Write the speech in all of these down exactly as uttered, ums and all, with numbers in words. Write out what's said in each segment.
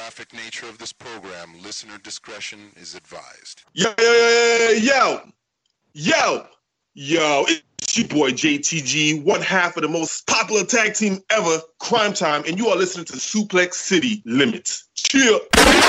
graphic nature of this program, listener discretion is advised. Yo, yo, yo, yo, yo, yo, it's your boy J T G, one half of the most popular tag team ever, Crime Time, and you are listening to Suplex City Limits. Cheer.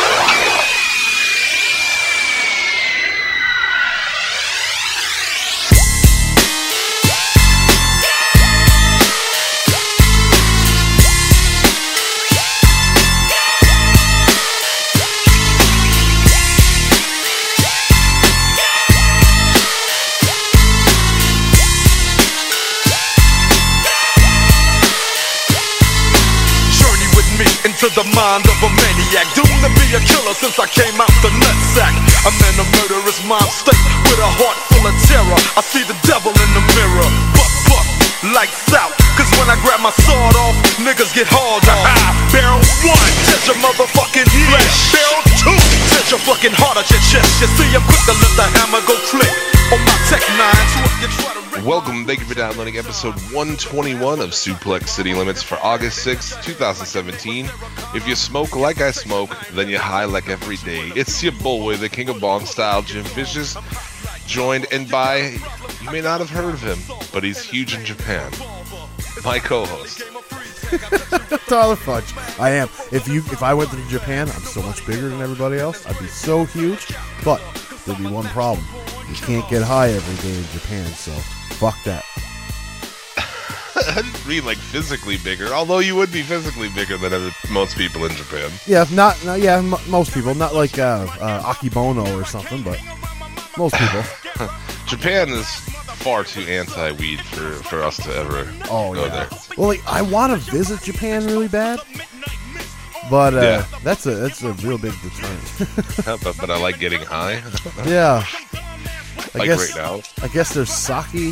To the mind of a maniac, doomed to be a killer since I came out the nutsack. I'm in a murderous mind state with a heart full of terror. I see the devil in the mirror. Buck, buck, lights out. Cause when I grab my sword off, niggas get hauled off. Barrel one, touch your motherfucking flesh. Barrel two, touch your fucking heart at your chest. You see, I'm quick to let the hammer go click on my Tech nine. So if you try to Welcome, thank you for downloading episode one twenty-one of Suplex City Limits for August sixth, twenty seventeen. If you smoke like I smoke, then you high like every day. It's your boy, the King of Bong Style, Jim Vicious, joined and by, you may not have heard of him, but he's huge in Japan, my co-host. Tyler Fudge. I am. If you, if I went to Japan, I'm so much bigger than everybody else. I'd be so huge, but there'd be one problem. You can't get high every day in Japan, so fuck that. I didn't mean like physically bigger, although you would be physically bigger than other, most people in Japan. Yeah, not, not yeah, m- most people, not like uh, uh, Akibono or something, but most people. Japan is far too anti-weed for, for us to ever oh, go yeah. there. Well, like, I want to visit Japan really bad, but uh, yeah. that's a that's a real big deterrent. but, but I like getting high. Yeah. I like guess, right now. I guess there's sake.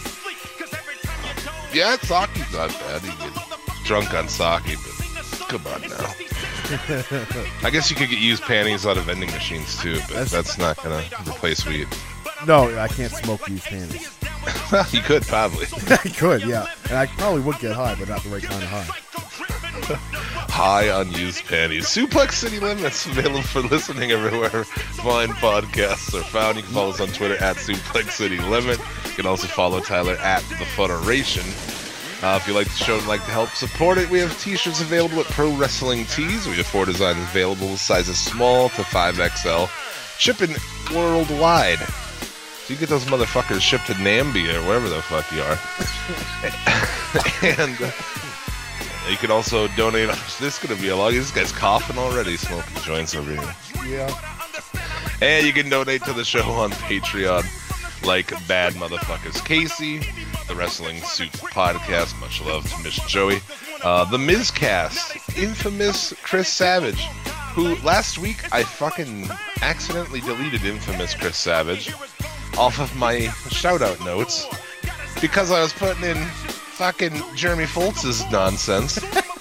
Yeah, sake's not bad. You get drunk on sake, but come on now. I guess you could get used panties out of vending machines too, but that's, that's not gonna replace weed. No, I can't smoke used panties. You could probably. I could, yeah, and I probably would get high, but not the right kind of high. High on used panties. Suplex City Limits, available for listening everywhere fine podcasts are found. You can follow us on Twitter at Suplex City Limit. You can also follow Tyler at The Federation. Uh, if you like the show and like to help support it, we have t-shirts available at Pro Wrestling Tees. We have four designs available, sizes small to five X L, shipping worldwide. So you get those motherfuckers shipped to Nambia or wherever the fuck you are. and... Uh, You can also donate. This is going to be a long. This guy's coughing already, smoking joints over here. Yeah. And you can donate to the show on Patreon, like Bad Motherfuckers Casey, the Wrestling Soup Podcast. Much love to Miss Joey. Uh, the Mizcast, infamous Chris Savage, who last week I fucking accidentally deleted infamous Chris Savage off of my shout-out notes because I was putting in fucking Jeremy Foltz's nonsense.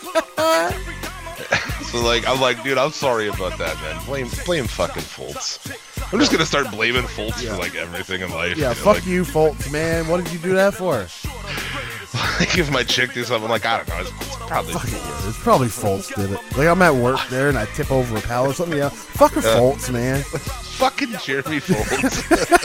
So like, I'm like, dude, I'm sorry about that, man. Blame, blame fucking Foltz. I'm just gonna start blaming Foltz yeah. for like everything in life. Yeah, you know, fuck like, you, Foltz, man. What did you do that for? Like if my chick do something, I'm like, I don't know, it's, it's probably Fuck it, it's probably Foltz did it. Like I'm at work there and I tip over a pallet or something. Yeah, fucking Yeah. Foltz, man. Fucking Jeremy Foltz.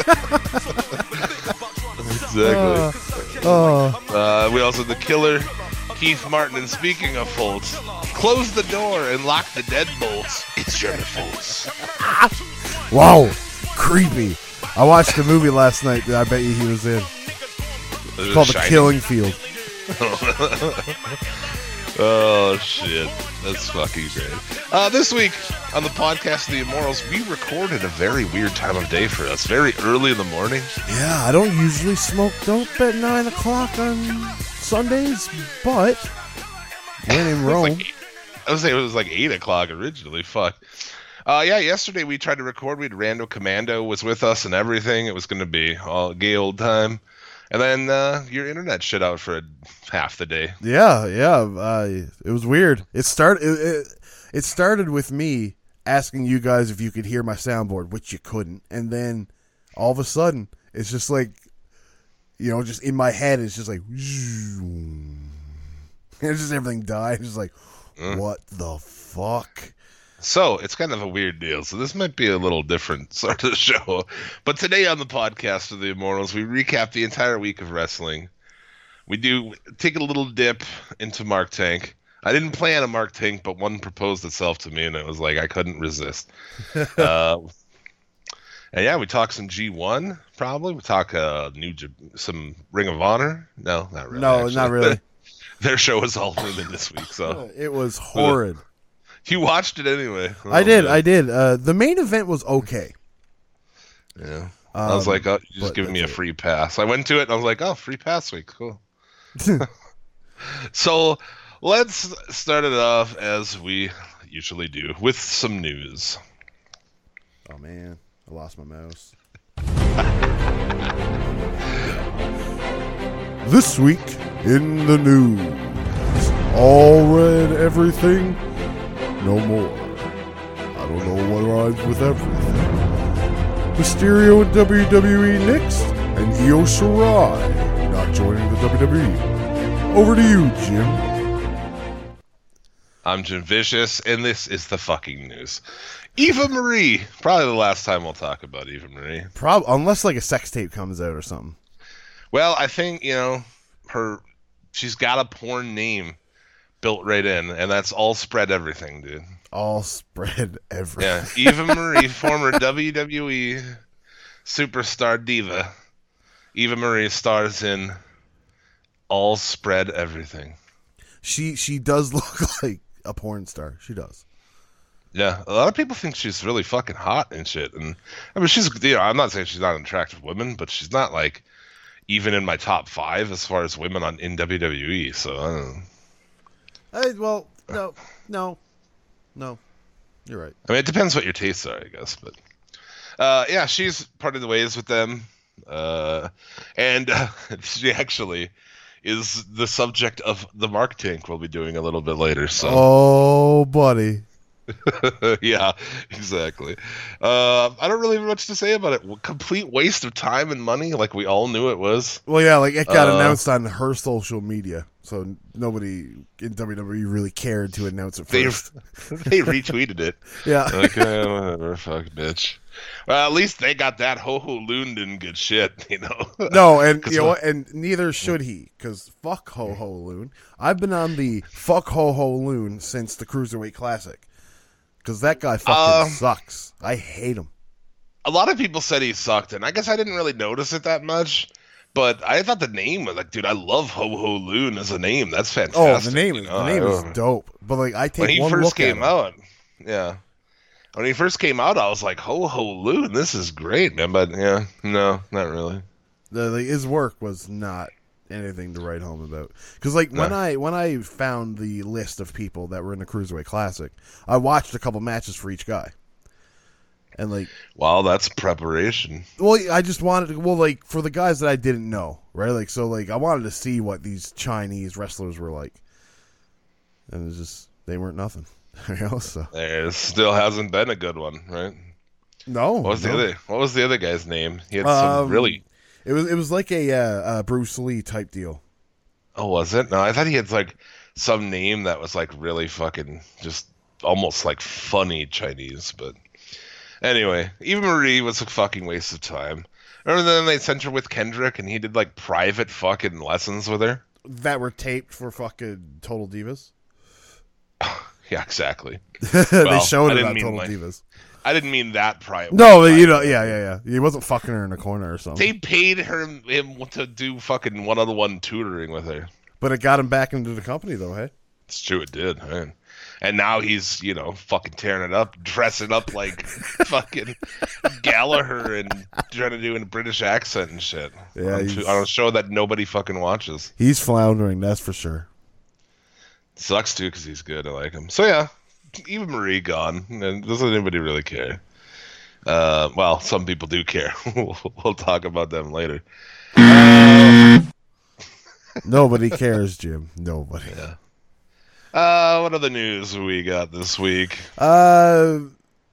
Exactly. Uh, uh, Uh, we also have the Killer, Keith Martin, and speaking of Foltz, close the door and lock the deadbolts. It's Jeremy Foltz. wow, creepy. I watched a movie last night that I bet you he was in. It's called The Killing Field. Oh, shit. That's fucking great. Uh, this week on the podcast, The Immorals, we recorded a very weird time of day for us. Very early in the morning. Yeah, I don't usually smoke dope at nine o'clock on Sundays, but when in Rome. Like eight, I would say it was like eight o'clock originally. Fuck. Uh, yeah, yesterday we tried to record. We had Rando Commando was with us and everything. It was going to be all gay old time. And then uh, your internet shut out for a, half the day. Yeah, yeah. Uh, it was weird. It started. It, it, it started with me asking you guys if you could hear my soundboard, which you couldn't, and then all of a sudden, it's just like, you know, just in my head, it's just like, and it's just everything died. It's just like, mm. what the fuck? So it's kind of a weird deal. So this might be a little different sort of show. But today on the podcast of the Immortals, we recap the entire week of wrestling. We do take a little dip into Mark Tank. I didn't plan a Mark Tank, but one proposed itself to me, and it was like I couldn't resist. uh, and yeah, we talk some G one, probably. We talk uh, new J- some Ring of Honor. No, not really. No, actually. not really. Their show was all in this week, so It was horrid. you watched it anyway. Oh, I did, man. I did. Uh, the main event was okay. Yeah. I was Um, like, oh, you just but giving me a that's it. free pass. I went to it and I was like, oh, free pass week. Cool. So let's start it off as we usually do with some news. Oh man, I lost my mouse. This week in the news. All read everything? No more. I don't know what rhymes with everything. Mysterio and W W E next, and Io Shirai not joining the W W E. Over to you, Jim. I'm Jim Vicious, and this is the fucking news. Eva Marie. Probably the last time we'll talk about Eva Marie. Prob unless like a sex tape comes out or something. Well, I think, you know, her, she's got a porn name built right in, and that's all spread everything, dude. All spread everywhere. Yeah, Eva Marie, former W W E superstar diva. Eva Marie stars in All Spread Everything. She she does look like a porn star. She does. Yeah, a lot of people think she's really fucking hot and shit. And I mean, she's, you know, I'm not saying she's not an attractive woman, but she's not like even in my top five as far as women on in W W E. So I don't know. I, well, no, no, no. You're right. I mean, it depends what your tastes are, I guess. But uh, yeah, she's parted the ways with them, uh, and uh, she actually is the subject of the Mark Tank we'll be doing a little bit later. So. Oh, buddy. Yeah, exactly. Uh, I don't really have much to say about it. Complete waste of time and money, like we all knew it was. Well, yeah, like it got Uh, announced on her social media, so nobody in W W E really cared to announce it They first. they retweeted it. Yeah. Like, eh, whatever, fuck, bitch. Well, at least they got that. Ho Ho Loon didn't get shit, you know. No, and 'Cause you know what- what? And neither should he, because fuck Ho Ho Loon. I've been on the fuck Ho Ho Loon since the Cruiserweight Classic, because that guy fucking Um, sucks. I hate him. A lot of people said he sucked, and I guess I didn't really notice it that much. But I thought the name was like, dude, I love Ho Ho Loon as a name. That's fantastic. Oh, the name you is know? the name I- is dope. But like, I take when he one first look came at him. out, yeah. When he first came out, I was like, Ho Ho Loon, this is great, man. But yeah, no, not really. The, the, his work was not anything to write home about. Because like when No. I when I found the list of people that were in the Cruiserweight Classic, I watched a couple matches for each guy. And like, Wow, that's preparation. well, I just wanted to, well, like for the guys that I didn't know, right? Like, so like I wanted to see what these Chinese wrestlers were like, and it was just they weren't nothing, you know. So There still hasn't been a good one, right? no, What was the no. other? What was the other guy's name? He had some Um, really. It was it was like a uh, uh, Bruce Lee type deal. Oh, was it? No, I thought he had like some name that was like really fucking just almost like funny Chinese. But anyway, Eva Marie was a fucking waste of time. Remember then they sent her with Kendrick and he did like private fucking lessons with her. That were taped for fucking Total Divas. Yeah, exactly. they Well, showed I it didn't on mean Total like- Divas. I didn't mean that private. No, private. you know, yeah, yeah, yeah. He wasn't fucking her in a corner or something. They paid her him to do fucking one-on-one tutoring with her. But it got him back into the company, though, hey? It's true, it did, man. And now he's, you know, fucking tearing it up, dressing up like fucking Gallagher and trying to do a British accent and shit. Yeah, on, he's- on a show that nobody fucking watches. He's floundering, that's for sure. Sucks too because he's good. I like him. So yeah, Eva Marie gone. And doesn't anybody really care? Uh, well, some people do care. we'll, we'll talk about them later. Nobody cares, Jim. Nobody. Yeah. Uh, what other news we got this week? Uh,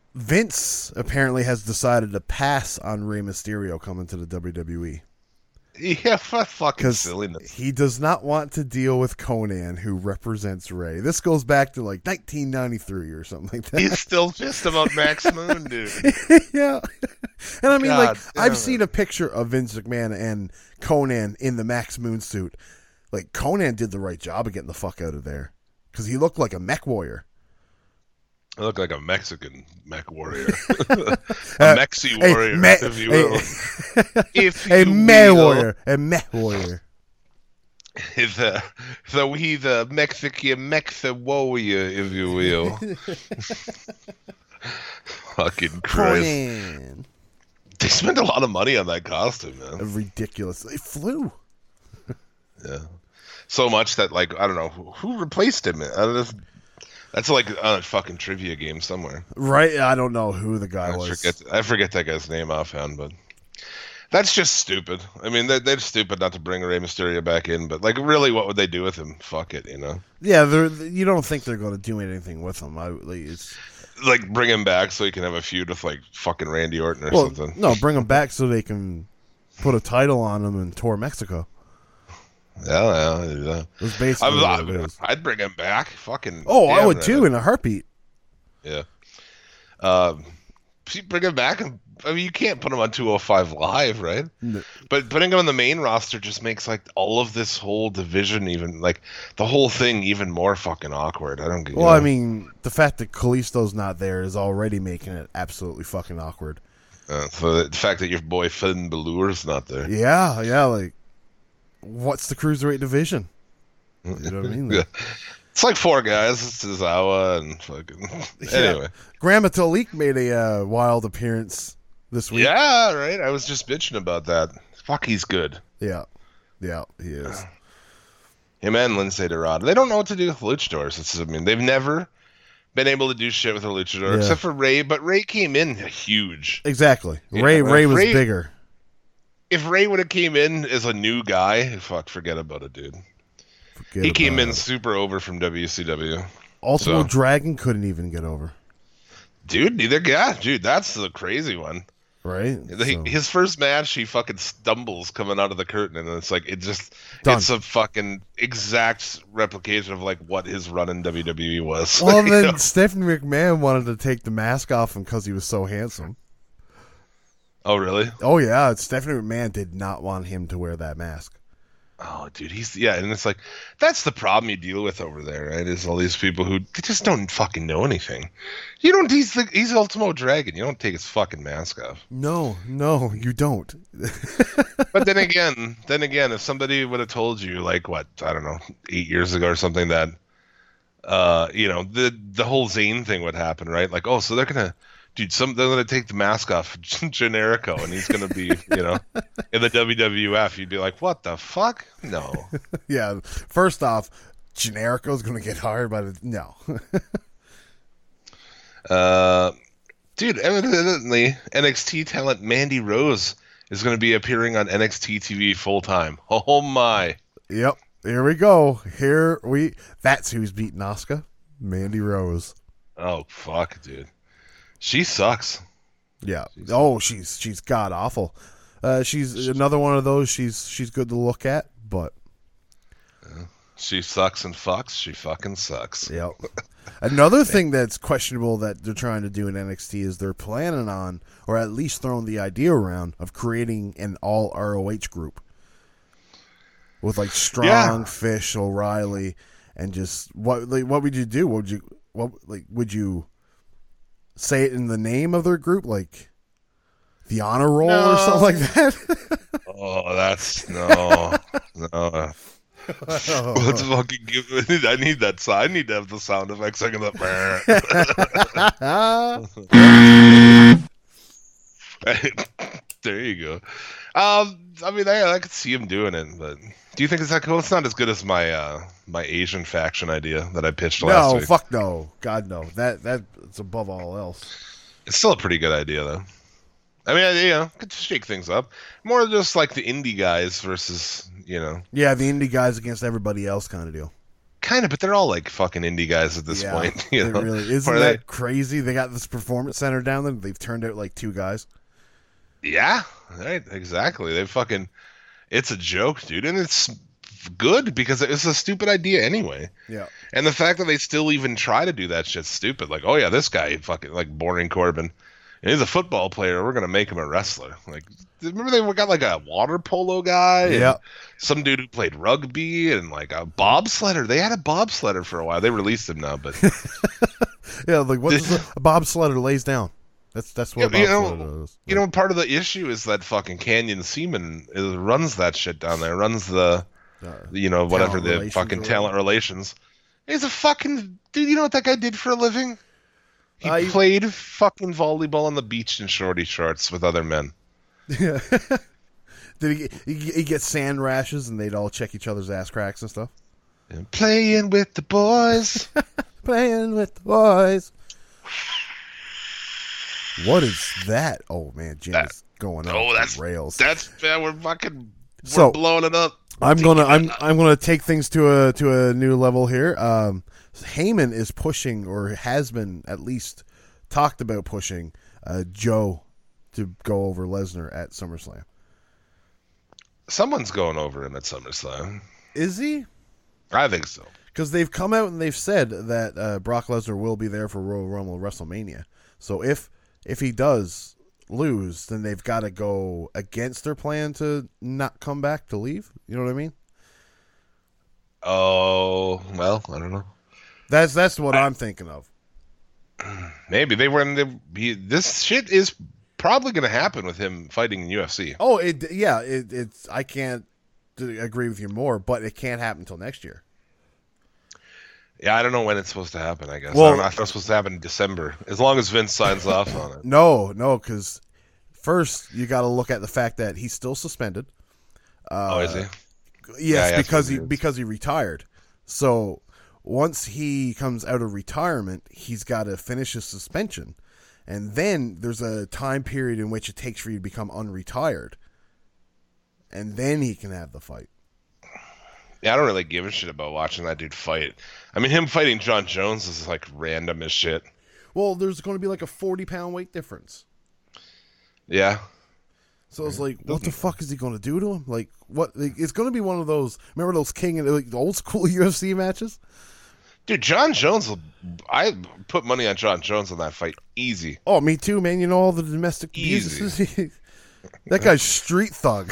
Vince apparently has decided to pass on Rey Mysterio coming to the W W E. Yeah, for fucking because silliness. he does not want to deal with Conan, who represents Ray. This goes back to like nineteen ninety-three or something like that. He's still pissed about Max Moon, dude. Yeah, and I mean, God like, damn I've it. seen a picture of Vince McMahon and Conan in the Max Moon suit. Like, Conan did the right job of getting the fuck out of there because he looked like a mech warrior. I look like a Mexican mech warrior. a Uh, Mexi a warrior, me- if you will. a- if A you meh will. warrior, a mech warrior. The, the, he, the Mexican Mexa warrior, if you will. Fucking Christ. Conan. They spent a lot of money on that costume, man. Ridiculous. They flew. Yeah. So much that, like, I don't know, who, who replaced him? I don't know. That's like on a fucking trivia game somewhere. Right? I don't know who the guy I was. forget, I forget that guy's name offhand, but that's just stupid. I mean, they're, they're stupid not to bring Rey Mysterio back in, but, like, really, what would they do with him? Fuck it, you know? Yeah, they're, you don't think they're going to do anything with him. I, like, it's, Like, bring him back so he can have a feud with, like, fucking Randy Orton or well, something. no, bring him back so they can put a title on him and tour Mexico. Yeah, yeah, yeah. That's basically I, what it is. I'd bring him back. Fucking. Oh, I damn would right. too in a heartbeat. Yeah. Um, see, bring him back. And, I mean, you can't put him on two oh five Live, right? No. But putting him on the main roster just makes, like, all of this whole division even, like, the whole thing even more fucking awkward. I don't get. Well, you know? I mean, the fact that Kalisto's not there is already making it absolutely fucking awkward. Uh, so the fact that your boy Finn Balor's not there. Yeah, yeah, like, what's the cruiserweight division? You know what I mean? Yeah. It's like four guys. It's Tozawa and fucking. Anyway. Grandma Talik made a uh, wild appearance this week. Yeah, right. I was just bitching about that. Fuck, he's good. Yeah, yeah, he is. Him and Lindsay Dorado. They don't know what to do with luchadors. It's, I mean, they've never been able to do shit with a luchador Yeah. except for Ray. But Ray came in huge. Exactly. Yeah, Ray right. Ray was Ray- bigger. If Ray would have came in as a new guy, fuck, forget about it, dude. Forget He came about in it. super over from W C W. Ultimo so. Dragon couldn't even get over. Dude, neither guy. Dude, that's the crazy one. Right? He- So- His first match, he fucking stumbles coming out of the curtain, and it's like it just Done. it's a fucking exact replication of like what his run in W W E was. Well, You then know? Stephanie McMahon wanted to take the mask off him because he was so handsome. Oh really? Oh yeah, Stephanie McMahon did not want him to wear that mask. Oh, dude, he's yeah, and it's like that's the problem you deal with over there, right? Is all these people who they just don't fucking know anything. You don't. He's the he's Ultimo Dragon. You don't take his fucking mask off. No, no, you don't. But then again, then again, if somebody would have told you, like what I don't know, eight years ago or something, that uh, you know, the the whole Zayn thing would happen, right? Like, oh, so they're gonna, dude, some they're gonna take the mask off Generico, and he's gonna be, you know, in the W W F. You'd be like, what the fuck? No. Yeah, first off, Generico's going to get hired by the no. Uh, dude, evidently N X T talent Mandy Rose is going to be appearing on N X T T V full time. Oh my! Yep, here we go. Here we. That's who's beating Asuka, Mandy Rose. Oh fuck, dude, she sucks. Yeah. Oh, she's she's god awful. Uh, she's another one of those. She's she's good to look at, but She sucks and fucks. She fucking sucks. yep. Another thing that's questionable that they're trying to do in N X T is they're planning on, or at least throwing the idea around, of creating an all R O H group with like Strong, Yeah. Fish, O'Reilly, and just what like what would you do? What would you what like would you say it in the name of their group, like the Honor Roll or No. something like that? Oh, that's no, no. Let's fucking give it. I need that sound. I need to have the sound effects. I can There you go. Um, I mean, I, I could see him doing it, but do you think it's that cool? It's not as good as my uh, my Asian faction idea that I pitched last No, week. fuck no. God no. That that's above all else. It's still a pretty good idea, though. I mean, you know, could shake things up. More just like the indie guys versus, you know, Yeah, the indie guys against everybody else kind of deal. kind of, but they're all like fucking indie guys at this Yeah, point. You it know? really isn't Or that they- crazy? They got this performance center down there. They've turned out like two guys. Yeah, right, exactly. They fucking, it's a joke, dude, and it's good because it's a stupid idea anyway. Yeah. And the fact that they still even try to do that shit's stupid. Like, oh yeah, this guy fucking like boring Corbin. He's a football player. We're gonna make him a wrestler. Like, remember they got like a water polo guy, and yeah, some dude who played rugby, and like a bobsledder. They had a bobsledder for a while. They released him now, but yeah, like what does a bobsledder lays down? That's that's what yeah, you know, bobsledder is. you know, part of the issue is that fucking Canyon Seaman is, runs that shit down there. Runs the, Uh, you know, whatever talent the relations fucking or whatever. talent relations. He's a fucking dude. You know what that guy did for a living? He Uh, he- played fucking volleyball on the beach in shorty shorts with other men. Yeah. Did he, get- he he get sand rashes and they'd all check each other's ass cracks and stuff? And playing with the boys. Playing with the boys. What is that? Oh man, Jim That- is going up oh, the that's rails. That's yeah, we're fucking we're So- blowing it up. I'm gonna I'm I'm gonna take things to a to a new level here. Um, Heyman is pushing, or has been at least talked about pushing, uh, Joe to go over Lesnar at SummerSlam. Someone's going over him at SummerSlam. Is he? I think so. Because they've come out and they've said that uh, Brock Lesnar will be there for Royal Rumble WrestleMania. So if if he does lose, then they've got to go against their plan to not come back, to leave. You know what I mean? Oh well, I don't know. That's that's what I'm thinking of. Maybe they were in the. He, this shit is probably going to happen with him fighting in U F C. Oh, it yeah, it, it's I can't d- agree with you more, but it can't happen until next year. Yeah, I don't know when it's supposed to happen. I guess. Well- I don't know if it's supposed to happen in December, as long as Vince signs off on it. No, no, because first you got to look at the fact that he's still suspended. oh, is he? Yes, Yeah, yeah, because that's he what it is. because he retired. So once he comes out of retirement, he's got to finish his suspension, and then there's a time period in which it takes for you to become unretired, and then he can have the fight. Yeah, I don't really give a shit about watching that dude fight. I mean, him fighting John Jones is like random as shit. Well, there's going to be like a forty pound weight difference. Yeah. So it's like, what the fuck is he going to do to him? Like, what? Like, it's going to be one of those. Remember those King and like the old school U F C matches? Dude, John Jones will. I put money on John Jones on that fight. Easy. Oh, me too, man. You know all the domestic Easy. abuse. That guy's street thug.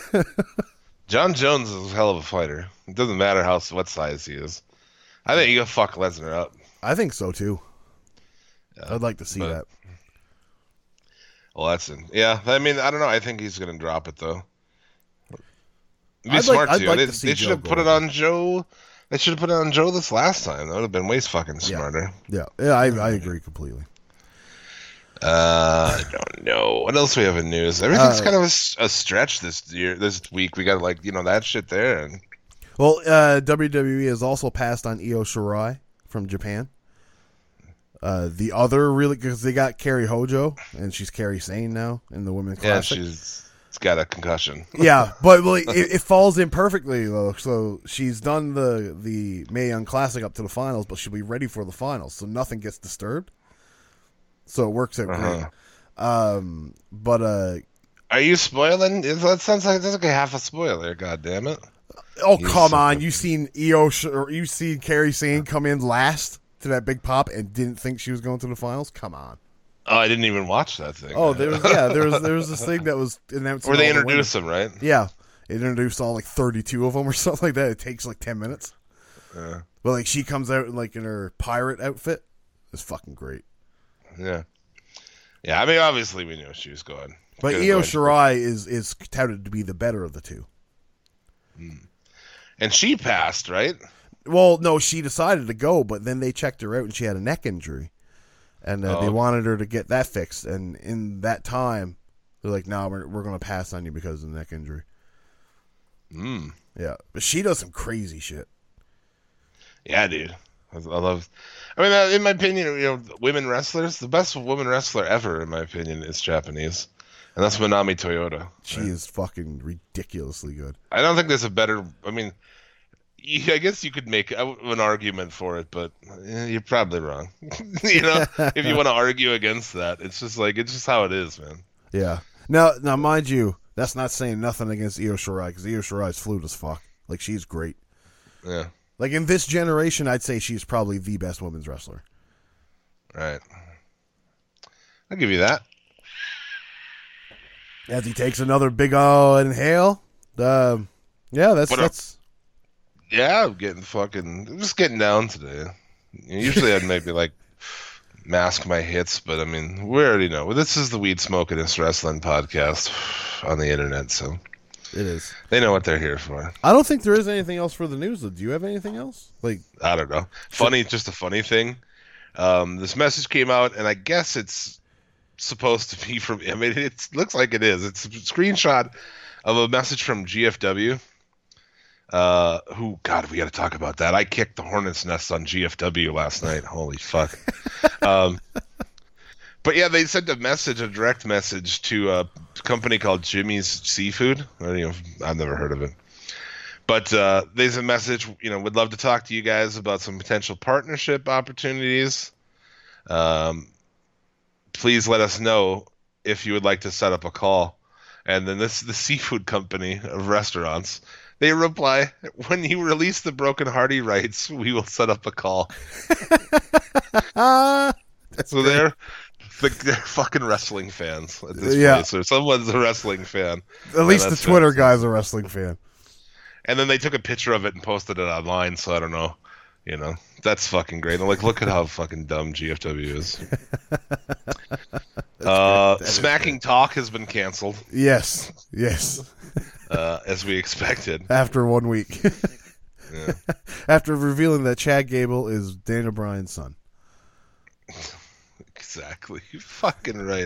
John Jones is a hell of a fighter. It doesn't matter how what size he is. I think he could fuck Lesnar up. I think so too. Yeah, I'd like to see but- that. Well, that's in. Yeah, I mean, I don't know. I think he's going to drop it, though. It'd be I'd like- smart I'd to. like they to see they should Joe have go put it over. on Joe. They should have put it on Joe this last time. That would have been way fucking Yeah. smarter. Yeah, yeah, I, I agree completely. Uh, I don't know. What else we have in news? Everything's Uh, kind of a, s- a stretch this year, this week. We got like you know that shit there, and Well, uh, W W E has also passed on Io Shirai from Japan. Uh, the other really because they got Kerry Hojo and she's Kerry Sane now in the Women's yeah, Classic. she's it's got a concussion. Yeah, but like, it, it falls in perfectly though. So she's done the the Mae Young Classic up to the finals, but she'll be ready for the finals, so nothing gets disturbed. So it works out Uh-huh. great. Um, but uh, Are you spoiling? Is- That sounds like that's like a half a spoiler. God damn it! oh You come son on, of a- you seen Io Sh- or you seen Kerry Sane come in last to that big pop and didn't think she was going to the finals? Come on. Oh, I didn't even watch that thing. Oh, there was yeah, there was there was this thing that was announced. Where they all the introduced him, right? women. Yeah, it introduced all like thirty-two of them or something like that. It takes like ten minutes. Yeah. But like she comes out in like in her pirate outfit. It's fucking great. Yeah. Yeah, I mean, obviously we knew she was going. But Could've Io gone- Shirai is is touted to be the better of the two. And she passed, right? Well, no, she decided to go, but then they checked her out and she had a neck injury, and uh, Oh. they wanted her to get that fixed. And in that time, they're like, "No, we're we're going to pass on you because of the neck injury." Mm. Yeah, but she does some crazy shit. Yeah, dude. I I love. I mean, uh, in my opinion, you know, women wrestlers, the best woman wrestler ever, in my opinion, is Japanese, and that's Manami Toyota. She is fucking ridiculously good. I don't think there's a better. I mean, y- I guess you could make a- an argument for it, but eh, you're probably wrong. You know, if you want to argue against that, it's just like it's just how it is, man. Yeah. Now, now, mind you, That's not saying nothing against Io Shirai, because Io Shirai's fluid as fuck. Like, she's great. Yeah. Like, in this generation, I'd say she's probably the best women's wrestler. Right. I'll give you that. As he takes another big uh, inhale. Uh, yeah, that's... What that's. Yeah, I'm getting fucking... I'm just getting down today. Usually I'd maybe, like, mask my hits, but, I mean, we already know. This is the Weed Smoking Us Wrestling podcast on the internet, so... It is. They know what they're here for. I don't think there is anything else for the news, though. Do you have anything else? Like, I don't know. Funny, just a funny thing. Um, this message came out, and I guess it's supposed to be from... I mean, it looks like it is. It's a screenshot of a message from G F W. Uh, who, God, we got to talk about that. I kicked the hornet's nest on G F W last night. Holy fuck. um, but yeah, they sent a message, a direct message to a company called Jimmy's Seafood. I don't know, I've never heard of it. But uh, there's a message, you know, would love to talk to you guys about some potential partnership opportunities. Um, please let us know if you would like to set up a call. And then this the seafood company of restaurants, they reply, when you release the Broken Hardy rights, we will set up a call. So they're, they're fucking wrestling fans at this Yeah. place. Or someone's a wrestling fan. at least the that's Twitter it. guy's a wrestling fan. And then they took a picture of it and posted it online, so I don't know. You know, that's fucking great. I'm like, look at how fucking dumb G F W is. uh, Smacking Talk has been canceled, Yes. Yes. uh, as we expected. After one week. Yeah. After revealing that Chad Gable is Daniel Bryan's son. Exactly. You're fucking right.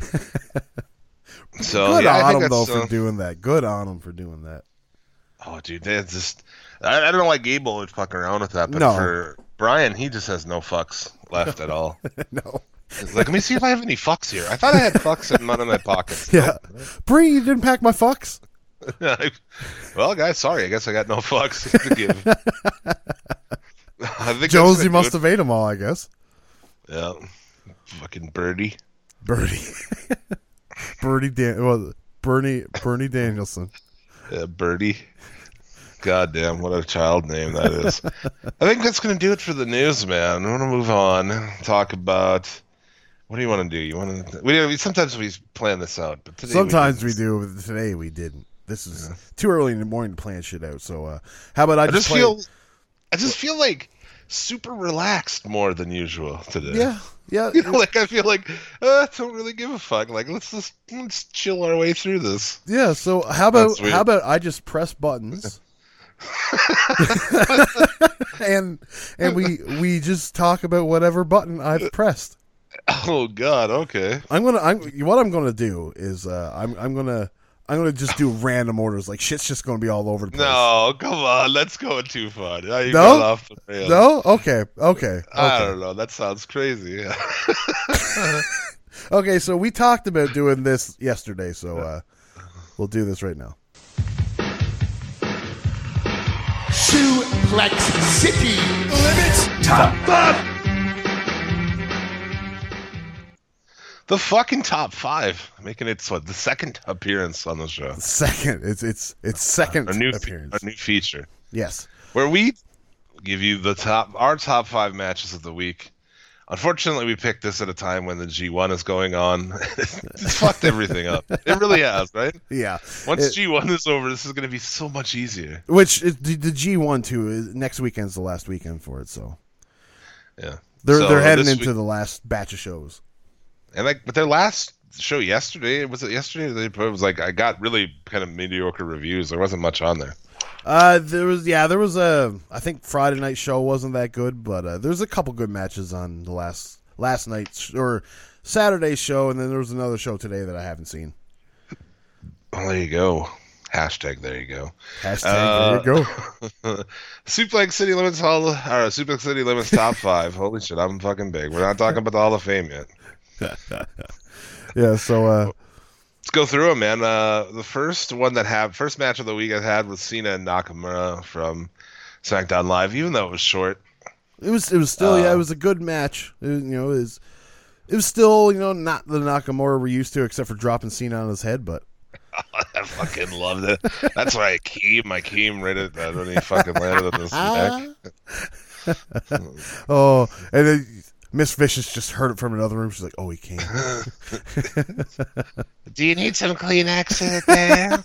So, Good yeah, I on think him, though, that's, uh, for doing that. Good on him for doing that. Oh, dude, that's just... I, I don't know why Gable would fuck around with that, but No. for Brian, he just has no fucks left at all. No. He's like, let me see if I have any fucks here. I thought I had fucks in one of my pockets. Yeah. Bree, you didn't pack my fucks? Well, guys, sorry. I guess I got no fucks to give. I think Jonesy that's must good. have ate them all, I guess. Yeah. Fucking Birdie. Birdie. Birdie Dan- well, Bernie Bernie Danielson. Yeah, Birdie. God damn, what a child name that is. I think that's going to do it for the news, man. I want to move on. Talk about... What do you want to do? You want to... We, sometimes we plan this out, but today Sometimes we, we do, but today we didn't. This is too early in the morning to plan shit out. So, uh, how about I, I just, just play- feel... I just feel like super relaxed more than usual today. Yeah, yeah. You know, like I feel like uh, I don't really give a fuck. Like let's just let's chill our way through this. Yeah, so how about That's weird. how about I just press buttons and and we we just talk about whatever button I've pressed. Oh God, okay. I'm gonna I'm what I'm gonna do is uh, I'm I'm gonna I'm gonna just do random orders. Like shit's just gonna be all over the place. No, come on, let's go too far. Now you No? got off the rails. No? Okay. Okay. I Okay. don't know. That sounds crazy. Okay, so we talked about doing this yesterday, so uh, we'll do this right now. Suplex City Limits Top five. The fucking top five, making its what the second appearance on the show. Second, it's it's it's second A new appearance. a new feature Yes. where we give you the top our top five matches of the week. Unfortunately, we picked this at a time when the G one is going on. It's fucked everything up. It really has, right? Yeah. Once It- G one is over, this is going to be so much easier. Which is, the, the G one too is next weekend's the last weekend for it, so Yeah, they're So, they're heading this into week- the last batch of shows. and like, but their last show yesterday was it yesterday? They it was like I got really kind of mediocre reviews. There wasn't much on there. Uh, there was yeah, there was a I think Friday night show wasn't that good, but uh, there's a couple good matches on the last last night's or Saturday's show, and then there was another show today that I haven't seen. Well, there you go. Hashtag there you go. Hashtag Uh, there you go. Suplex City Limits Hall, or Suplex City Limits Top Five. Holy shit, I'm fucking big. We're not talking about the Hall of Fame yet. Yeah, so uh, Let's go through them, man. Uh, the first one that had first match of the week I had was Cena and Nakamura from SmackDown Live, even though it was short. it was it was still yeah, Uh, it was a good match. It, was, you know, it was it was still you know not the Nakamura we're used to, except for dropping Cena on his head, but That fucking loved it. That's why I came. I came right at that when he fucking landed on his neck. Oh, and then Miss Vicious just heard it from another room. She's like, "Oh, he came." Do you need some Kleenex there?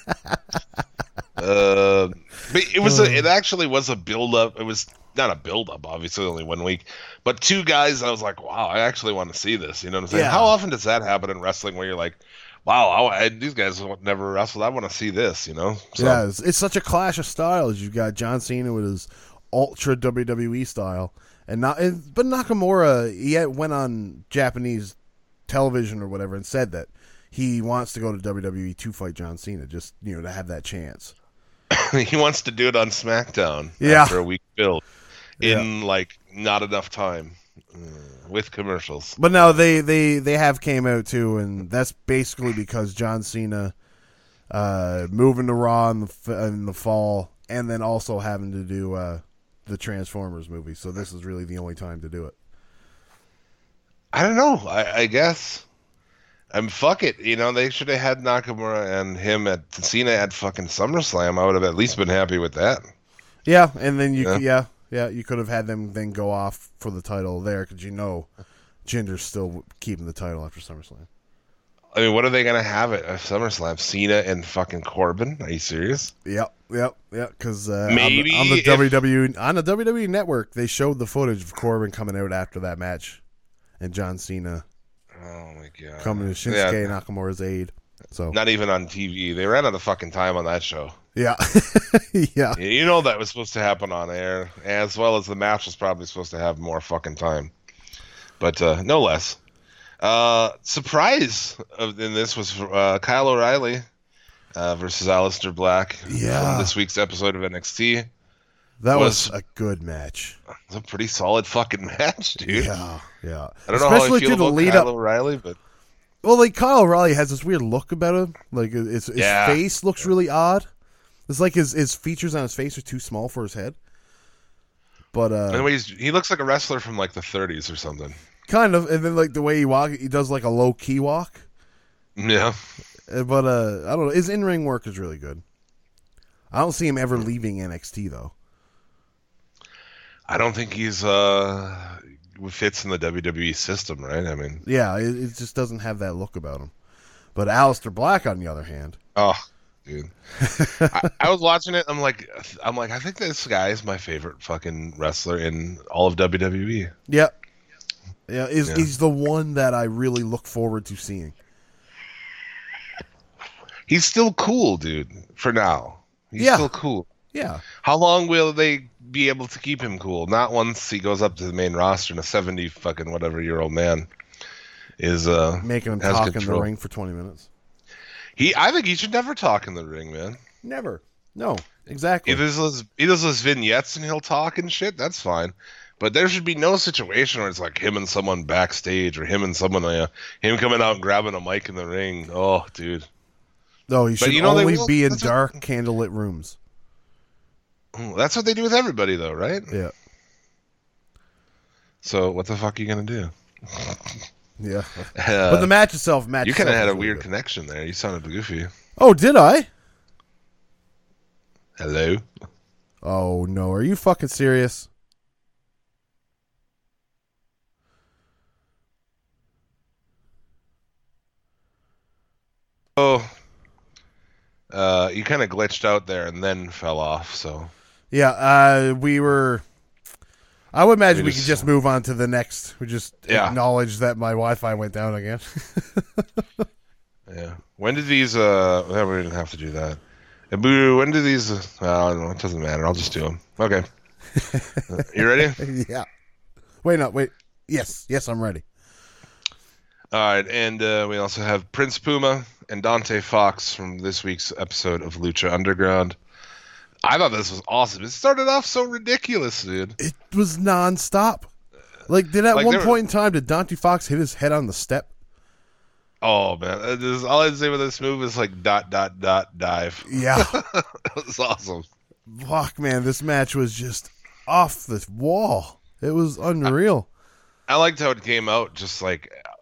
uh, but it was. A, it actually was a build up. It was not a build up. Obviously, only one week, but two guys. I was like, wow, I actually want to see this. You know what I'm saying? Yeah. How often does that happen in wrestling where you're like, wow, I, I, these guys never wrestled. I want to see this. You know? So, yeah, it's, it's such a clash of styles. You've got John Cena with his ultra W W E style, and not. And, but Nakamura, he had, went on Japanese television or whatever and said that he wants to go to W W E to fight John Cena, just you know to have that chance. he wants to do it on SmackDown Yeah. after a week build in Yeah. like not enough time uh, with commercials. But no, they, they, they have came out too, and that's basically because John Cena uh, moving to Raw in the, f- in the fall, and then also having to do uh, the Transformers movie. So this is really the only time to do it. I don't know. I, I guess. I'm fuck it. You know, they should have had Nakamura and him at Cena at fucking SummerSlam. I would have at least been happy with that. Yeah, and then you Yeah. yeah yeah, yeah you could have had them then go off for the title there because you know Jinder's still keeping the title after SummerSlam. I mean, what are they gonna have at SummerSlam? Cena and fucking Corbin? Are you serious? Yep, yep, yep. Because uh, Maybe on the, on the if- W W E on the W W E network, they showed the footage of Corbin coming out after that match, and John Cena Oh my god. coming to Shinsuke Yeah, Nakamura's aid. So not even on T V. They ran out of fucking time on that show. yeah, yeah, You know that was supposed to happen on air, as well as the match was probably supposed to have more fucking time. But uh, no less. Uh, surprise of, in this was uh, Kyle O'Reilly uh, versus Aleister Black Yeah. from this week's episode of N X T. It that was, was- a good match. was a pretty solid fucking match, dude. Yeah, yeah. I don't know how I Especially feel to the about lead Kyle up. O'Reilly, but Well, like Kyle O'Reilly has this weird look about him. Like his, his Yeah. face looks really odd. It's like his, his features on his face are too small for his head. But uh, anyways, he looks like a wrestler from like the thirties or something. kind of, and then like the way he walk, he does like a low key walk. Yeah. Uh, But uh, I don't know. His in ring work is really good. I don't see him ever leaving N X T though. I don't think he's uh fits in the W W E system, right? I mean, Yeah, it, it just doesn't have that look about him. But Aleister Black, on the other hand, oh, dude. I, I was watching it. I'm like, I'm like, I think this guy is my favorite fucking wrestler in all of W W E. yeah, yeah, is Yeah. he's the one that I really look forward to seeing. He's still cool, dude. For now, he's Yeah. still cool. Yeah, How long will they be able to keep him cool? Not once he goes up to the main roster and a seventy fucking whatever year old man is uh making him has talk in control. the ring for twenty minutes. He, I think he should never talk in the ring, man. Never. No, exactly. If there's those, he does those vignettes and he'll talk and shit, that's fine. But there should be no situation where it's like him and someone backstage or him and someone, uh, him coming out and grabbing a mic in the ring. Oh, dude. No, he should you know they only will- be in that's what- dark, candlelit rooms. That's what they do with everybody, though, right? Yeah, So what the fuck are you gonna do? yeah. Uh, but the match itself, match. you kind of itself had a was really weird good. connection there. You sounded goofy. Oh, did I? Hello. Oh no, are you fucking serious? Oh, uh, you kind of glitched out there and then fell off. So Yeah, uh, we were. I would imagine We we, just- could just move on to the next. We just Yeah. acknowledge that my Wi-Fi went down again. yeah. When did these? Uh, well, we didn't have to do that. Uh, boo, when did these? Uh, I don't know. It doesn't matter. I'll just do them. Okay. Uh, you ready? yeah. Wait, no, wait. Yes, yes, I'm ready. All right, and uh, we also have Prince Puma and Dante Fox from this week's episode of Lucha Underground. I thought this was awesome. It started off so ridiculous, dude. It was nonstop. Like, did at Like, one there- point in time did Dante Fox hit his head on the step? Oh man, Uh, this, all I'd say with this move is like dot dot dot dive. Yeah. It was awesome. Fuck, man, this match was just off the wall. It was unreal. I liked how it came out just like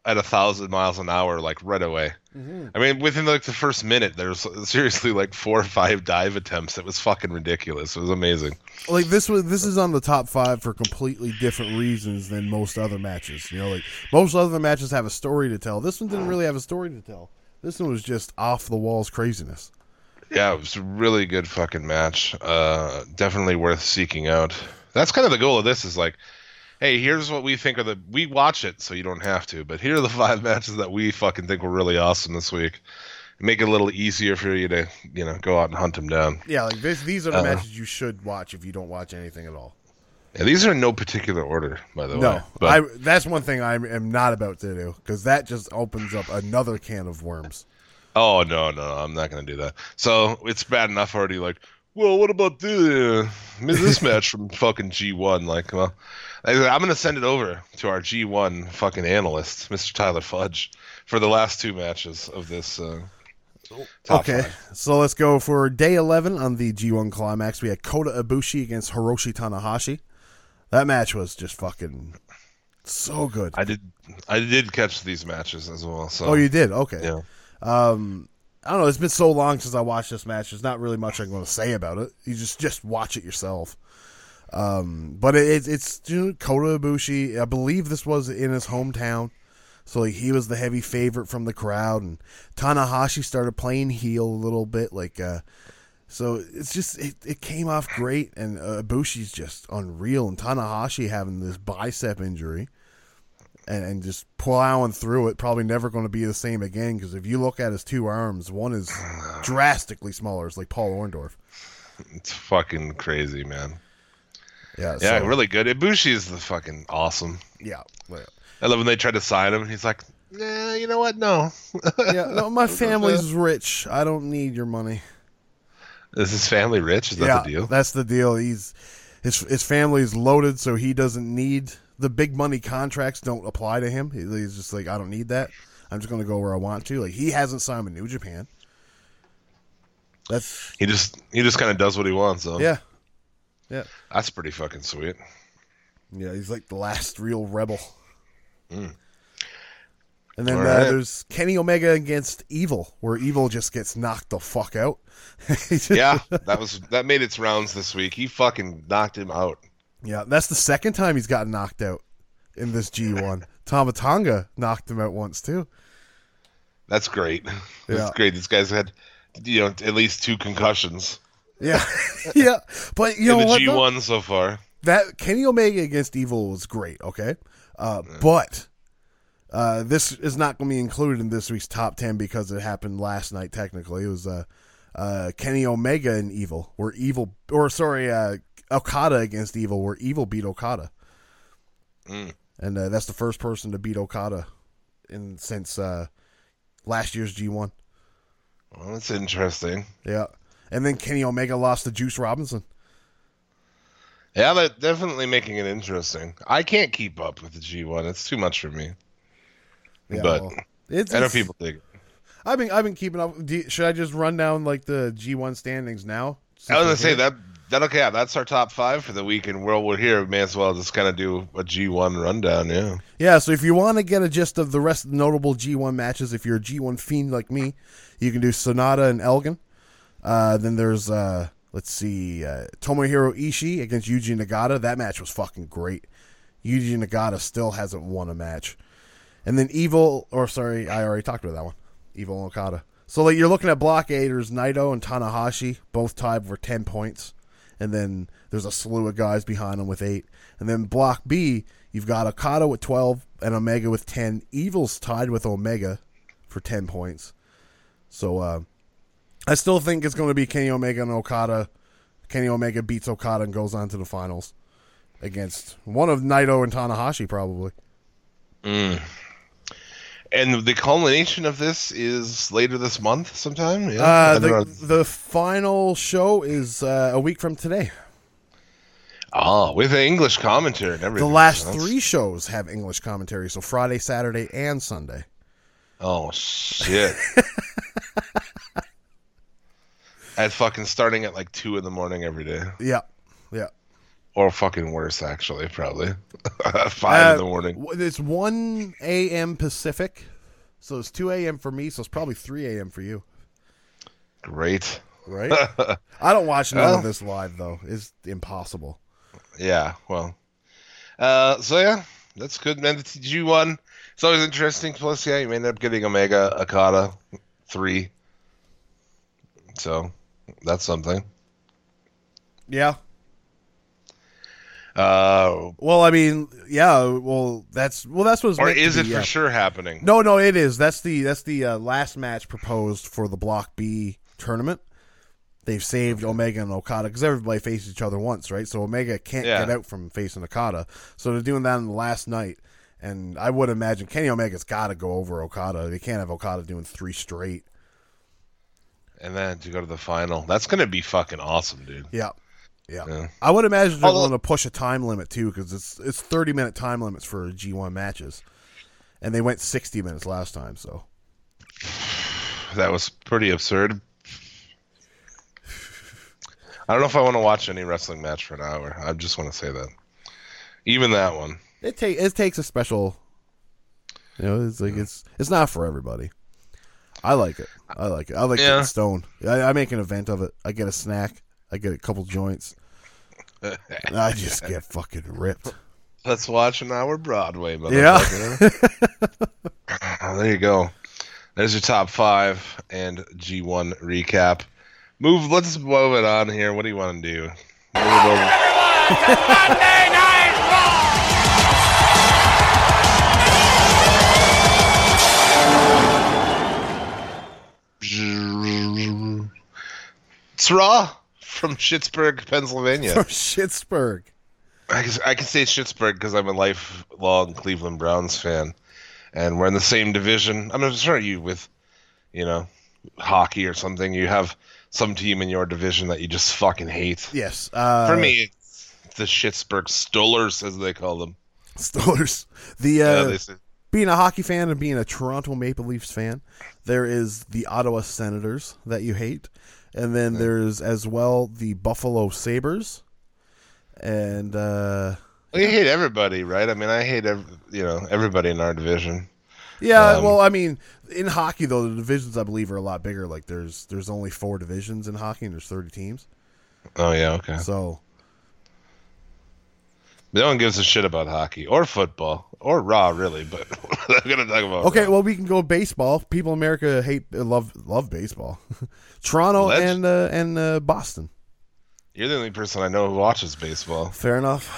at a thousand miles an hour, like right away. Mm-hmm. I mean, within like the first minute, there's seriously like four or five dive attempts. It was fucking ridiculous. It was amazing. Like this was this is on the top five for completely different reasons than most other matches. You know, like most other matches have a story to tell. This one didn't really have a story to tell. This one was just off the walls craziness. Yeah, it was a really good fucking match. Uh, definitely worth seeking out. That's kind of the goal of this. Is like, hey, here's what we think are the. We watch it, so you don't have to. But here are the five matches that we fucking think were really awesome this week. Make it a little easier for you to, you know, go out and hunt them down. Yeah, like this, these are the Uh, matches you should watch if you don't watch anything at all. Yeah, these are in no particular order, by the No, way. But I, that's one thing I am not about to do because that just opens up another can of worms. oh no, no, I'm not gonna do that. So it's bad enough already. Like, well, what about the uh, this match from fucking G one? Like, well, I- I'm gonna send it over to our G one fucking analyst, Mister Tyler Fudge, for the last two matches of this. Uh, top Okay, five. so let's go for day eleven on the G one Climax. We had Kota Ibushi against Hiroshi Tanahashi. That match was just fucking so good. I did, I did catch these matches as well. So Oh, you did? Okay. yeah. Um, I don't know. It's been so long since I watched this match. There's not really much I'm going to say about it. You just just watch it yourself. Um, but it, it, it's you know, Kota Ibushi. I believe this was in his hometown, so like, he was the heavy favorite from the crowd, and Tanahashi started playing heel a little bit. Like, uh, so it's just it, it came off great, and uh, Ibushi's just unreal, and Tanahashi having this bicep injury. And, and just plowing through it, probably never going to be the same again. Because if you look at his two arms, one is drastically smaller. It's like Paul Orndorff. It's fucking crazy, man. Yeah, Yeah, so- really good. Ibushi is the fucking awesome. Yeah, well, I love when they try to sign him. He's like, nah, you know what? No. yeah. No, my family's rich. I don't need your money. Is his family rich? Is that yeah, the deal? that's the deal. He's his his family's loaded, so he doesn't need the big money contracts. Don't apply to him. He- He's just like, I don't need that. I'm just going to go where I want to. Like he hasn't signed with New Japan. That's He just he just kind of does what he wants. So yeah, yeah. that's pretty fucking sweet. Yeah, he's like the last real rebel. Mm. And then All uh, right. there's Kenny Omega against Evil, where Evil just gets knocked the fuck out. He just- Yeah, that was that made its rounds this week. He fucking knocked him out. yeah, that's the second time he's gotten knocked out in this G one. Tama Tonga knocked him out once too. That's great. That's Yeah. great. These guys had, you know, at least two concussions Yeah, yeah, but you in know the what? G though? one so far. That Kenny Omega against Evil was great. Okay, uh, but. Uh, this is not going to be included in this week's top ten because it happened last night. Technically, it was uh, uh, Kenny Omega and Evil, where Evil, or sorry, uh, Okada against Evil, where Evil beat Okada, Mm. and uh, that's the first person to beat Okada in since uh, last year's G one. Well, that's interesting. Yeah, and then Kenny Omega lost to Juice Robinson. Yeah, they're definitely making it interesting. I can't keep up with the G one. It's too much for me. Yeah, But well, it's, I know it's- people dig it. I've been I've been keeping up. Do you- should I just run down like the G one standings now? I was gonna Since say we're here? that that okay. Yeah, that's our top five for the week, and while we're here, we may as well just kind of do a G one rundown. Yeah. Yeah, so if you want to get a gist of the rest of the notable G one matches, if you're a G one fiend like me, you can do Sonata and Elgin. Uh, then there's, uh, let's see, uh, Tomohiro Ishii against Yuji Nagata. That match was fucking great. Yuji Nagata still hasn't won a match. And then Evil, or sorry, I already talked about that one. Evil and Okada. So like you're looking at Block A, there's Naito and Tanahashi, both tied for ten points. And then there's a slew of guys behind them with eight. And then Block B, you've got Okada with twelve and Omega with ten. Evil's tied with Omega for ten points. So uh, I still think it's going to be Kenny Omega and Okada. Kenny Omega beats Okada and goes on to the finals against one of Naito and Tanahashi probably. Mm. And the culmination of this is later this month sometime? Yeah. Uh, I don't know. the, the final show is uh, a week from today. Oh, with the English commentary and The everything. last That's- three shows have English commentary, so Friday, Saturday, and Sunday. Oh, shit. At fucking starting at like two in the morning every day. Yeah, yeah. or fucking worse, actually, probably. Five Uh, in the morning. w- It's one a.m. Pacific, so it's two a.m. for me, so it's probably three a.m. for you. Great. Right? I don't watch none Well- of this live, though. It's impossible. Yeah, well. Uh, so, yeah, that's good, man. The T G one, it's always interesting. Plus, yeah, you may end up getting Omega Okada three. So, that's something. Yeah. Uh, Well, I mean, yeah. Well, that's well, that's what's or meant to is be, it for yeah. sure happening? No, no, it is. That's the that's the uh, last match proposed for the Block B tournament. They've saved Omega and Okada because everybody faced each other once, right? So Omega can't Yeah. get out from facing Okada. So they're doing that on the last night. And I would imagine Kenny Omega's got to go over Okada. They can't have Okada doing three straight. And then to go to the final. That's going to be fucking awesome, dude. Yeah. Yeah. Yeah. I would imagine they're Although- going to push a time limit, too, because it's it's thirty-minute time limits for G one matches. And they went sixty minutes last time, so. That was pretty absurd. I don't know if I want to watch any wrestling match for an hour. I just want to say that. Even that one. It, take, it takes a special... You know, it's like it's it's not for everybody. I like it. I like it. I like Yeah. getting stoned. I, I make an event of it. I get a snack. I get a couple joints. And I just get fucking ripped. Let's watch an hour Broadway, Yeah. motherfucker. There you go. There's your top five and G one recap. Move. Let's move it on here. What do you want to do? Move it over. It's Raw from Schittsburg, Pennsylvania. From Schittsburg. I can, I can say Schittsburg because I'm a lifelong Cleveland Browns fan, and we're in the same division. I'm sure you with, you know, hockey or something. You have some team in your division that you just fucking hate. Yes. Uh, For me, it's the Schittsburg Stolers, as they call them. Steelers. The Yeah, uh, they say. being a hockey fan and being a Toronto Maple Leafs fan, there is the Ottawa Senators that you hate, and then there's as well the Buffalo Sabres, and uh, Well, you hate everybody, right? I mean, I hate every, you know everybody in our division. yeah. Um, well, I mean, in hockey though, the divisions I believe are a lot bigger. Like there's there's only four divisions in hockey, and there's thirty teams. Oh yeah, okay. So No one gives a shit about hockey or football or Raw, really. But I'm gonna talk about okay, Raw. well we can go baseball. People in America hate love love baseball. Toronto Let's- and uh, and uh, Boston. You're the only person I know who watches baseball. Fair enough.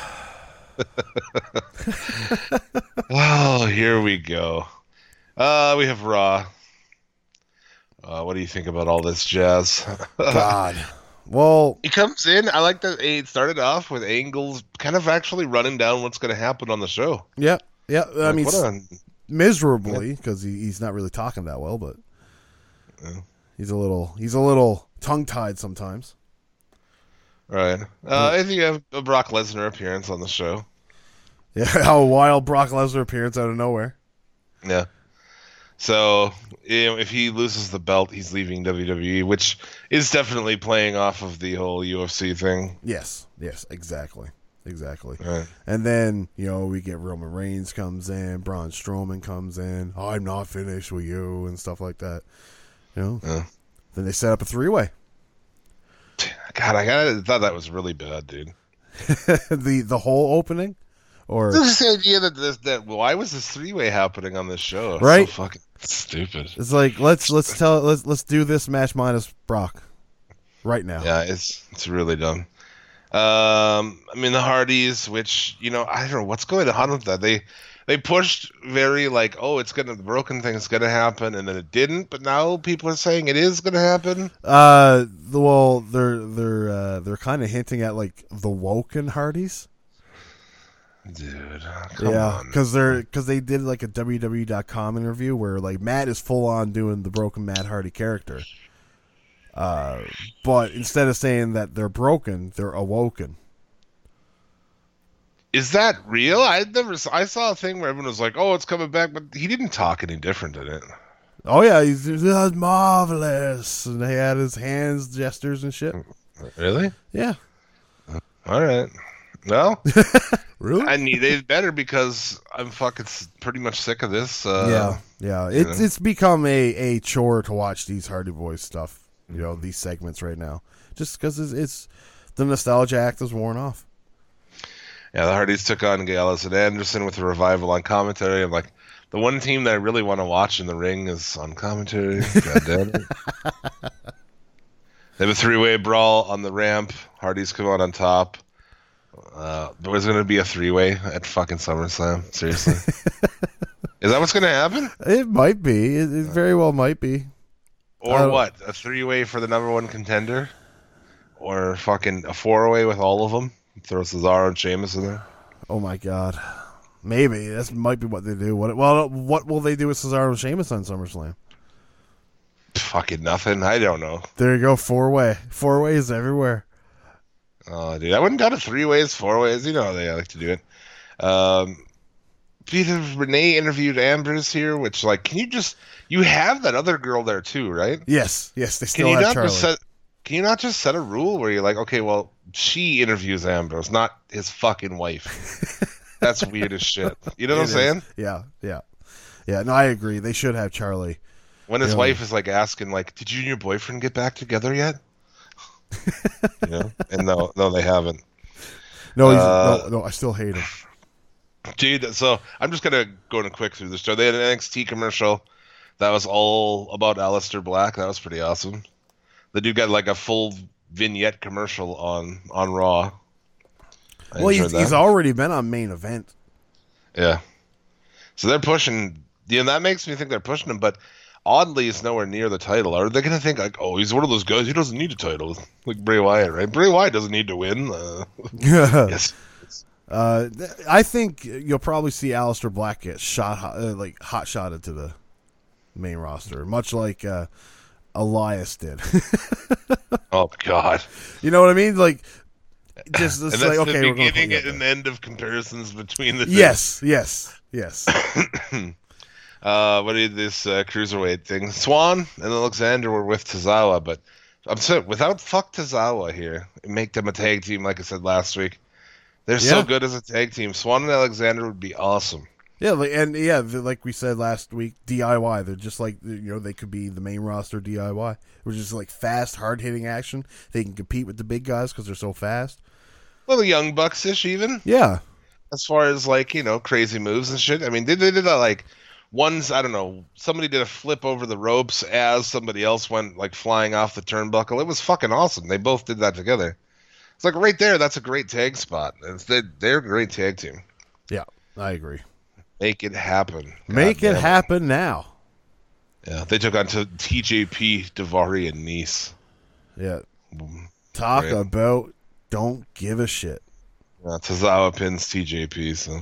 Oh, here we go. Uh, we have Raw. Uh, what do you think about all this jazz? God. Well, He comes in. I like that it started off with Angles kind of actually running down what's going to happen on the show. yeah, yeah. I Like, mean, what a, miserably because he, he's not really talking that well, but Yeah. he's a little he's a little tongue tied sometimes. right. Uh, I think you have a Brock Lesnar appearance on the show. Yeah, a wild Brock Lesnar appearance out of nowhere. Yeah. So, you know, if he loses the belt, he's leaving W W E, which is definitely playing off of the whole U F C thing. Yes, yes, exactly, exactly. Right. And then you know we get Roman Reigns comes in, Braun Strowman comes in. I'm not finished with you and stuff like that. You know. Yeah. Then they set up a three way. God, I gotta, thought that was really bad, dude. the the whole opening, or This idea that this that why was this three way happening on this show? It's Right. So fucking stupid. it's like let's let's tell let's let's do this match minus Brock right now. Yeah, it's it's really dumb. Um, I mean the Hardys, which you know, I don't know what's going on with that. They they pushed very like, oh, it's gonna the broken thing's gonna happen, and then it didn't. But now people are saying it is gonna happen. Uh, the, well, they're they're uh, they're kind of hinting at like the Woken Hardys. Dude, come yeah, on. because they're because they did like a W W E dot com interview where like Matt is full on doing the broken Matt Hardy character. Uh, but instead of saying that they're broken, they're awoken. Is that real? I never. s- I saw a thing where everyone was like, "Oh, it's coming back," but he didn't talk any different in it. Oh yeah, he's, he's marvelous, and he had his hands gestures and shit. Really? Yeah, All right. No, Really? I need it better because I'm fucking s- pretty much sick of this. Uh, yeah, yeah. you It's know. it's become a, a chore to watch these Hardy Boys stuff. You know, these segments right now, just because it's, it's the nostalgia act is worn off. Yeah, the Hardys took on Gallus and Anderson with a revival on commentary. I'm like, the one team that I really want to watch in the ring is on commentary. God damn it. They have a three-way brawl on the ramp. Hardys come out on top. Uh, there's going to be a three-way at fucking SummerSlam. Seriously. Is that what's going to happen? It might be. It, it very well might be. Or Uh, what? A three-way for the number one contender? Or fucking a four-way with all of them? Throw Cesaro and Sheamus in there? Oh my god. Maybe that might be what they do. What well, what will they do with Cesaro and Sheamus on SummerSlam? Fucking nothing. I don't know. There you go. Four way. Four ways everywhere. Oh, dude, I wouldn't got it three ways, four ways. You know how they like to do it. Um, Peter Renee interviewed Ambrose here, which, like, can you just you have that other girl there too, right? Yes. Yes. They Can still you have not Charlie. just set? Can you not just set a rule where you're like, okay, well, she interviews Ambrose, not his fucking wife. That's weird as shit. You know what I'm It is. saying? Yeah. Yeah. Yeah. No, I agree. They should have Charlie. When his Yeah. wife is like asking, like, "Did you and your boyfriend get back together yet?" You know, and no, no, they haven't. No, he's, Uh, no, no. I still hate him. Dude, so I'm just gonna go in a quick through the show. They had an N X T commercial that was all about Aleister Black. That was pretty awesome. The dude got like a full vignette commercial on on Raw. I Well, he's, enjoyed that. he's already been on main event. Yeah. So they're pushing. Yeah, that makes me think they're pushing him, but oddly, it's nowhere near the title. Are they gonna think like, oh, he's one of those guys? He doesn't need a title, like Bray Wyatt, right? Bray Wyatt doesn't need to win. Uh, yes. Uh, th- I think you'll probably see Aleister Black get shot, uh, like hot shotted to the main roster, much like uh, Elias did. Oh God. You know what I mean? Like, just And it's that's like okay, the we're going to beginning and end of comparisons between the two. Yes, yes, yes. Uh, what did this uh, cruiserweight thing? Swan and Alexander were with Tozawa, but I'm so without fuck Tozawa here, make them a tag team. Like I said last week, they're so Yeah. good as a tag team. Swan and Alexander would be awesome. Yeah, like, and yeah, the- like we said last week, D I Y. They're just like, you know, they could be the main roster D I Y, which is like fast, hard hitting action. They can compete with the big guys because they're so fast. Little young bucks ish even, Yeah, as far as like you know crazy moves and shit. I mean, they, they did that like one's I don't know. Somebody did a flip over the ropes as somebody else went like flying off the turnbuckle. It was fucking awesome. They both did that together. It's like right there. That's a great tag spot. It's, they, they're a great tag team. yeah, I agree. Make it happen. Make God it damn happen now. Yeah, they took on to T J P, Daivari, and Nice. Yeah, talk Great. about don't give a shit. Uh, Tozawa pins T J P. So,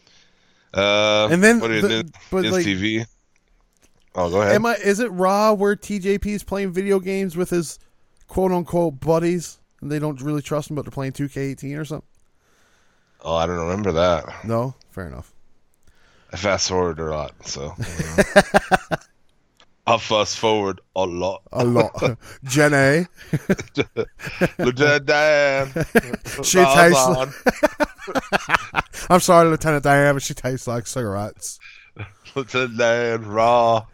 uh, And then what the- did it? but, Is like- T V? Oh, go ahead. Am I? Is it Raw where T J P is playing video games with his quote unquote buddies, and they don't really trust him, but they're playing two K eighteen or something? Oh, I don't remember that. No, fair enough. I fast forward a lot, so uh, I'll fast forward a lot. A lot. Jenny. Lieutenant Dan. She Raw tastes on. I'm sorry, Lieutenant Diane, but she tastes like cigarettes. Lieutenant Dan. Raw.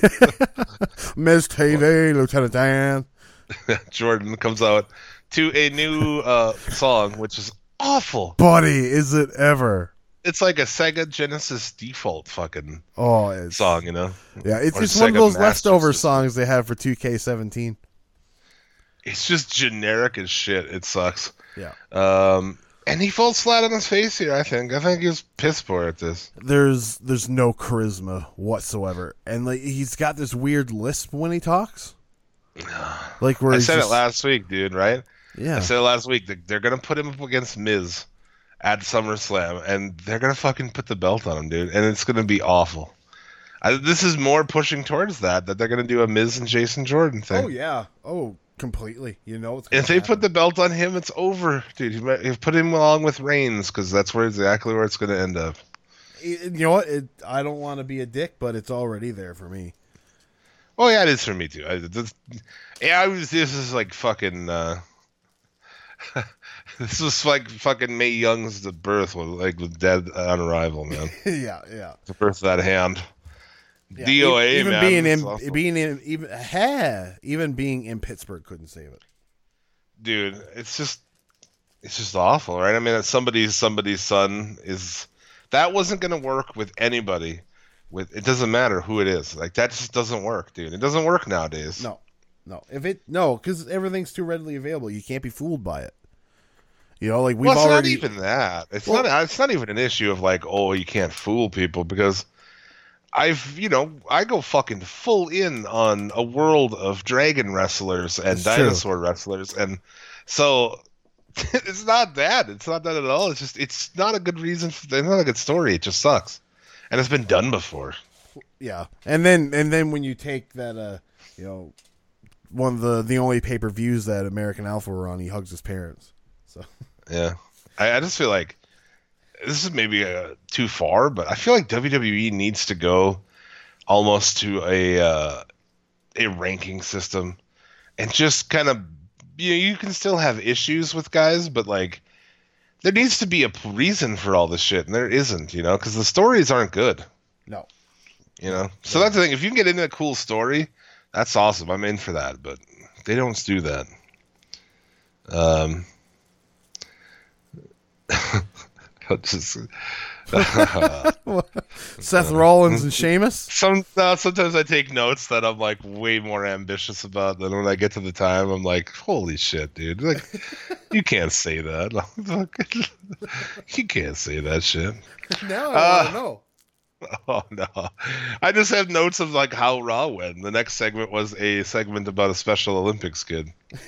Miz T V, Lieutenant Dan. Jordan comes out to a new uh, song, which is awful. Buddy, is it ever? It's like a Sega Genesis default fucking Oh, it's song, you know? Yeah, it's, Or it's one of Sega those Master leftover System. songs they have for two K seventeen. It's just generic as shit. It sucks. Yeah. Um, and he falls flat on his face here, I think. I think he was piss poor at this. There's there's no charisma whatsoever, and like he's got this weird lisp when he talks. Like where I he's said just, it last week, dude, right? Yeah. I said it last week. They're going to put him up against Miz at SummerSlam, and they're going to fucking put the belt on him, dude. And it's going to be awful. I, this is more pushing towards that, that they're going to do a Miz and Jason Jordan thing. Oh yeah. Oh, completely. You know it's If they put the belt on him, it's over, dude. You might- you put him along with Reigns, because that's where exactly where it's going to end up. you know what? It, I don't want to be a dick, but it's already there for me. Oh yeah, it is for me too. I, this, yeah, I was. This is like fucking. Uh, This was like fucking Mae Young's the birth with like with Dead on Arrival, man. yeah, yeah. The birth of that hand. Yeah, D O A, even man. being in, awesome. being in, even ha, even being in Pittsburgh couldn't save it. Dude, it's just, it's just awful, right? I mean, that somebody's somebody's son is, that wasn't gonna work with anybody. With it doesn't matter who it is. Like that just doesn't work, dude. It doesn't work nowadays. No, no. If it no, because everything's too readily available. You can't be fooled by it. You know, like we've well, it's already. not even that. It's Well- not. It's not even an issue of like, oh, you can't fool people because I've, you know, I go fucking full in on a world of dragon wrestlers and It's true. dinosaur wrestlers, and so it's not that. It's not that at all. It's just it's not a good reason. For, it's not a good story. It just sucks, and it's been done before. Yeah, and then and then when you take that, uh, you know, one of the the only pay per views that American Alpha were on, he hugs his parents. So Yeah, I, I just feel like this is maybe uh, too far, but I feel like W W E needs to go almost to a uh, a ranking system, and just kind of you know, you can still have issues with guys, but like there needs to be a p- reason for all this shit, and there isn't, you know, because the stories aren't good, no, you know. So that's the thing. If you can get into a cool story, that's awesome. I'm in for that, but they don't do that. Um. just, Seth Rollins and Sheamus. Some uh, sometimes I take notes that I'm like way more ambitious about than when I get to the time. I'm like, holy shit, dude! Like, you can't say that. You can't say that shit. Now I Uh, want to know. Oh no! I just have notes of like how Raw went. The next segment was a segment about a Special Olympics kid,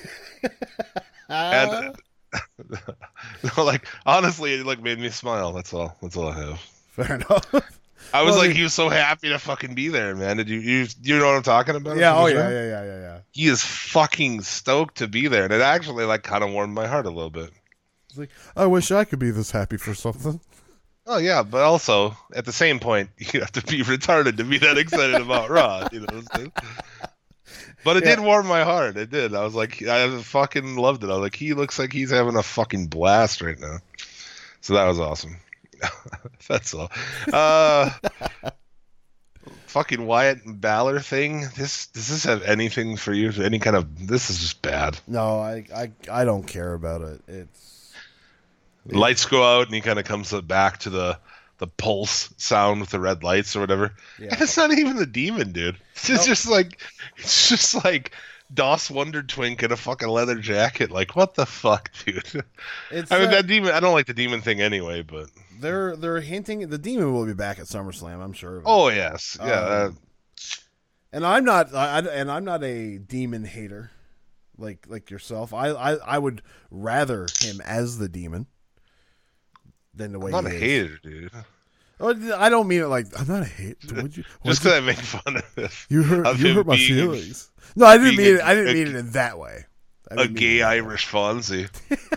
and no, like honestly, it like made me smile. That's all. That's all I have. Fair enough. I was Well, like, he- he was so happy to fucking be there, man. Did you you you know what I'm talking about? yeah. From Oh the yeah. show? Yeah. Yeah. Yeah. Yeah. He is fucking stoked to be there, and it actually like kind of warmed my heart a little bit. It's like, I wish I could be this happy for something. Oh yeah, but also at the same point, you have to be retarded to be that excited about Raw. You know what I'm saying? But it Yeah. did warm my heart. It did. I was like, I fucking loved it. I was like, he looks like he's having a fucking blast right now. So that was awesome. That's all. Uh, fucking Wyatt and Balor thing. This does this have anything for you? Any kind of? This is just bad. No, I, I, I don't care about it. It's Lights go out and he kind of comes back to the the pulse sound with the red lights or whatever. Yeah. And it's not even the demon, dude. It's just, Nope. just like it's just like Doss Wonder Twink in a fucking leather jacket. Like what the fuck, dude? it's. I mean uh, that demon. I don't like the demon thing anyway, but they're they're hinting the demon will be back at SummerSlam. I'm sure. of it. oh yes, yeah. uh, Um, and I'm not. I, I- and I'm not a demon hater, like like yourself. I, I, I would rather him as the demon than the way I'm not a he is. hater, dude. Oh, I don't mean it like I'm not a hater. Would you? Just would because I make fun of this. you, you hurt of you him hurt my being feelings. No, I didn't being mean it. a- I didn't a- mean it in that way. I A didn't mean it gay in that way. Irish Fonzie.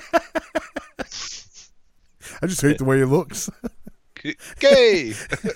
I just hate the way he looks. Gay.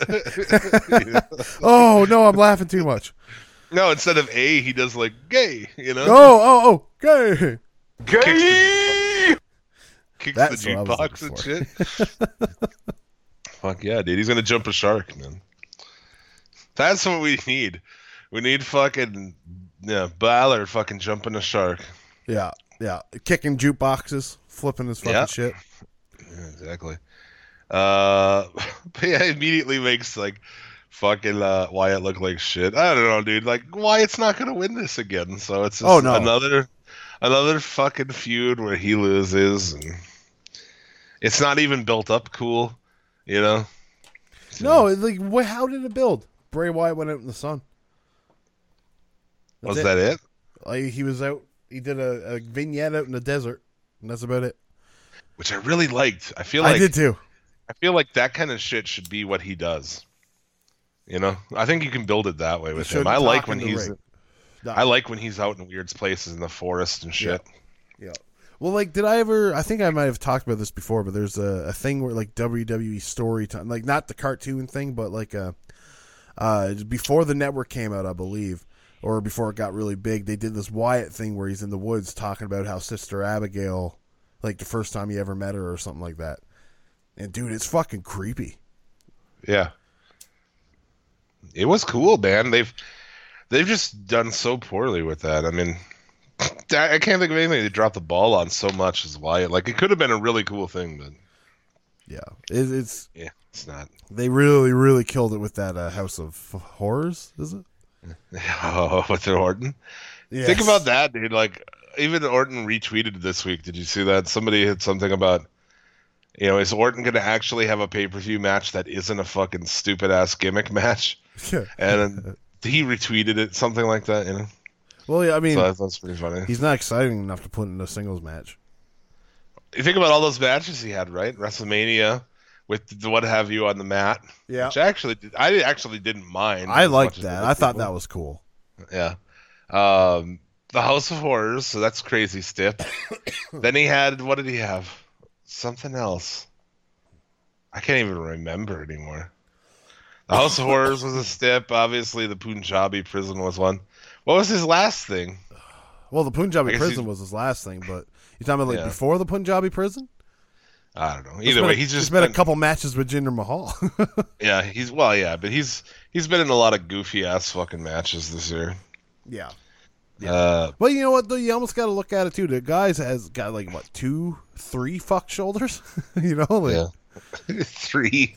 Oh no, I'm laughing too much. No, instead of A, he does like gay. You know. Oh oh oh, gay. Gay! Kicks That's the what I was jukebox and looking shit. Fuck yeah, dude. He's gonna jump a shark, man. That's what we need. We need fucking yeah, Balor fucking jumping a shark. Yeah, yeah, kicking jukeboxes, flipping his fucking Yeah. shit. Yeah, exactly. Uh, but yeah, it immediately makes like fucking uh, Wyatt look like shit. I don't know, dude. Like Wyatt's not gonna win this again, so it's just Oh, no. another another fucking feud where he loses, and it's not even built up cool, you know. No, it's like wh- how did it build? Bray Wyatt went out in the sun. That's Was it. that it? Like he was out. He did a, a vignette out in the desert, and that's about it. Which I really liked. I feel I like did too. I feel like that kind of shit should be what he does. You know, I think you can build it that way with him. shouldn't I like talk when in the he's, ring. No. I like when he's out in weird places in the forest and shit. Yeah. Well, like, did I ever? I think I might have talked about this before, but there's a, a thing where like W W E story time, like not the cartoon thing, but like uh, uh, before the network came out, I believe, or before it got really big, they did this Wyatt thing where he's in the woods talking about how Sister Abigail like the first time you ever met her or something like that. And dude, it's fucking creepy. Yeah. It was cool, man. They've they've just done so poorly with that. I mean, I can't think of anything they dropped the ball on so much as Wyatt. Like, it could have been a really cool thing, but yeah, it, it's yeah, it's not. They really, really killed it with that uh, House of Horrors, is it? Oh, with their Orton. Yes. Think about that, dude. Like, even Orton retweeted this week. Did you see that? Somebody had something about, you know, is Orton going to actually have a pay-per-view match that isn't a fucking stupid-ass gimmick match? And he retweeted it, something like that, you know? Well, yeah, I mean, so that's pretty funny. He's not exciting enough to put in a singles match. You think about all those matches he had, right? WrestleMania with the what have you on the mat. Yeah. Which I actually, did, I actually didn't mind. I liked that. I thought that was cool. Yeah. Um, the House of Horrors, so that's crazy stiff. Then he had, what did he have? Something else. I can't even remember anymore. The House of Horrors was a stip. Obviously, the Punjabi prison was one. What was his last thing? Well, the Punjabi prison was his last thing, but you talking about like yeah. before the Punjabi prison? I don't know. Either way, a, he's just been, been a couple matches with Jinder Mahal. yeah, he's well, yeah, but he's he's been in a lot of goofy ass fucking matches this year. Yeah. Yeah. Uh, well, you know what though? You almost got to look at it too. The guys has got like what two, three fuck shoulders. you know, like, yeah. Three.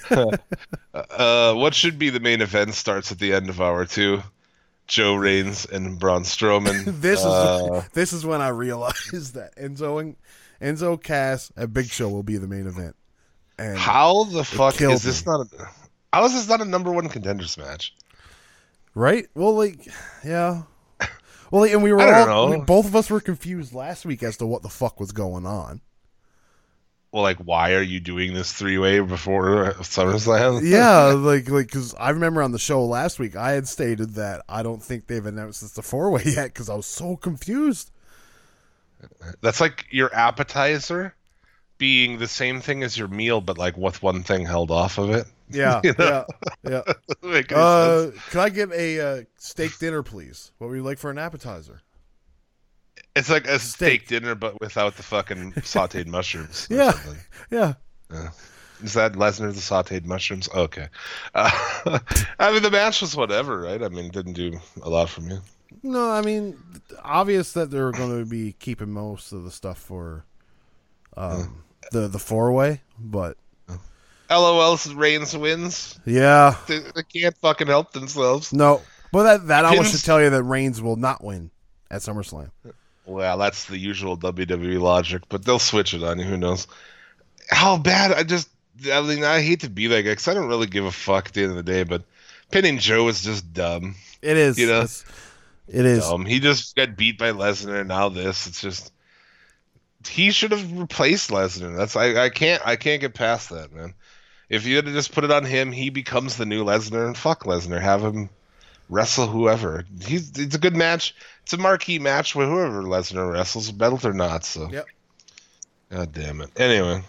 uh, what should be the main event starts at the end of hour two. Joe Reigns and Braun Strowman. this is uh, this is when I realized that Enzo and Enzo Cass at Big Show will be the main event. And how the fuck is this me. not? A, how is this not a number one contenders match? Right? Well, like, yeah. Well, like, and we were I don't all know. we, both of us were confused last week as to what the fuck was going on. Well, like, why are you doing this three-way before SummerSlam? yeah, like, like, because I remember on the show last week, I had stated that I don't think they've announced it's a four-way yet because I was so confused. That's like your appetizer being the same thing as your meal, but like with one thing held off of it. Yeah, You know? yeah, yeah. Make any Uh, sense. can I get a uh, steak dinner, please? What would you like for an appetizer? It's like a steak. steak. dinner, but without the fucking sauteed mushrooms. or Yeah, something. yeah. Yeah. Is that Lesnar the sauteed mushrooms? Okay. Uh, I mean, the match was whatever, right? I mean, it didn't do a lot for me. No, I mean, obvious that they're going to be keeping most of the stuff for um, the the four way, but LOL, Reigns wins. yeah, They, they can't fucking help themselves. no. But that that almost Pins- should tell you that Reigns will not win at SummerSlam. Well, that's the usual W W E logic, but they'll switch it on you. Who knows? How bad? I just, I mean, I hate to be that guy because I don't really give a fuck at the end of the day, but pinning Joe is just dumb. It is. You know? It's- It is. Dumb. He just got beat by Lesnar, and now this. It's just he should have replaced Lesnar. That's I, I can't I can't get past that, man. If you had to just put it on him, he becomes the new Lesnar, and fuck Lesnar. Have him wrestle whoever. He's it's a good match. It's a marquee match with whoever Lesnar wrestles, belt or not. So, Yep. God damn it. Anyway,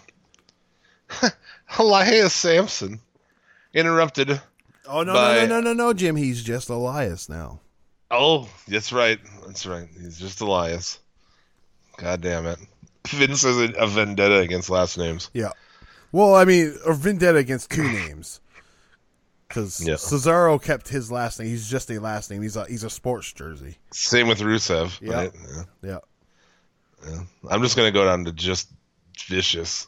Elias Sampson interrupted. Oh no, by- no, no, no, no, no, Jim. He's just Elias now. Oh, that's right. That's right. He's just Elias. God damn it. Vince has a, a vendetta against last names. Yeah. Well, I mean, a vendetta against two names. Because Yeah. Cesaro kept his last name. He's just a last name. He's a he's a sports jersey. Same with Rusev. Yeah. Right? Yeah. Yeah. Yeah. I'm just going to go down to just Vicious.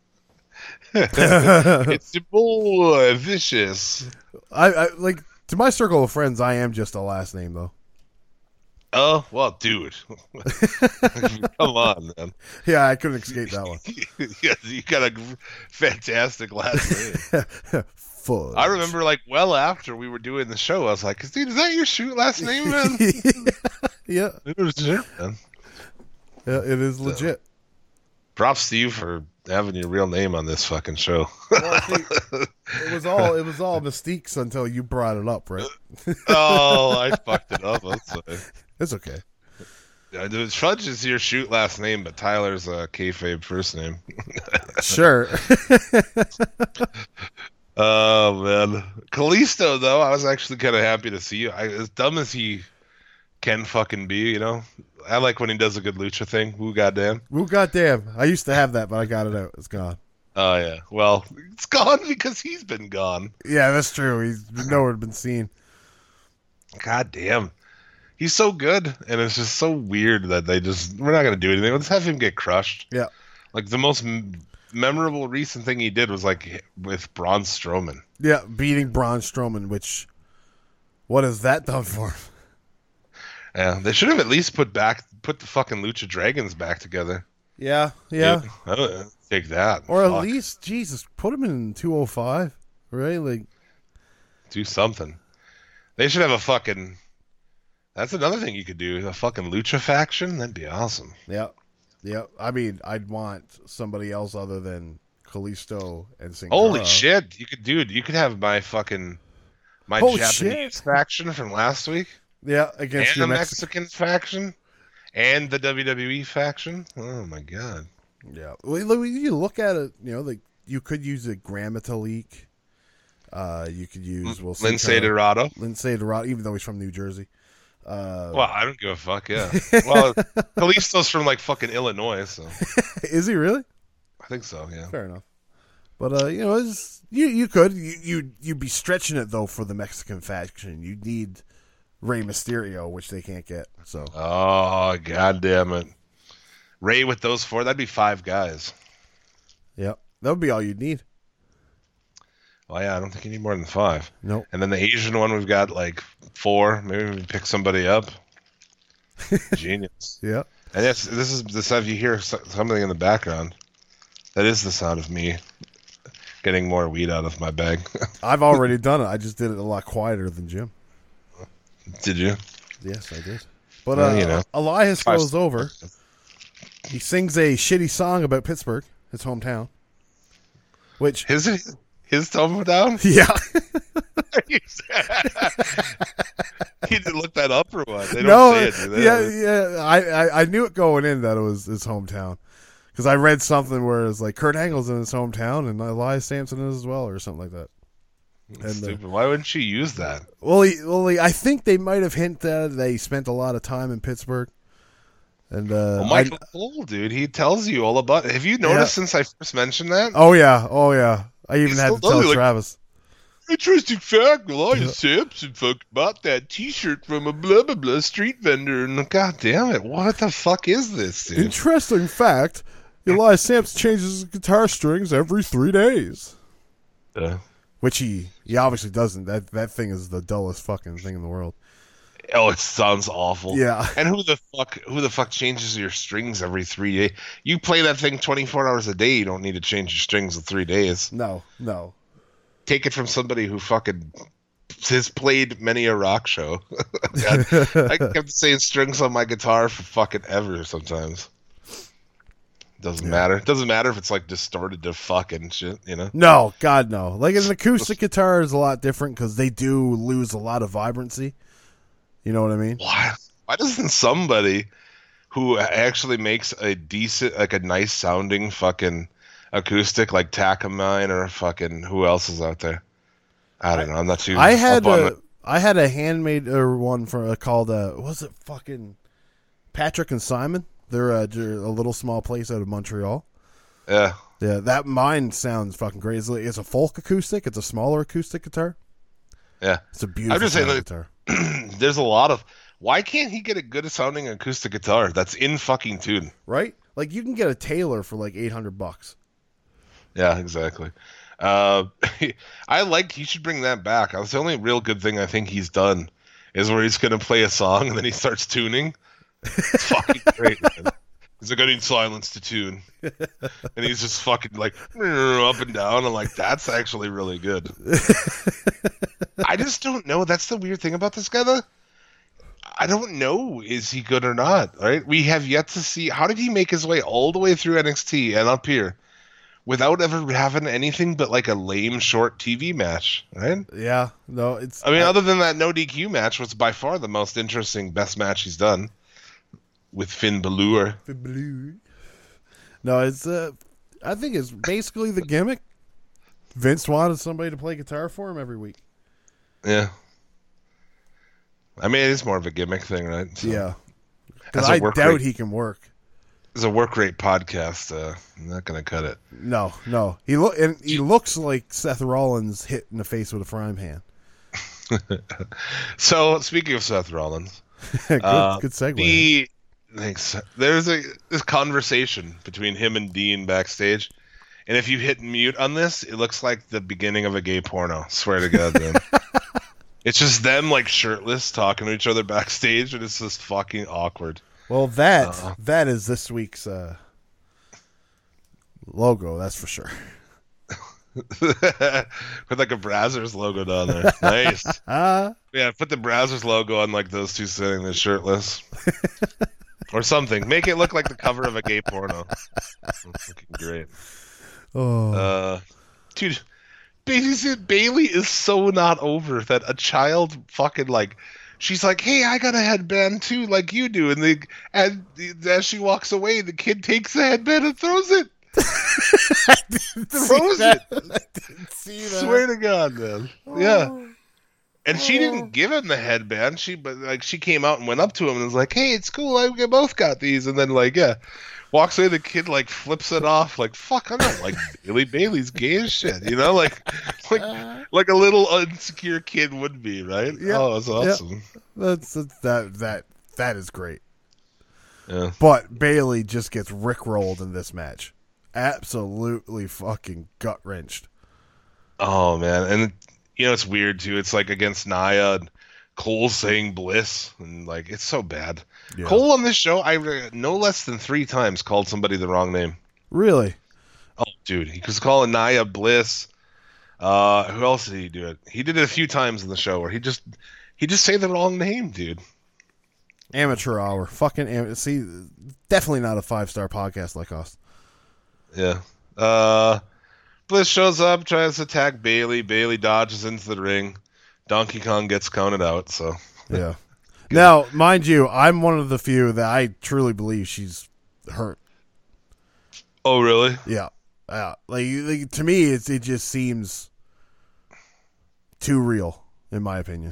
It's your boy, Vicious. I, I like to my circle of friends. I am just a last name though. Oh, well, dude. Come on, man. Yeah, I couldn't escape that one. Yeah, you got a fantastic last name. Fudge. I remember, like, well after we were doing the show, I was like, dude, is that your shoot last name, man? yeah, It was legit, man. yeah, it is legit. Props to you for having your real name on this fucking show. Well, see, it was all it was all mystiques until you brought it up, right? Oh, I fucked it up. That's why. It's okay. Yeah, dude, Fudge is your shoot last name, but Tyler's a kayfabe first name. Sure. Oh man, Kalisto though, I was actually kind of happy to see you. I, as dumb as he can fucking be, you know? I like when he does a good lucha thing. Woo goddamn. Woo goddamn. I used to have that, but I got it out. It's gone. Oh, yeah. Well, it's gone because he's been gone. Yeah, that's true. He's nowhere been seen. God damn. He's so good, and it's just so weird that they just, we're not going to do anything. Let's have him get crushed. Yeah. Like, the most m- memorable recent thing he did was, like, with Braun Strowman. Yeah, beating Braun Strowman, which, what has that done for him? Yeah, they should have at least put back, put the fucking Lucha Dragons back together. Yeah, yeah. Dude, I don't know, take that. Or at Fuck. least, Jesus, put him in two oh five, right? Like, Do something. They should have a fucking, that's another thing you could do, a fucking Lucha faction. That'd be awesome. yeah, yeah. I mean, I'd want somebody else other than Kalisto and Sin Cara. Holy shit. You could, dude, you could have my fucking, my Holy Japanese shit. faction from last week. Yeah, against And your the Mexican. Mexican faction. And the W W E faction. Oh my god. Yeah, well, look- you look at it. You know, like you could use a Gramatalik. Uh, you could use well, Sin Lindsay Cara- Dorado. Lindsay Dorado, even though he's from New Jersey. Uh, Well, I don't give a fuck, yeah. Well, Kalisto's from like fucking Illinois, so is he really? I think so, yeah. Fair enough. But uh, you know, it's, you you could you you you'd be stretching it though for the Mexican faction. You need Rey Mysterio, which they can't get. So Oh, god damn it. Ray with those four, that'd be five guys. yep, that would be all you'd need. Well, yeah, I don't think you need more than five. Nope. And then the Asian one, we've got like four. Maybe we pick somebody up. Genius. Yeah. And yes, this is the sound. You hear so- something in the background. That is the sound of me getting more weed out of my bag. I've already done it. I just did it a lot quieter than Jim. Did you? Yes, I did. But Well, uh, you know. Elias Five- goes over. He sings a shitty song about Pittsburgh, his hometown. Which, His his thumb down. yeah, He didn't look that up or what? They don't no, say it, do they? yeah, yeah. I, I, I knew it going in that it was his hometown because I read something where it's like Kurt Angle's in his hometown and Elias Sampson is as well, or something like that. And, uh, Stupid. Why wouldn't she use that? well, he, well, he, I think they might have hinted that he spent a lot of time in Pittsburgh. And uh, Well, I- Michael Cole, dude, he tells you all about it. Have you noticed since I first mentioned that? oh yeah, oh yeah. I even He's had still to tell does it, like- Travis. Interesting fact, Elias Sampson fucking bought that T-shirt from a blah blah blah street vendor, and god damn it, what the fuck is this, dude? Interesting fact: Elias Sampson changes his guitar strings every three days. Uh, Which he he obviously doesn't. That that thing is the dullest fucking thing in the world. oh, it sounds awful. Yeah. And who the fuck, who the fuck changes your strings every three days? You play that thing twenty-four hours a day. You don't need to change your strings in three days. No, no. Take it from somebody who fucking has played many a rock show. God, I kept saying strings on my guitar for fucking ever sometimes. Doesn't Yeah. matter. Doesn't matter if it's like distorted to fucking shit, you know? No, God, no. Like an acoustic guitar is a lot different because they do lose a lot of vibrancy. You know what I mean? Why? Why doesn't somebody who actually makes a decent, like a nice sounding fucking acoustic, like Takamine or fucking who else is out there? I don't know. I'm not too. I had up on a it. I had a handmade uh, one for uh, called uh, what was it fucking Patrick and Simon? They're, uh, they're a little small place out of Montreal. Yeah. Yeah, that mine sounds fucking great. It's, like, it's a folk acoustic. It's a smaller acoustic guitar. Yeah. It's a beautiful just saying, sounding like, guitar. There's a lot of. Why can't he get a good sounding acoustic guitar that's in fucking tune? Right? Like you can get a Taylor for like eight hundred bucks. Yeah, exactly. Uh, I like. He should bring that back. That's the only real good thing I think he's done is where he's gonna play a song and then he starts tuning. It's fucking great. Man. He's like, I need silence to tune, and he's just fucking like up and down. I'm like, that's actually really good. I just don't know. That's the weird thing about this guy, though. I don't know, is he good or not, right? We have yet to see. How did he make his way all the way through N X T and up here without ever having anything but like a lame short T V match, right? Yeah, no, it's. I mean, other than that no D Q match was by far the most interesting, best match he's done with Finn Balor. No, it's. Uh, I think it's basically the gimmick. Vince wanted somebody to play guitar for him every week. Yeah. I mean, it's more of a gimmick thing, right? So, Yeah. Because as a I work doubt rate- he can work. As a work rate podcast, uh, I'm not going to cut it. No, no. He look and he looks like Seth Rollins hit in the face with a frying pan. So, speaking of Seth Rollins, good, uh, good segue. the thanks. There's a this conversation between him and Dean backstage, and if you hit mute on this, it looks like the beginning of a gay porno. Swear to God, man. It's just them like shirtless talking to each other backstage, and it's just fucking awkward. Well, that Uh-oh. that is this week's uh, logo. That's for sure. With like a Brazzers logo down there. Nice. Ah, Yeah, put the Brazzers logo on like those two sitting there shirtless. Or something. Make it look like the cover of a gay porno. That's fucking great. oh, Uh, dude, Bailey, Bailey is so not over that a child fucking like, she's like, hey, I got a headband too, like you do, and the and the, as she walks away, the kid takes the headband and throws it. Throws it. I didn't see that. Swear to God, man. Yeah. And she didn't give him the headband. She but like she came out and went up to him and was like, "Hey, it's cool. I we both got these." And then like, yeah, walks away. The kid like flips it off. Like, fuck, I don't like Bailey. Bailey's gay as shit. You know, like like like a little insecure kid would be, right? Yeah. Oh, it's awesome. That's, that's that that that is great. Yeah. But Bailey just gets rickrolled in this match. Absolutely fucking gut wrenched. Oh man, and you know it's weird too. It's like against Nia and Cole saying Bliss, and like it's so bad. Yeah. Cole on this show, I re- no less than three times called somebody the wrong name. Really? Oh, dude, he was calling Nia Bliss. Uh, who else did he do it? He did it a few times in the show where he just he just say the wrong name, dude. Amateur hour. Fucking am- see, definitely not a five star podcast like us. Yeah. Uh, Bliss shows up, tries to attack Bailey. Bailey dodges into the ring. Donkey Kong gets counted out. So Yeah. Now, mind you, I'm one of the few that I truly believe she's hurt. oh really? Yeah. Yeah. Like, like to me, it's, it just seems too real, in my opinion.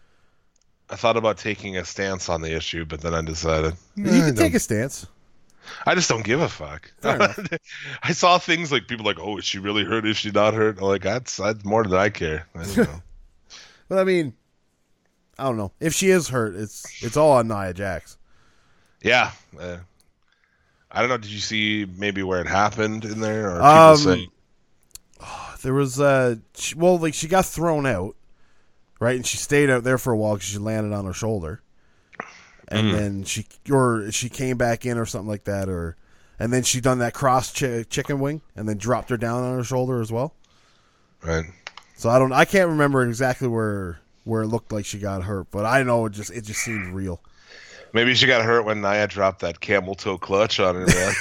I thought about taking a stance on the issue, but then I decided You "Nah, I can take don't- a stance. I just don't give a fuck. Fair enough. I saw things like people like, "Oh, is she really hurt? Is she not hurt?" I'm like, that's, that's more than I care. I don't know. But I mean, I don't know. If she is hurt, it's it's all on Nia Jax. Yeah. Uh, I don't know. Did you see maybe where it happened in there? Or people Um, say, There was uh, she, well, like she got thrown out, right, and she stayed out there for a while because she landed on her shoulder, and Mm. then she or she came back in or something like that, or and then she done that cross chi- chicken wing and then dropped her down on her shoulder as well. right. So I don't, I can't remember exactly where where it looked like she got hurt, but I know it just it just seemed real. Maybe she got hurt when Nia dropped that camel toe clutch on her, man.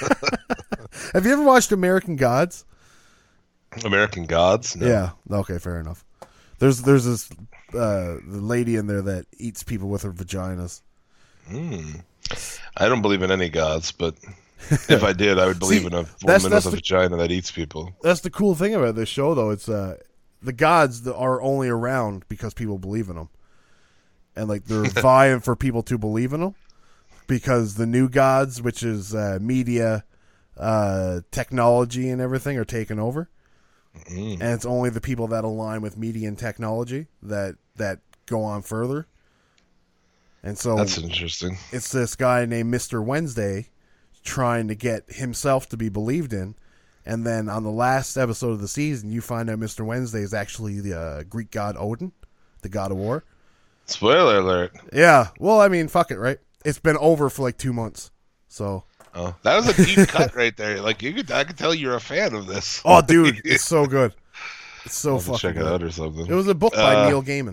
Have you ever watched American Gods? American Gods? No. Yeah. Okay, fair enough. There's there's this uh, the lady in there that eats people with her vaginas. Mm. I don't believe in any gods, but if I did, I would believe See, in a that's- woman that's with a the- vagina that eats people. That's the cool thing about this show, though. It's uh, the gods that are only around because people believe in them, and like they're vying for people to believe in them. Because the new gods, which is uh, media, uh, technology, and everything, are taken over, Mm. and it's only the people that align with media and technology that that go on further. And so That's interesting. it's this guy named Mister Wednesday trying to get himself to be believed in. And then on the last episode of the season, you find out Mister Wednesday is actually the uh, Greek god Odin, the god of war. Spoiler alert. Yeah. Well, I mean, fuck it, right? It's been over for like two months. So, Oh, that was a deep cut right there. Like you could, I could tell you're a fan of this. oh, dude, it's so good. It's so I'll have to fucking check it good. out or something. It was a book by Uh, Neil Gaiman.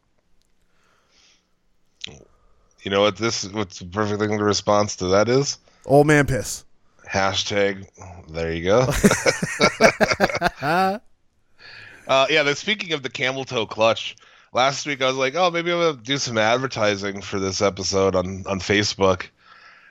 You know what? This what's the perfect thing to response to that is Old man piss. hashtag. There you go. uh, yeah. Then speaking of the camel toe clutch, last week I was like, oh, maybe I'm gonna do some advertising for this episode on on Facebook,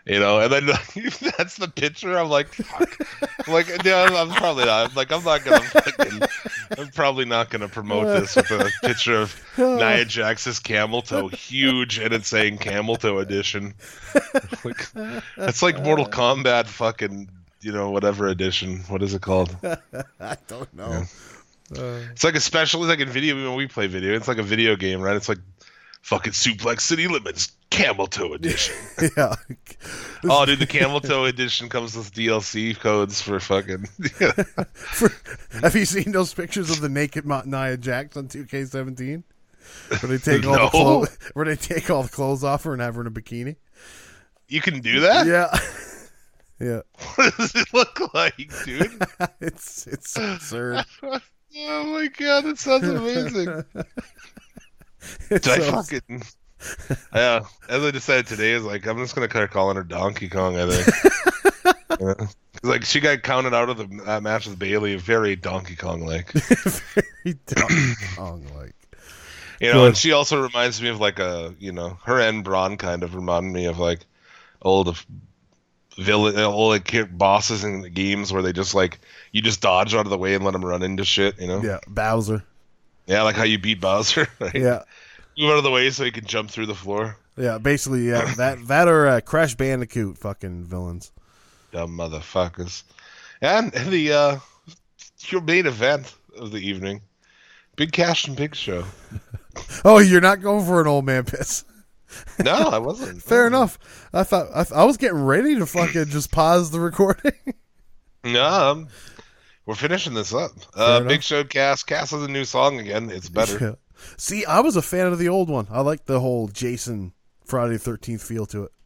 You know, and then that's the picture. I'm like, fuck. I'm like, no, I'm probably not. I'm like, I'm not gonna. Fucking, I'm probably not gonna promote this with a picture of Nia Jax's camel toe, huge, and it's saying camel toe edition. Like, it's like Mortal Kombat, fucking, you know, whatever edition. What is it called? I don't know. Yeah. Uh, it's like a special. It's like in video when we play video. It's like a video game, right? It's like fucking Suplex City Limits Camel Toe Edition. Yeah. Oh, dude, the Camel Toe Edition comes with D L C codes for fucking. for, have you seen those pictures of the naked Nia Jax on two K seventeen? Where they take all No. the clothes, where they take all the clothes off her and have her in a bikini. You can do that? Yeah. Yeah. What does it look like, dude? it's it's absurd. Oh my god, that sounds amazing. It's Did I so- fucking. Yeah, as I decided today, is like, I'm just gonna start calling her Donkey Kong, I think. Yeah. 'Cause, like, she got counted out of the uh, match with Bailey, very Donkey Kong like. Very Donkey Kong like. You know, Good. and she also reminds me of like a, you know, her and Braun kind of remind me of like old villain, old like kid bosses in the games where they just like, you just dodge out of the way and let them run into shit, you know? Yeah, Bowser. Yeah, like how you beat Bowser, right? Yeah. Move out of the way so he can jump through the floor. Yeah, basically, yeah, that that or uh, Crash Bandicoot fucking villains. Dumb motherfuckers. And the uh, your main event of the evening, Big Cash and Big Show. Oh, you're not going for an old man piss. No, I wasn't. Fair enough. I thought I, th- I was getting ready to fucking just pause the recording. No, um, we're finishing this up. Uh, enough. Big Show Cass. Cass has a new song again. It's better. Yeah. See, I was a fan of the old one. I like the whole Jason Friday the thirteenth feel to it.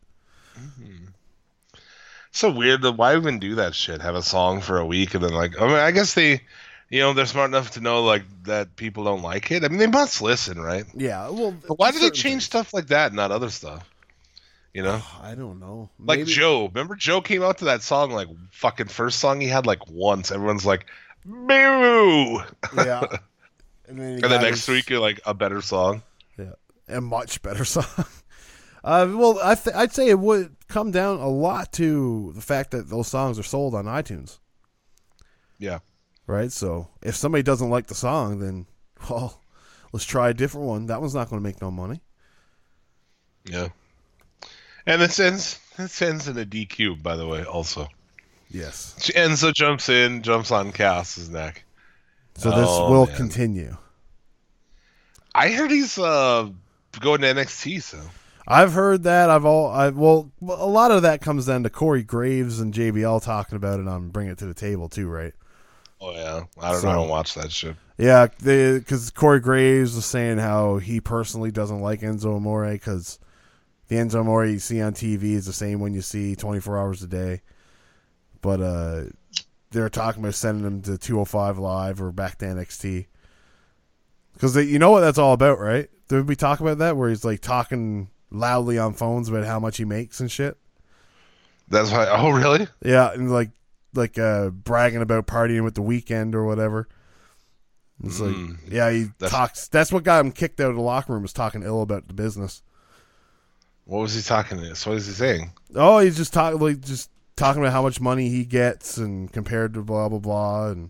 So weird. That why even do that shit? Have a song for a week and then like, I mean, I guess they, you know, they're smart enough to know like that people don't like it. I mean, they must listen, right? Yeah, well, But why do they certain change things. stuff like that, and not other stuff? You know, I don't know. like Maybe- Joe. Remember Joe came out to that song like fucking first song he had like once. Everyone's like, boo. Yeah. And then, he And got the next his- week you're like a better song. Yeah, a much better song. Uh, well, I th- I'd say it would come down a lot to the fact that those songs are sold on iTunes, Yeah. right? So if somebody doesn't like the song, then, well, let's try a different one. That one's not going to make no money. Yeah. And this ends this ends in a D Q, by the way, also. Yes. Enzo jumps in, jumps on Cass's neck. So this Oh, will man. continue. I heard he's uh going to N X T, so I've heard that. I've all. I well, a lot of that comes down to Corey Graves and J B L talking about it on Bring It to the Table too, right? oh yeah. I don't So- know, I don't watch that shit. Yeah, because Corey Graves was saying how he personally doesn't like Enzo Amore because the Enzo Amore you see on T V is the same one you see twenty-four hours a day. But uh, they're talking about sending him to two oh five Live or back to N X T. Because you know what that's all about, right? Did we talk about that where he's like talking loudly on phones about how much he makes and shit? That's why oh really? Yeah, and like like uh, bragging about partying with the Weeknd or whatever. It's like, Mm. yeah, he That's- talks. That's what got him kicked out of the locker room, was talking ill about the business. What was he talking to? So what is he saying? Oh, he's just talking like just talking about how much money he gets and compared to blah blah blah, and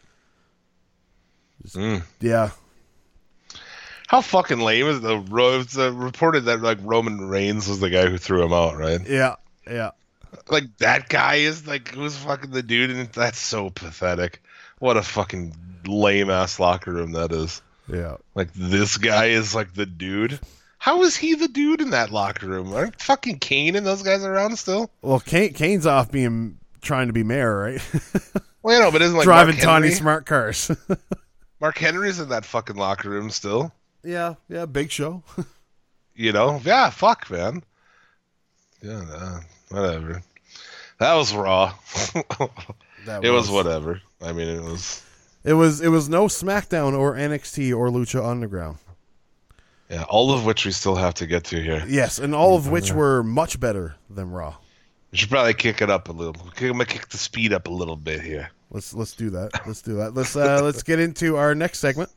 Mm. yeah, How fucking lame is the Ro- it's uh, reported that like Roman Reigns was the guy who threw him out, right? yeah, yeah. Like that guy is like who's fucking the dude, and that's so pathetic. What a fucking lame ass locker room that is. Yeah. Like this guy is like the dude. How is he the dude in that locker room? Aren't fucking Kane and those guys around still? Well, Kane, Kane's off being trying to be mayor, right? Well, you know, but isn't like Driving Mark tiny Henry? smart cars. Mark Henry's in that fucking locker room still. yeah, yeah. Big Show. You know? Yeah, fuck, man. Yeah, uh, whatever. That was raw. That It was whatever. I mean, it was. It was. It was no SmackDown or N X T or Lucha Underground. Yeah, all of which we still have to get to here. Yes, and all of which were much better than Raw. We should probably kick it up a little. I'm gonna kick the speed up a little bit here. Let's let's do that. Let's do that. Let's uh, let's get into our next segment.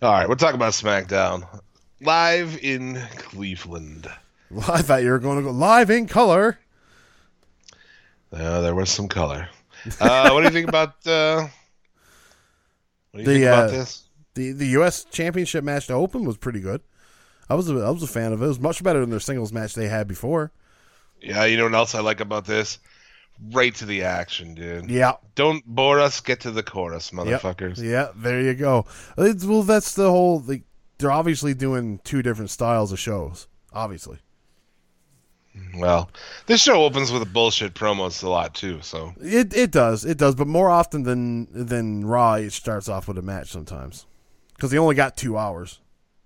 All right, we're talking about SmackDown live in Cleveland. Well, I thought you were going to go live in color. Uh, there was some color. Uh, what do you think about? Uh, what do you The, think about uh, this? The the U S Championship match to open was pretty good. I was a, I was a fan of it. It was much better than their singles match they had before. Yeah, you know what else I like about this? Right to the action, dude. Yeah. Don't bore us. Get to the chorus, Yep. motherfuckers. Yeah, there you go. It's, well, that's the whole. Like, they're obviously doing two different styles of shows. Obviously. Well, this show opens with bullshit promos a lot too. So It it does it does, but more often than than Raw, it starts off with a match sometimes because they only got two hours.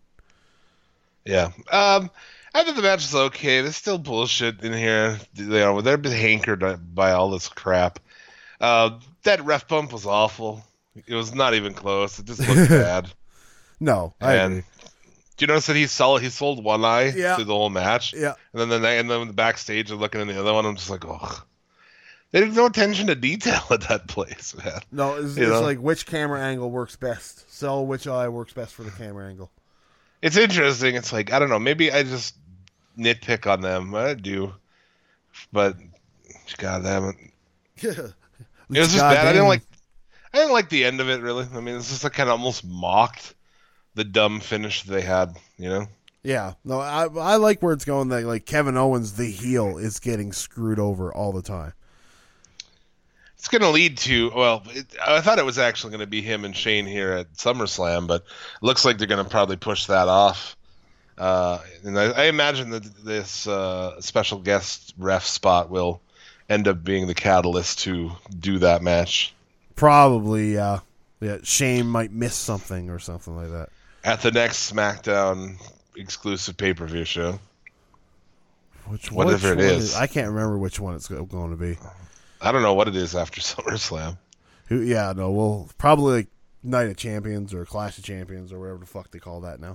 yeah, um, I think the match is okay. There's still bullshit in here. You know, they're been hankered by all this crap. Uh, that ref bump was awful. It was not even close. It just looked bad. No, I and agree. do you notice that he sold he sold one eye Yeah. through the whole match? Yeah. And then the and then the backstage are looking in the other one. I'm just like, oh, they didn't no attention to detail at that place, man. No, it's, You it's know? like which camera angle works best. Sell which eye works best for the camera angle. It's interesting. It's like I don't know. Maybe I just nitpick on them. I do, but God damn it, it was just bad. I didn't like. I didn't like the end of it really. I mean, it's just like kind of almost mocked the dumb finish they had. You know. Yeah, no, I I like where it's going. That like Kevin Owens, the heel, is getting screwed over all the time. It's going to lead to, well, it, I thought it was actually going to be him and Shane here at SummerSlam, but it looks like they're going to probably push that off. Uh, and I, I imagine that this uh, special guest ref spot will end up being the catalyst to do that match. Probably, uh, yeah. Shane might miss something or something like that. At the next SmackDown exclusive pay-per-view show. Which Whatever which it one is. I can't remember which one it's go- going to be. I don't know what it is after SummerSlam. Who? Yeah, no. Well, probably like Night of Champions or Clash of Champions or whatever the fuck they call that now.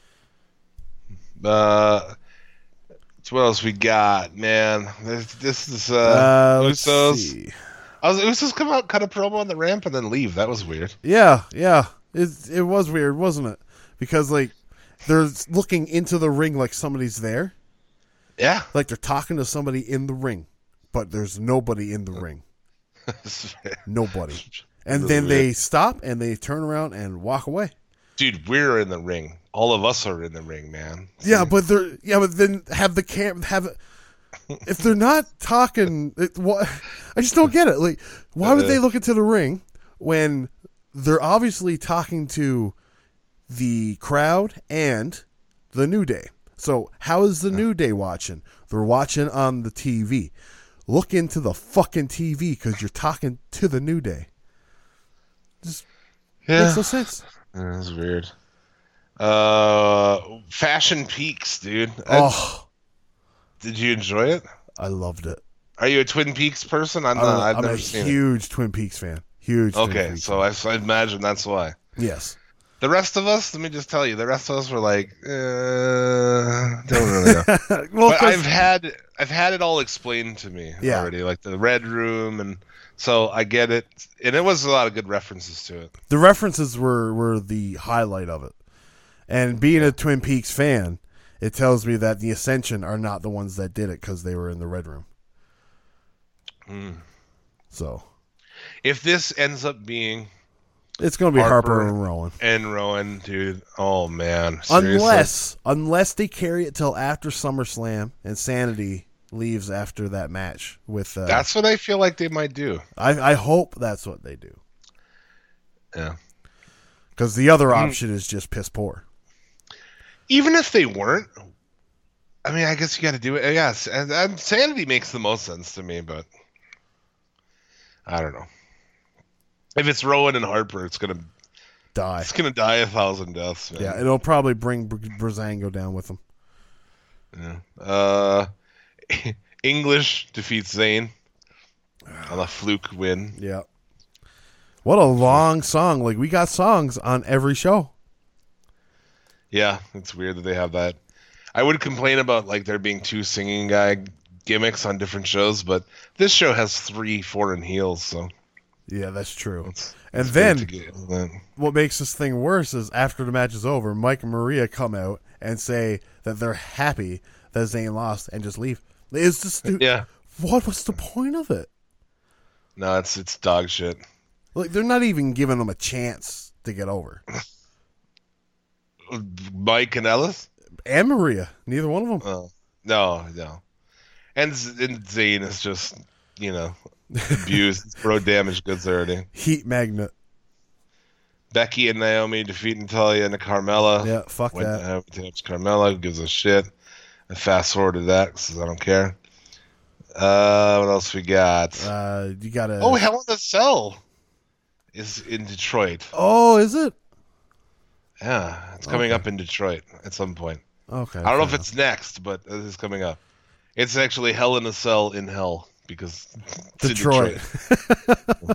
Uh, so what else we got, man? This, this is uh, Uh, let's Usos. see. I was Usos come out, cut a promo on the ramp, and then leave. That was weird. Yeah, yeah. It it was weird, wasn't it? Because like they're looking into the ring like somebody's there, Yeah. like they're talking to somebody in the ring, but there's nobody in the ring. Nobody. And Really then they weird. stop and they turn around and walk away. Dude, we're in the ring. All of us are in the ring, man. Yeah, but they're yeah, but then have the cam have it. If they're not talking, it, what? I just don't get it. Like, why would they look into the ring when they're obviously talking to the crowd and the New Day? So how is the New Day watching? They're watching on the T V. Look into the fucking T V because you're talking to the New Day. Just Yeah. makes no sense. Yeah, that's weird. Uh, Fashion Peaks, dude. Oh, Did you enjoy it? I loved it. Are you a Twin Peaks person? I'm I'm, not. I've I'm never a seen huge Twin Peaks fan. Huge. it. Twin Okay, Peaks so I, so I imagine that's why. Yes. The rest of us, let me just tell you, the rest of us were like, uh, don't really know. well, But 'cause I've had I've had it all explained to me Yeah. already, like the Red Room, and so I get it. And it was a lot of good references to it. the references were, were the highlight of it. And being a Twin Peaks fan, it tells me that the Ascension are not the ones that did it because they were in the Red Room. Mm. So If this ends up being it's going to be Harper, Harper. and Rowan. and Rowan, dude, oh man, seriously? Unless, unless they carry it till after SummerSlam and Sanity leaves after that match with. Uh, That's what I feel like they might do. I, I hope that's what they do. Yeah. Because the other Mm. option is just piss poor. Even if they weren't, I mean, I guess you got to do it. Yes, and, and Sanity makes the most sense to me, but I don't know. If it's Rowan and Harper, it's gonna Die. it's gonna die a thousand deaths, man. Yeah, it'll probably bring Br- Brazango down with them. Yeah. Uh, English defeats Zayn on a fluke win. Yeah. What a long song. Like, we got songs on every show. Yeah, it's weird that they have that. I would complain about like there being two singing guy gimmicks on different shows, but this show has three foreign heels, so Yeah, that's true. It's, and it's then great to get that. what makes this thing worse is after the match is over, Mike and Maria come out and say that they're happy that Zayn lost and just leave. It's just, dude, Yeah. what was the point of it? No, it's it's dog shit. Like, they're not even giving them a chance to get over. Mike and Ellis? And Maria, neither one of them. Oh, no, no. And, Z- and Zayn is just, you know, abused. Bro damaged goods already. Heat magnet. Becky and Naomi defeat Natalia and Carmella. Yeah, fuck When that. Naomi taps Carmella, who gives a shit. I fast forwarded that because I don't care. Uh, what else we got? Uh, you gotta. oh, Hell in a Cell is in Detroit. Oh, is it? Yeah, it's coming Okay. up in Detroit at some point. Okay. I don't know if fair it's next, but it is coming up. It's actually Hell in a Cell in Hell because it's in Detroit. Detroit.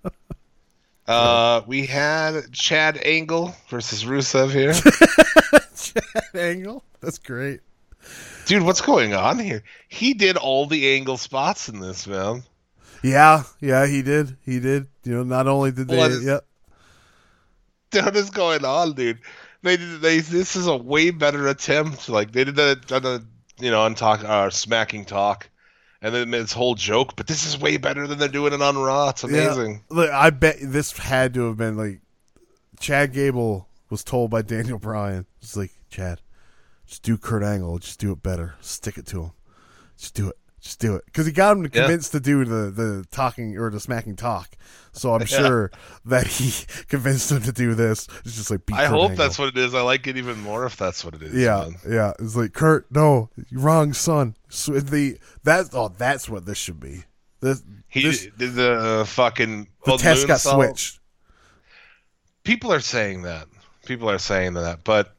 uh, we had Chad Angle versus Rusev here. enough. Angle. That's great. Dude, what's going on here? He did all the Angle spots in this, man. Yeah, yeah, he did. He did. You know, not only did they. What is- Yep. What is going on, dude? They did. They. This is a way better attempt. Like they did that on the, you know, on talk, uh, smacking talk, and then this whole joke. But this is way better than they're doing it on Raw. It's amazing. Yeah. Look, I bet this had to have been like Chad Gable was told by Daniel Bryan. It's like, Chad, just do Kurt Angle. Just do it better. Stick it to him. Just do it. Just do it. Because he got him Yeah. convinced to do the, the talking or the smacking talk. So I'm Yeah. sure that he convinced him to do this. It's just like beat I Kurt hope Angle. that's what it is. I like it even more if that's what it is. Yeah, man. yeah. It's like, Kurt, no, you're wrong, son. So the that oh, that's what this should be. This He this did the uh, fucking the well, test got moonsault. switched. People are saying that. People are saying that, but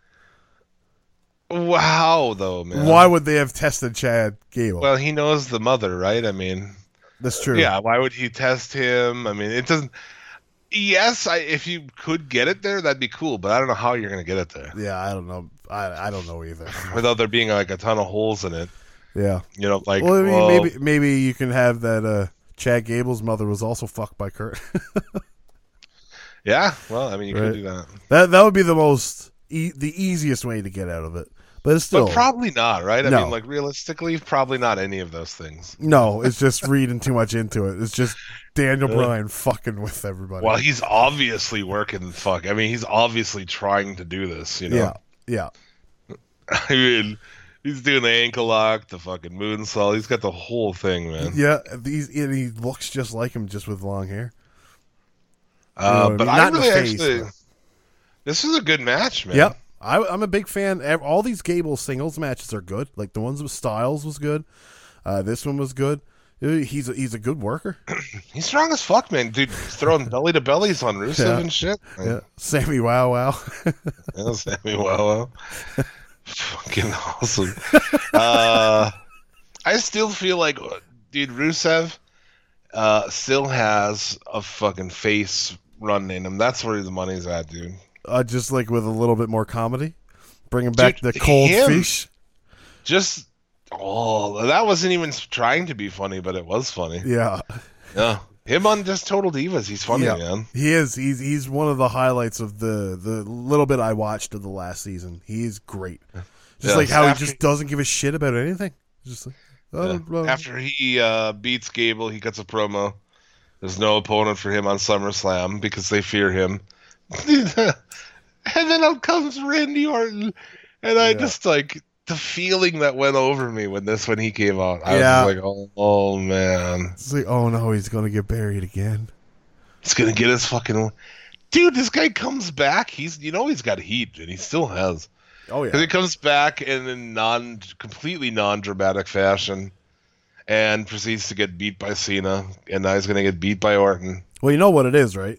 wow, though, man. Why would they have tested Chad Gable? Well, he knows the mother, right? I mean, that's true. yeah. Why would he test him? I mean, it doesn't. Yes, I, if you could get it there, that'd be cool. But I don't know how you're gonna get it there Yeah, I don't know. I I don't know either. without there being like a ton of holes in it. Yeah. You know, like Well, I mean, well, maybe maybe you can have that. Uh, Chad Gable's mother was also fucked by Kurt. yeah. Well, I mean, you Right. could do that, that that would be the most e- the easiest way to get out of it. But it's still but probably not, right? I No. mean, like realistically, probably not any of those things. no. It's just reading too much into it. It's just Daniel Bryan fucking with everybody. Well, he's obviously working. Fuck. I mean, he's obviously trying to do this. You know. yeah, yeah. I mean, he's doing the ankle lock, the fucking moonsault. He's got the whole thing, man. Yeah, these and he looks just like him, just with long hair. Uh, You know what I but mean? I Not in the really face, actually, but- this is a good match, man. Yep, I, I'm a big fan. Ev- All these Gable singles matches are good. Like the ones with Styles was good. Uh, this one was good. Uh, He's a, he's a good worker. He's strong as fuck, man. Dude, he's throwing belly to bellies on Rusev Yeah. and shit. Yeah, Sammy Wow Wow. Yeah, Sammy Wow Wow. Fucking awesome. uh, I still feel like, dude, Rusev uh, still has a fucking face run in him. That's where the money's at, dude. uh, just like with a little bit more comedy, bringing back Dude, the cold him. fish. Just, oh, that wasn't even trying to be funny, but it was funny. Yeah, Yeah. Him on just Total Divas. He's funny, yeah. man. He is. He's he's one of the highlights of the the little bit I watched of the last season. He is great. Just Yeah, like how after- he just doesn't give a shit about anything. Just like, oh, Yeah. well, After he uh, beats Gable, he cuts a promo. There's no opponent for him on SummerSlam because they fear him. And then out comes Randy Orton, and I Yeah. just like the feeling that went over me when this when he came out. I Yeah. was just like, oh, oh man, it's like, oh no, he's gonna get buried again. he's gonna get his fucking dude. This guy comes back. He's you know he's got heat, and he still has. Oh Because yeah, he comes back in a non, completely non-dramatic fashion, and proceeds to get beat by Cena, and now he's gonna get beat by Orton. well, you know what it is, right?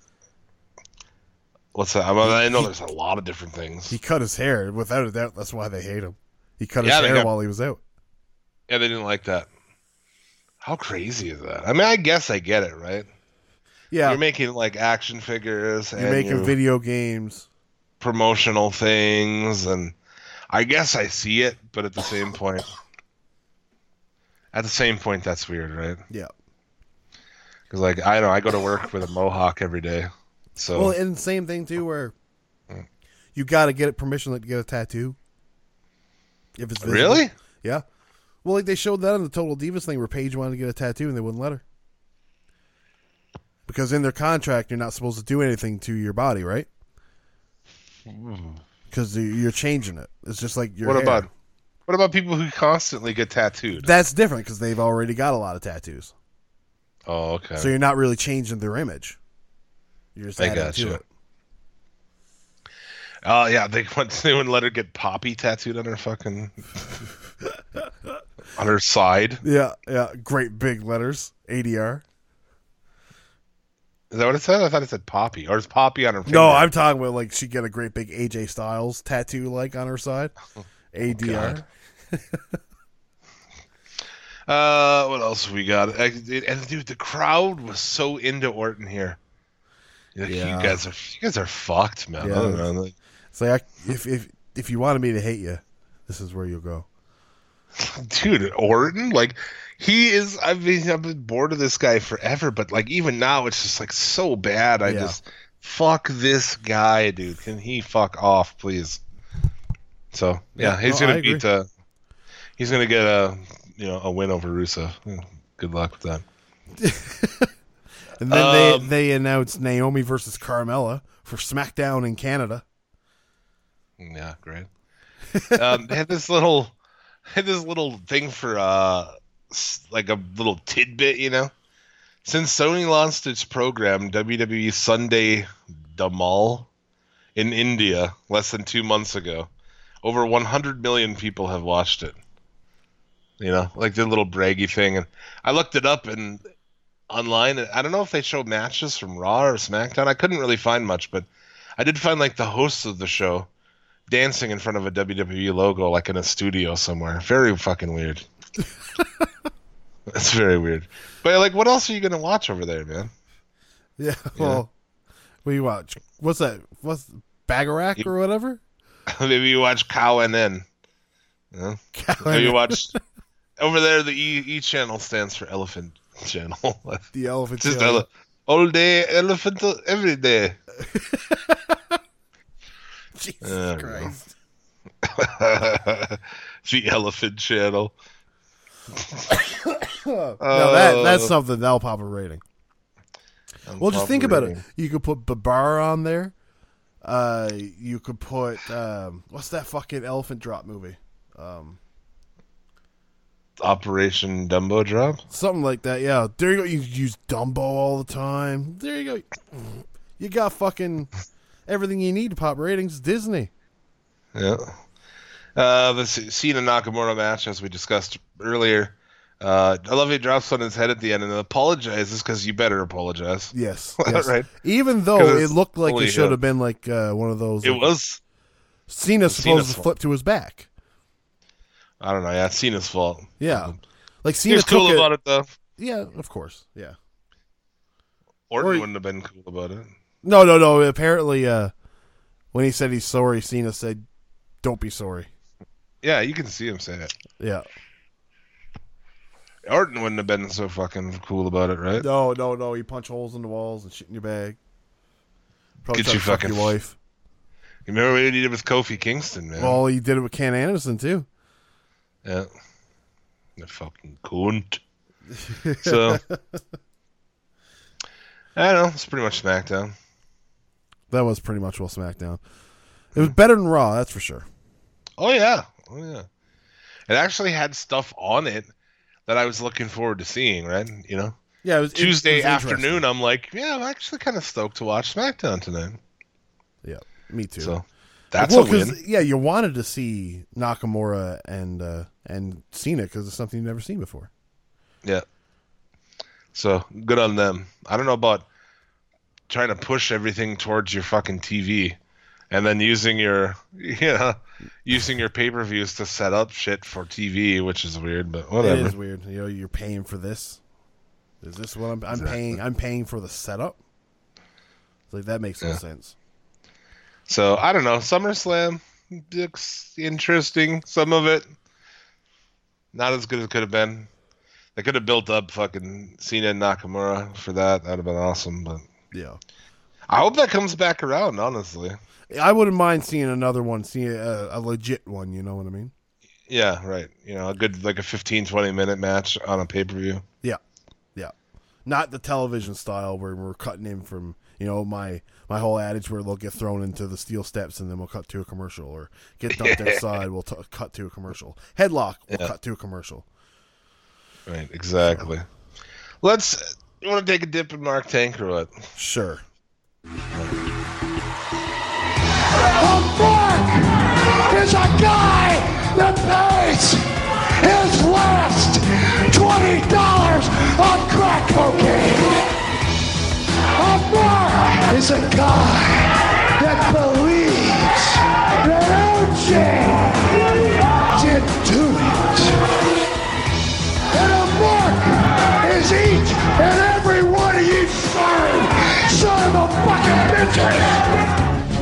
What's that? I, mean, I know there's a lot of different things. He cut his hair. Without a doubt, that's why they hate him. He cut his Yeah, they hair got- while he was out. Yeah, they didn't like that. How crazy is that? I mean, I guess I get it, right? Yeah, You're making like action figures, you're and making you're video games. promotional things, and I guess I see it, but at the same point, at the same point, that's weird, right? Yeah, Because like I know I go to work with a mohawk every day, so Well, and same thing too, where you got to get permission to get a tattoo. If it's visible. Really? Yeah. Well, like they showed that on the Total Divas thing where Paige wanted to get a tattoo and they wouldn't let her. Because in their contract, you're not supposed to do anything to your body, right? Because you're changing it. It's just like your what hair. about what about people who constantly get tattooed? That's different because they've already got a lot of tattoos. Oh, okay. So you're not really changing their image. You're just I adding gotcha. to it. Oh yeah, they went. They wouldn't let her get Poppy tattooed on her fucking on her side. Yeah, yeah. Great big letters. A D R. Is that what it said? I thought it said Poppy, or is Poppy on her finger? No, I'm talking about like she get a great big A J Styles tattoo like on her side. A D R. uh, what else we got? I, it, and dude, the crowd was so into Orton here. Like, Yeah. You guys are you guys are fucked, man. Yeah. I don't know. Like, It's like I, if if if you wanted me to hate you, this is where you'll go. dude, Orton, like he is. I've been I've been bored of this guy forever, but like even now, it's just like so bad. I Yeah. just fuck this guy, dude. Can he fuck off, please? So yeah, Yeah, he's no, I gonna agree. beat. Uh, he's gonna get a you know a win over Rusev. Yeah, good luck with that. And then Um, they they announced Naomi versus Carmella for SmackDown in Canada. Yeah, great. um, they had this little, had this little thing for uh, s- like a little tidbit, you know. Since Sony launched its program, W W E Sunday Dhamal, in India less than two months ago, over one hundred million people have watched it. You know, like the little braggy thing, and I looked it up and online. And I don't know if they show matches from Raw or SmackDown. I couldn't really find much, but I did find like the hosts of the show dancing in front of a W W E logo, like in a studio somewhere. Very fucking weird. That's very weird. But like, what else are you gonna watch over there, man? Yeah. Well, what do you watch? What's that? What's Bagarak or whatever? Maybe you watch Cow N N. You know? Maybe you watch over there. The E, e channel stands for Elephant Channel. The Elephant Just Channel. ele- all day elephant every day. Jesus I don't Christ. The Elephant Channel. No, that that's Uh, something that'll pop a rating. Well, just think about it. You could put Babar on there. Uh, you could put um, what's that fucking elephant drop movie? Um, Operation Dumbo Drop. something like that. Yeah, there you go. You use Dumbo all the time. There you go. You got fucking everything you need to pop ratings. Disney. Yeah. Uh, the C- Cena Nakamura match, as we discussed earlier. Uh, I love he drops on his head at the end and apologizes because you better apologize. Yes, yes. Right. Even though 'Cause it it's looked like fully it should him. have been like uh, one of those. It like, was. Cena's supposed Cena's to flip to his back. I don't know. Yeah, it's Cena's fault. Yeah, like He Cena was took cool it. about it though. Yeah, of course. Yeah. Orton Or- wouldn't have been cool about it. No, no, no. Apparently, uh, when he said he's sorry, Cena said, "Don't be sorry." Yeah, you can see him say it. Yeah. Orton wouldn't have been so fucking cool about it, right? No, no, no. You punch holes in the walls and shit in your bag. Probably Get try you to fuck fucking- your wife. You remember what he did with Kofi Kingston, man? Well, he did it with Ken Anderson too. Yeah. The fucking cunt. So, I don't know. It's pretty much SmackDown. That was pretty much well SmackDown. It was better than Raw, that's for sure. Oh, yeah. Oh, yeah. It actually had stuff on it that I was looking forward to seeing, right? You know? Yeah, it was it- Tuesday it was interesting. afternoon, I'm like, yeah, I'm actually kind of stoked to watch SmackDown tonight. Yeah, me too. So, that's well, a win. 'cause, yeah, you wanted to see Nakamura and uh, and Cena because it's something you've never seen before. Yeah. So, good on them. I don't know about trying to push everything towards your fucking T V and then using your, yeah, using your pay-per-views to set up shit for T V, which is weird, but It whatever. is weird. You know, you're paying for this. Is this what I'm? I'm paying. I'm paying for the setup. It's like that makes no Yeah. sense. So, I don't know. SummerSlam looks interesting. Some of it, not as good as it could have been. They could have built up fucking Cena and Nakamura for that. That'd have been awesome. But Yeah. I hope that comes back around, honestly. I wouldn't mind seeing another one, seeing a, a legit one, you know what I mean? Yeah, right. You know, a good, like a fifteen, twenty minute match on a pay-per-view. Yeah. Yeah. Not the television style where we're cutting in from, you know, my my whole adage where they'll get thrown into the steel steps and then we'll cut to a commercial, or get dumped outside, we'll t- cut to a commercial. Headlock, we'll Yeah. cut to a commercial. Right, exactly. Let's, you want to take a dip in Mark Tank or what? Sure. A mark is a guy that pays his last twenty dollars on crack cocaine. A mark is a guy that believes that O J didn't do it. And a mark is each and every one of you sorry son of a fucking bitches.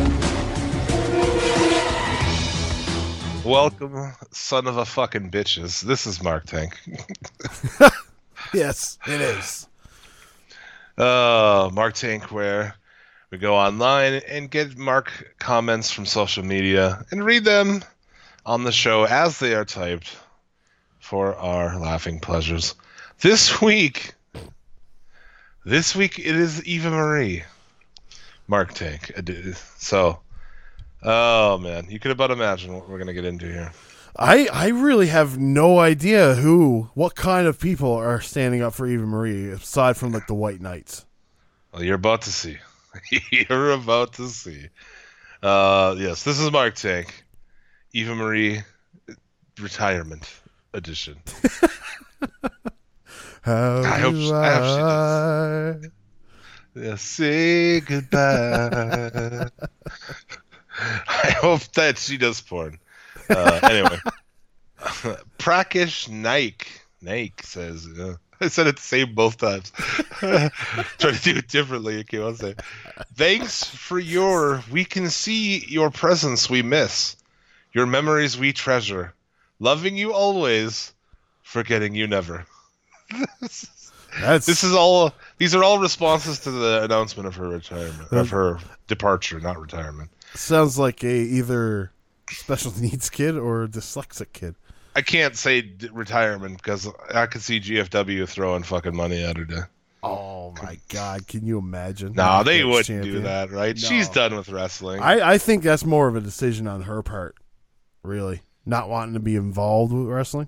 Welcome, son of a fucking bitches. This is Mark Tank. Yes, it is. Uh, Mark Tank, where we go online and get Mark comments from social media and read them on the show as they are typed for our laughing pleasures. This week, this week it is Eva Marie. Mark Tank. So, oh man, you could about imagine what we're gonna get into here. I, I really have no idea who, what kind of people are standing up for Eva Marie, aside from like the White Knights. Well, you're about to see. You're about to see. Uh, yes, this is Mark Tank. Eva Marie Retirement Edition. How I hope do she- I hope she I... Yeah, say goodbye. I hope that she does porn. Uh, anyway. Prakish Naik. Naik says, uh, I said it the same both times. Try to do it differently. Okay, one second. Thanks for your, we can see your presence we miss. Your memories we treasure. Loving you always, forgetting you never. That's This is all, these are all responses to the announcement of her retirement, of her departure, not retirement. sounds like a either special needs kid or a dyslexic kid. I can't say d- retirement because I could see G F W throwing fucking money at her to. Oh my god, can you imagine? No, they Knockout wouldn't champion. do that, right? No. She's done with wrestling. I, I think that's more of a decision on her part, really. Not wanting to be involved with wrestling.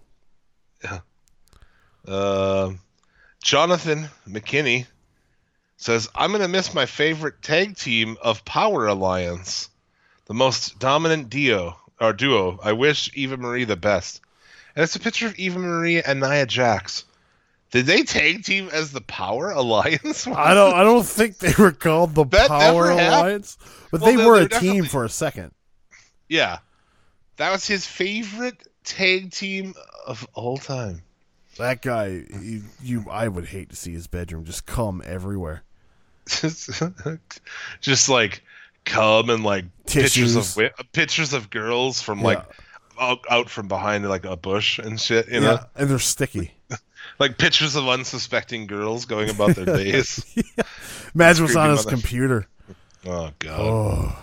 Uh, Jonathan McKinney says, I'm going to miss my favorite tag team of Power Alliance. The most dominant duo, or duo. I wish Eva Marie the best. And it's a picture of Eva Marie and Nia Jax. Did they tag team as the Power Alliance? I don't I don't think they were called the That Power never happened. Alliance, but Well, they they- were they're a team definitely- for a second. Yeah. That was his favorite tag team of all time. That guy, you, you I would hate to see his bedroom just cum everywhere. Just, just like cum and like Tissues. pictures of wi- pictures of girls from like out, out from behind like a bush and shit, you know, Yeah, and they're sticky. like pictures of unsuspecting girls going about their days. Imagine what's on creepy his mother- computer. Oh god, Oh,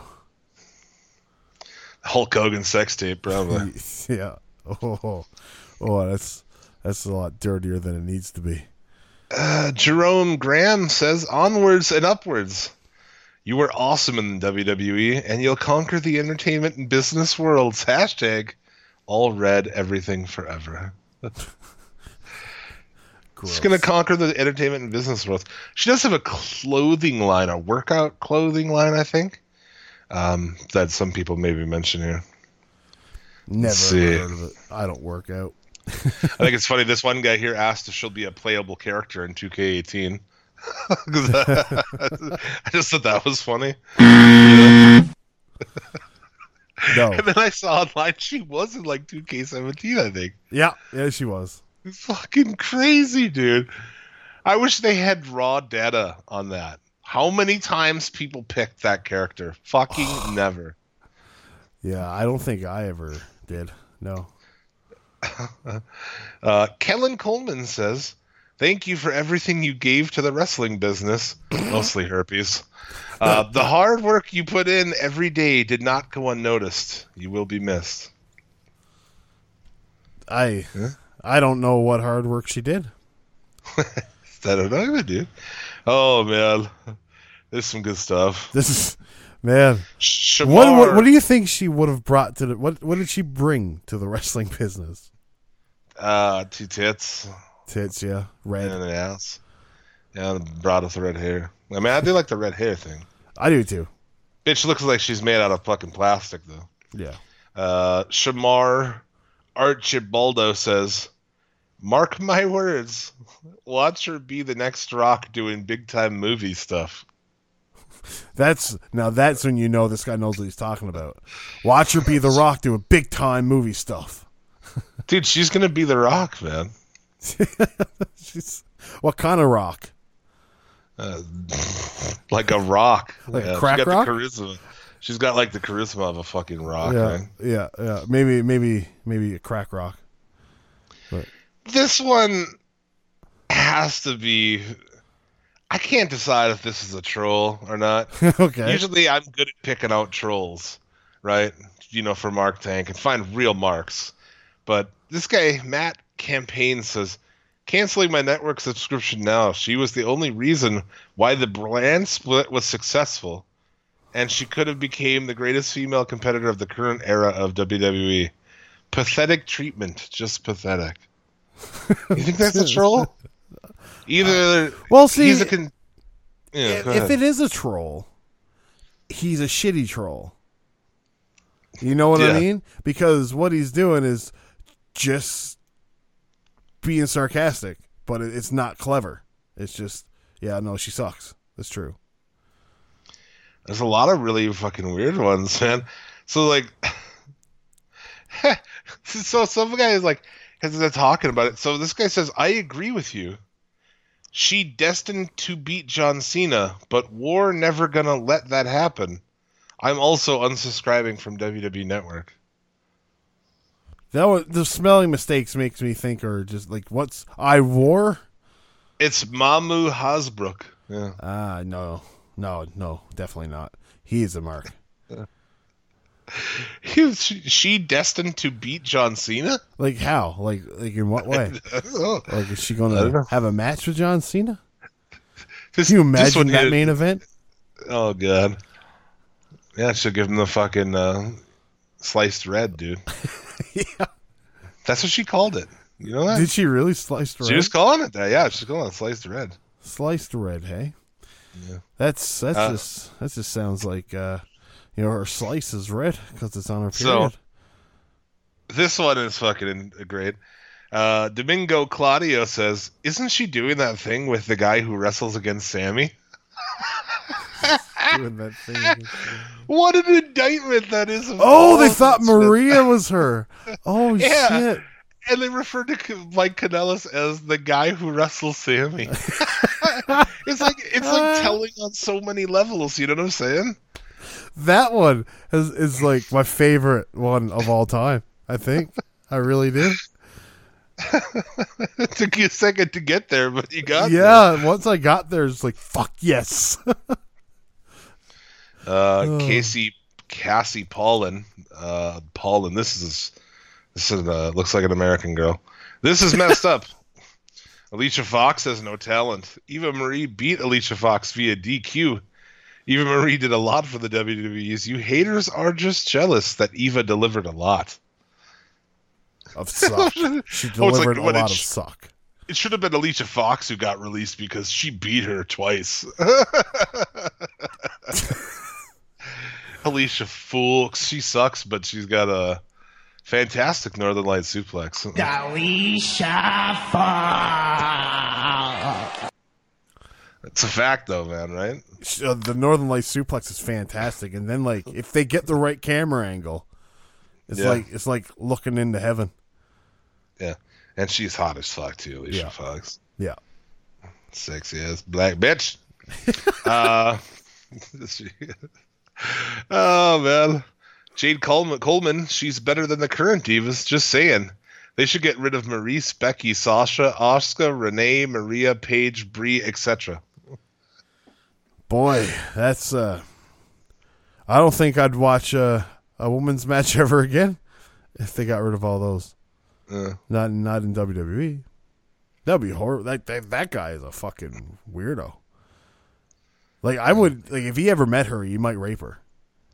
Hulk Hogan sex tape probably. yeah. Oh, oh, that's that's a lot dirtier than it needs to be. Uh, Jerome Graham says, "Onwards and upwards. You were awesome in the W W E, and you'll conquer the entertainment and business worlds." Hashtag all red, everything forever. She's going to conquer the entertainment and business world. She does have a clothing line, a workout clothing line, I think, um, that some people maybe mention here. Never see. heard of it. I don't work out. I think it's funny. This one guy here asked if she'll be a playable character in two K eighteen. I just thought that was funny. No. And then I saw online she was in like two K seventeen, I think. Yeah, yeah, she was. It's fucking crazy, dude. I wish they had raw data on that. How many times people picked that character? Fucking never. Yeah, I don't think I ever did. No. uh, Kellen Coleman says, "Thank you for everything you gave to the wrestling business, mostly herpes. Uh, the hard work you put in every day did not go unnoticed. You will be missed." I Huh? I don't know what hard work she did. I don't know, dude. Oh man, there's some good stuff. This is man. Shamar, What, what what do you think she would have brought to the what what did she bring to the wrestling business? uh, two tits Tits, yeah, red. and an ass. Yeah, and brought us the red hair. I mean, I do like the red hair thing. I do too. Bitch looks like she's made out of fucking plastic, though. Yeah. Uh, Shamar Archibaldo says, "Mark my words, watch her be the next Rock doing big time movie stuff." That's now that's when you know this guy knows what he's talking about. Watch her be the Rock doing big time movie stuff. Dude, she's gonna be the Rock, man. She's, what kind of rock? Uh, like a rock. Like a Yeah, crack she's got rock? the charisma. She's got like the charisma of a fucking rock, Yeah, man. yeah, yeah. Maybe, maybe, maybe a crack rock. But This one has to be. I can't decide if this is a troll or not. okay, Usually I'm good at picking out trolls, right? You know, for Mark Tank and find real marks. But this guy, Matt Campaign, says, "Canceling my network subscription now. She was the only reason why the brand split was successful. And she could have became the greatest female competitor of the current era of W W E. Pathetic treatment. Just pathetic." You think that's a troll? Either well, see, he's a con- yeah, go if ahead. it is a troll, he's a shitty troll. You know what Yeah. I mean? Because what he's doing is just being sarcastic, but it, it's not clever. It's just, yeah, no, she sucks. That's true. There's a lot of really fucking weird ones, man. So like, so some guy is like, because they're talking about it. So this guy says, "I agree with you. She destined to beat John Cena, but war never gonna let that happen. I'm also unsubscribing from W W E Network." That was, the spelling mistakes makes me think, or just like, what's I war? It's Mamu Hasbrook. Yeah. Ah, no, no, no, definitely not. He is a mark. He, she, she destined to beat John Cena? Like how? Like, like in what way? I don't know. Like, is she I don't going know. to have a match with John Cena? This- Can you this one imagine that hit- main event? Oh god. Yeah, she'll give him the fucking uh, sliced red, dude. Yeah. That's what she called it. You know that? Did she really slice red? She was calling it that. Yeah, she's calling it sliced red. Sliced red, hey? Yeah. That's that's Uh, just that just sounds like uh, you know, her slice is red because it's on her So- period. This one is fucking great. Uh, Domingo Claudio says, "Isn't she doing that thing with the guy who wrestles against Sammy?" Doing that thing against her. What an indictment that is. Of Oh, they all thought this, man. Maria was her. Oh Yeah. shit! And they referred to K- Mike Kanellis as the guy who wrestles Sammy. It's like it's like telling on so many levels. You know what I'm saying? That one is is like my favorite one of all time. I think I really do. It took you a second to get there, but you got there. Yeah, once I got there, it's like fuck yes. Uh, Casey Cassie Paulin, uh, Paulin. This is this is uh, looks like an American girl. This is messed up. Alicia Fox has no talent. Eva Marie beat Alicia Fox via D Q. Eva Marie did a lot for the W W Es. You haters are just jealous that Eva delivered a lot. Of suck. She Oh, it's like, delivered what, a it lot of sh- suck. It should have been Alicia Fox who got released because she beat her twice. Alicia Fool, she sucks, but she's got a fantastic Northern Light suplex. It's a fact, though, man. Right? Uh, the Northern Light suplex is fantastic, and then like if they get the right camera angle, it's Yeah. like it's like looking into heaven. Yeah, and she's hot as fuck too, Alicia Yeah. Fox. Yeah. Sexy ass black bitch. uh, she- oh man, Jade Coleman, Coleman. She's better than the current divas. Just saying. They should get rid of Maurice, Becky, Sasha, Oscar, Renee, Maria, Paige, Brie, et cetera. Boy, that's. Uh, I don't think I'd watch uh, a women's match ever again if they got rid of all those. Uh, Not not in W W E. That'd be horrible. That, that that guy is a fucking weirdo. Like I would like if he ever met her, he might rape her.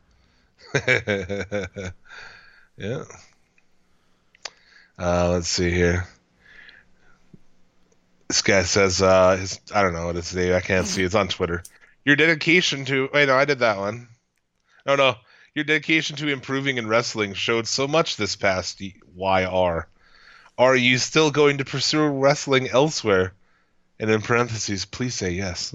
yeah. Uh, let's see here. This guy says, uh, his, I don't know what his name. I can't see. It's on Twitter. Your dedication to wait, no, I did that one. No, no. Your dedication to improving in wrestling showed so much this past Y R. Are you still going to pursue wrestling elsewhere? And in parentheses, please say yes.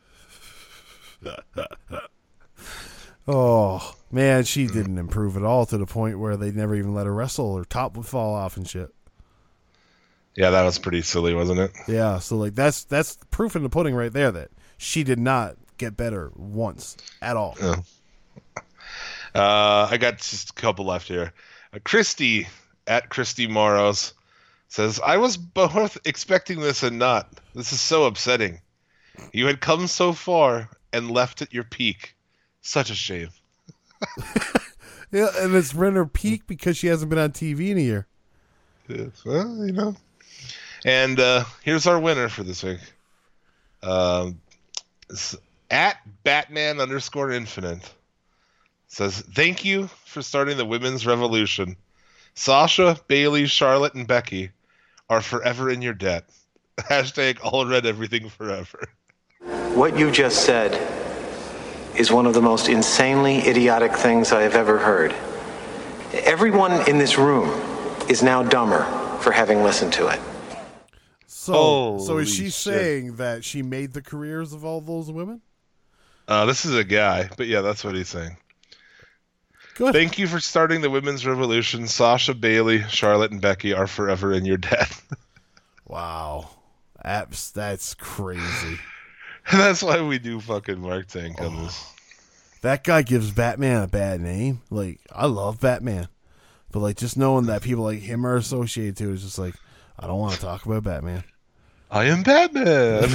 Oh man, she didn't improve at all to the point where they never even let her wrestle. Her top would fall off and shit. Yeah, that was pretty silly, wasn't it? Yeah, so like that's that's proof in the pudding right there that she did not get better once at all. Yeah. Uh, I got just a couple left here. Uh, Christy at Christy Moros says, I was both expecting this and not. This is so upsetting. You had come so far and left at your peak. Such a shame. Yeah, and it's run her peak because she hasn't been on T V in a year. Yes, well, you know. And uh, here's our winner for this week. Um, at Batman underscore Infinite says, thank you for starting the women's revolution. Sasha, Bailey, Charlotte, and Becky are forever in your debt. Hashtag all red everything forever. What you just said is one of the most insanely idiotic things I have ever heard. Everyone in this room is now dumber for having listened to it. So, Holy so is she shit. saying that she made the careers of all those women? Uh, this is a guy, but yeah, that's what he's saying. Good. Thank you for starting the women's revolution. Sasha, Bailey, Charlotte, and Becky are forever in your debt. Wow. That's, that's crazy. And that's why we do fucking Mark Tank on Oh. this. That guy gives Batman a bad name. Like, I love Batman. But, like, just knowing that people like him are associated to it is just like, I don't want to talk about Batman. I am Batman.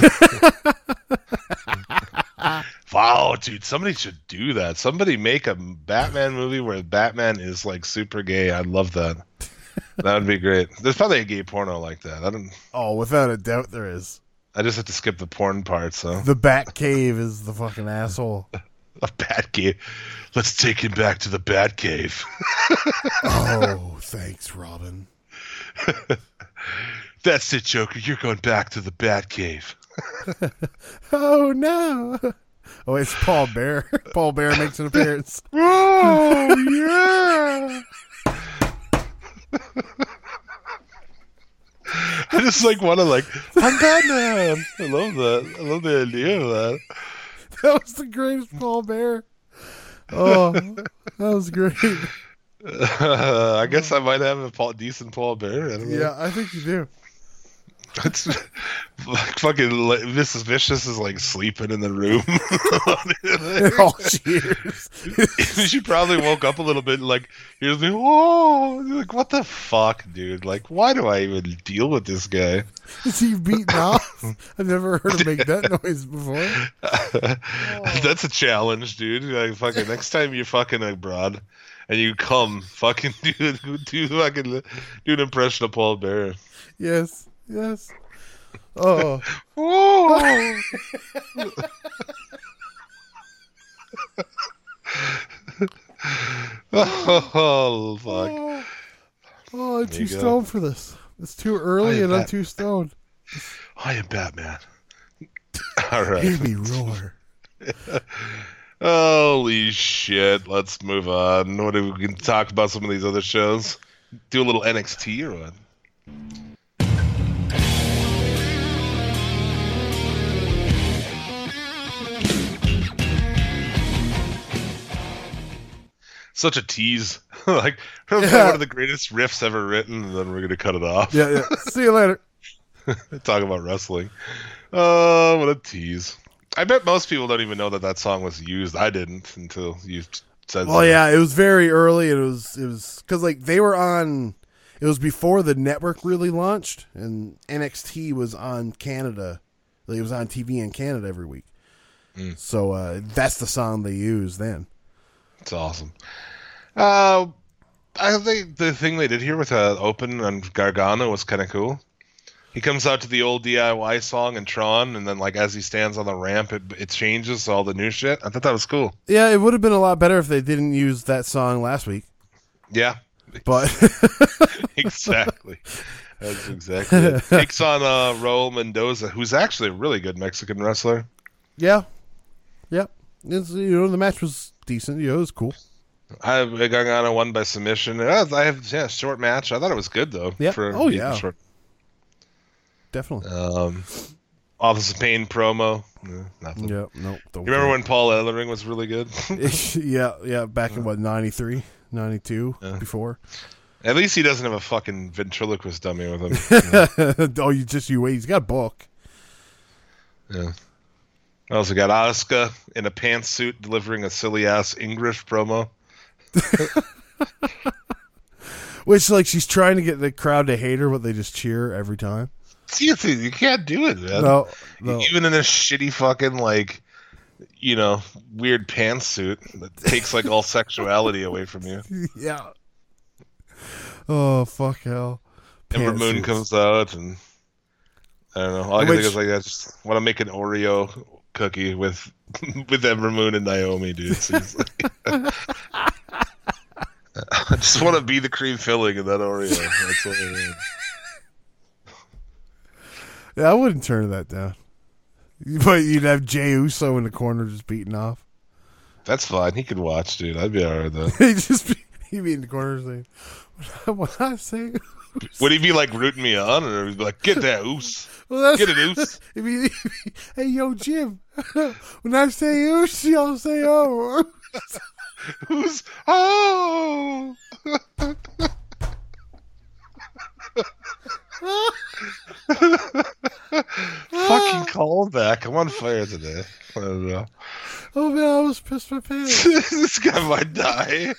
Wow, dude, somebody should do that. Somebody make a Batman movie where Batman is like super gay. I'd love that. That would be great. There's probably a gay porno like that. I don't. Oh, without a doubt there is. I just have to skip the porn part. So The Bat Cave is the fucking asshole. a Bat Cave. Let's take him back to the Bat Cave. Oh, thanks, Robin. That's it, Joker. You're going back to the Bat Cave. Oh, no. Oh, it's Paul Bear. Paul Bear makes an appearance. Oh yeah. I just like want to like I'm Batman. I love that. I love the idea of that. That was the greatest Paul Bear. Oh, that was great. Uh, I guess I might have a Paul, decent Paul Bear. I don't know. Yeah, I think you do. It's like fucking like, Missus Vicious is like sleeping in the room. Oh, cheers. She probably woke up a little bit and like here's me. Whoa! Like what the fuck, dude? Like why do I even deal with this guy? Is he beaten off? I've never heard him make that noise before. That's a challenge, dude. Like fucking next time you're fucking abroad and you come, fucking do do fucking do an impression of Paul Bear. Yes, yes. Oh. Whoa! Oh fuck! Oh, oh I'm There too you go. stoned for this. It's too early I and I'm bet. too stoned. I am Batman. All right. Hear me roar. Holy shit! Let's move on. What do we can talk about some of these other shows? Do a little N X T or what? Such a tease. Like Yeah. one of the greatest riffs ever written, and then we're gonna cut it off. Yeah, yeah. See you later. Talk about wrestling. Oh, what a tease. I bet most people don't even know that that song was used. I didn't until you said Well, yeah, it was very early. And it was, it was, because, like, they were on, it was before the network really launched, and N X T was on Canada. It was on T V in Canada every week. Mm. So uh, that's the song they used then. It's awesome. Uh, I think the thing they did here with uh, Open and Gargano was kind of cool. He comes out to the old D I Y song in Tron, and then like as he stands on the ramp, it, it changes all the new shit. I thought that was cool. Yeah, it would have been a lot better if they didn't use that song last week. Yeah, but exactly. That's exactly it. Takes on uh, Raul Mendoza, who's actually a really good Mexican wrestler. Yeah, yeah. It's, you know, the match was decent. Yeah, it was cool. I Gargano won by submission. I have yeah, short match. I thought it was good though. Yeah. For oh yeah. Short. Definitely. Um, Office of Pain promo. No, nothing. Yeah. No. You remember when Paul Ellering was really good? yeah. Yeah. Back in what ninety-three, ninety-two yeah. before. At least he doesn't have a fucking ventriloquist dummy with him. You know? Oh, you just you wait. He's got a book. Yeah. I also got Asuka in a pantsuit delivering a silly ass English promo. Which, like, she's trying to get the crowd to hate her, but they just cheer every time. See, you can't do it, man. No, no. Even in a shitty fucking, like, you know, weird pantsuit that takes, like, all sexuality away from you. Yeah. Oh, fuck hell. Ember Moon comes out, and I don't know. All I can Which, think is, like, I just want to make an Oreo cookie with with Ember Moon and Naomi, dude. Like, I just want to be the cream filling in that Oreo. That's what I mean. Yeah, I wouldn't turn that down. But you'd have Jey Uso in the corner just beating off. That's fine. He could watch, dude. I'd be alright though. He'd just be, he'd be in the corner saying, "What I say?" Would he be like rooting me on, or would he be like, "Get that Oos, well, get it Oos"? He'd be, he'd be, hey, yo, Jim. When I say Oos, y'all say oh. Who's oh? Fucking callback! I'm on fire today. I don't know. Oh man, I almost pissed my pants. This guy might die.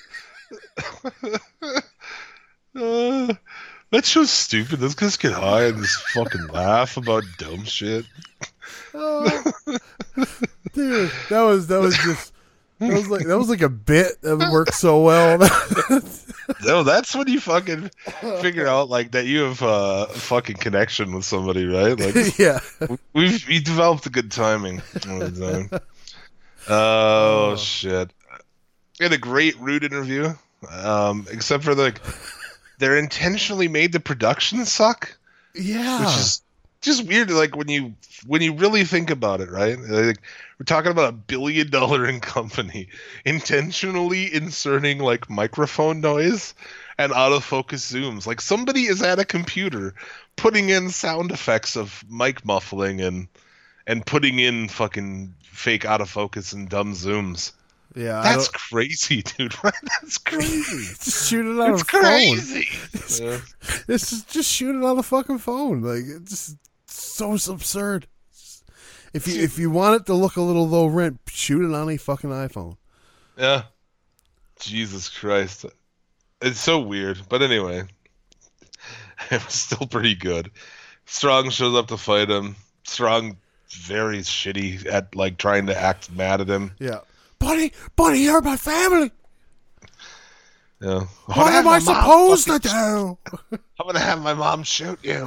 uh, that's so stupid. Let's just get high and just fucking laugh about dumb shit. Oh, dude, that was that was just. That was like that was like a bit that worked so well. No, that's when you fucking figure out like that you have a fucking connection with somebody, right? Like, yeah, we've we developed a good timing all the time. Oh, oh shit! We had a great Rude interview, um, except for like they're intentionally made the production suck. Yeah, which is just weird. Like when you when you really think about it, right? Like, we're talking about a billion dollar in company intentionally inserting like microphone noise and autofocus zooms. Like somebody is at a computer putting in sound effects of mic muffling and and putting in fucking fake autofocus and dumb zooms. Yeah, that's crazy, dude. Right? That's crazy. Just shoot it on it's a phone. Crazy. It's yeah. It's just, just shoot it on a fucking phone. Like it's just so absurd. If you if you want it to look a little low rent, shoot it on a fucking iPhone. Yeah. Jesus Christ. It's so weird. But anyway, it was still pretty good. Strong shows up to fight him. Strong very shitty at like trying to act mad at him. Yeah. Buddy, buddy, you're my family. Yeah. What am I supposed to do? I'm gonna have my mom shoot you.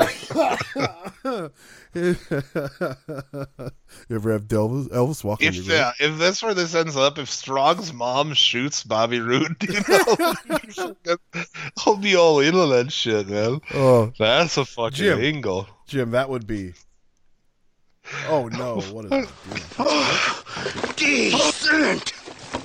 You ever have Elvis, Elvis walking? If yeah, if that's where this ends up, if Strong's mom shoots Bobby Roode, dude, I'll, be, I'll be all in on that shit, man. Oh, that's a fucking Jim, angle. Jim, that would be. Oh no! What is it? Decent.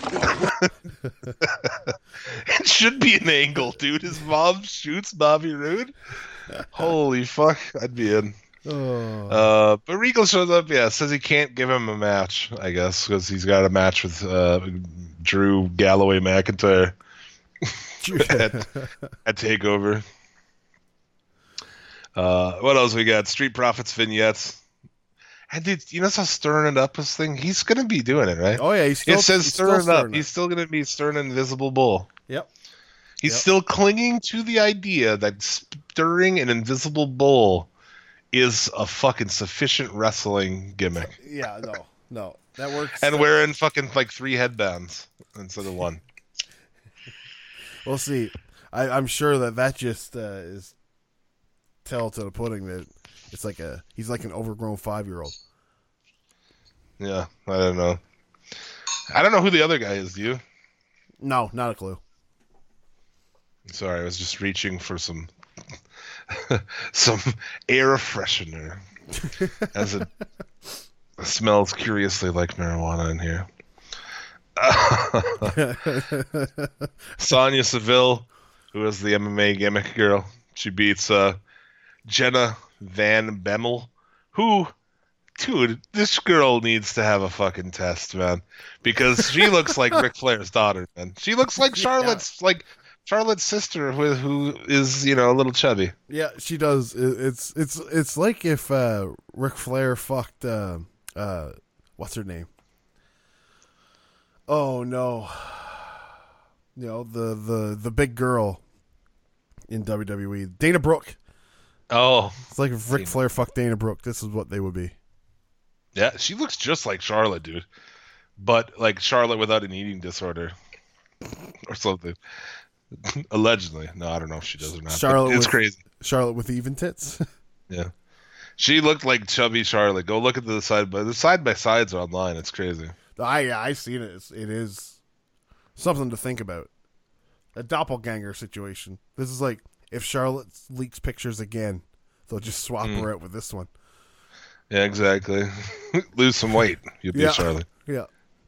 It should be an angle, dude. His mom shoots Bobby Roode. Holy fuck, I'd be in. Oh. Uh, but Regal shows up, yeah, says he can't give him a match, I guess, because he's got a match with uh, Drew Galloway McIntyre at, at TakeOver. Uh, what else we got? Street Profits vignettes. And dude, you know how stirring it up this thing? He's gonna be doing it, right? Oh yeah, he's still, it says he's stirring still it up. stirring He's still gonna be stirring Invisible Bull. Yep. He's Yep. still clinging to the idea that stirring an invisible bowl is a fucking sufficient wrestling gimmick. Yeah, no, no, that works. And wearing fucking like three headbands instead of one. We'll see. I, I'm sure that that just uh, is tell to the pudding that it's like a he's like an overgrown five year old. Yeah, I don't know. I don't know who the other guy is. Do you? No, not a clue. Sorry, I was just reaching for some some air freshener, as it smells curiously like marijuana in here. Sonya Seville, who is the M M A gimmick girl, she beats uh, Jenna Van Bemmel, who, dude, this girl needs to have a fucking test, man, because she looks like Ric Flair's daughter, man. She looks like Charlotte's, yeah. like Charlotte's sister, who, who is, you know, a little chubby. Yeah, she does. It, it's it's it's like if uh, Ric Flair fucked uh, uh, what's her name? Oh no, you know the the the big girl in W W E, Dana Brooke. Oh, it's like if Ric Flair fucked Dana Brooke. This is what they would be. Yeah, she looks just like Charlotte, dude, but like Charlotte without an eating disorder or something. Allegedly, no, I don't know if she does or not. Charlotte, it's with, crazy. Charlotte with even tits. Yeah, she looked like chubby Charlotte. Go look at the side by the side by sides are online. It's crazy. I I seen it. It's, it is something to think about. A doppelganger situation. This is like if Charlotte leaks pictures again, they'll just swap mm. her out with this one. Yeah, exactly. Lose some weight, you'll be yeah. Charlotte. Yeah.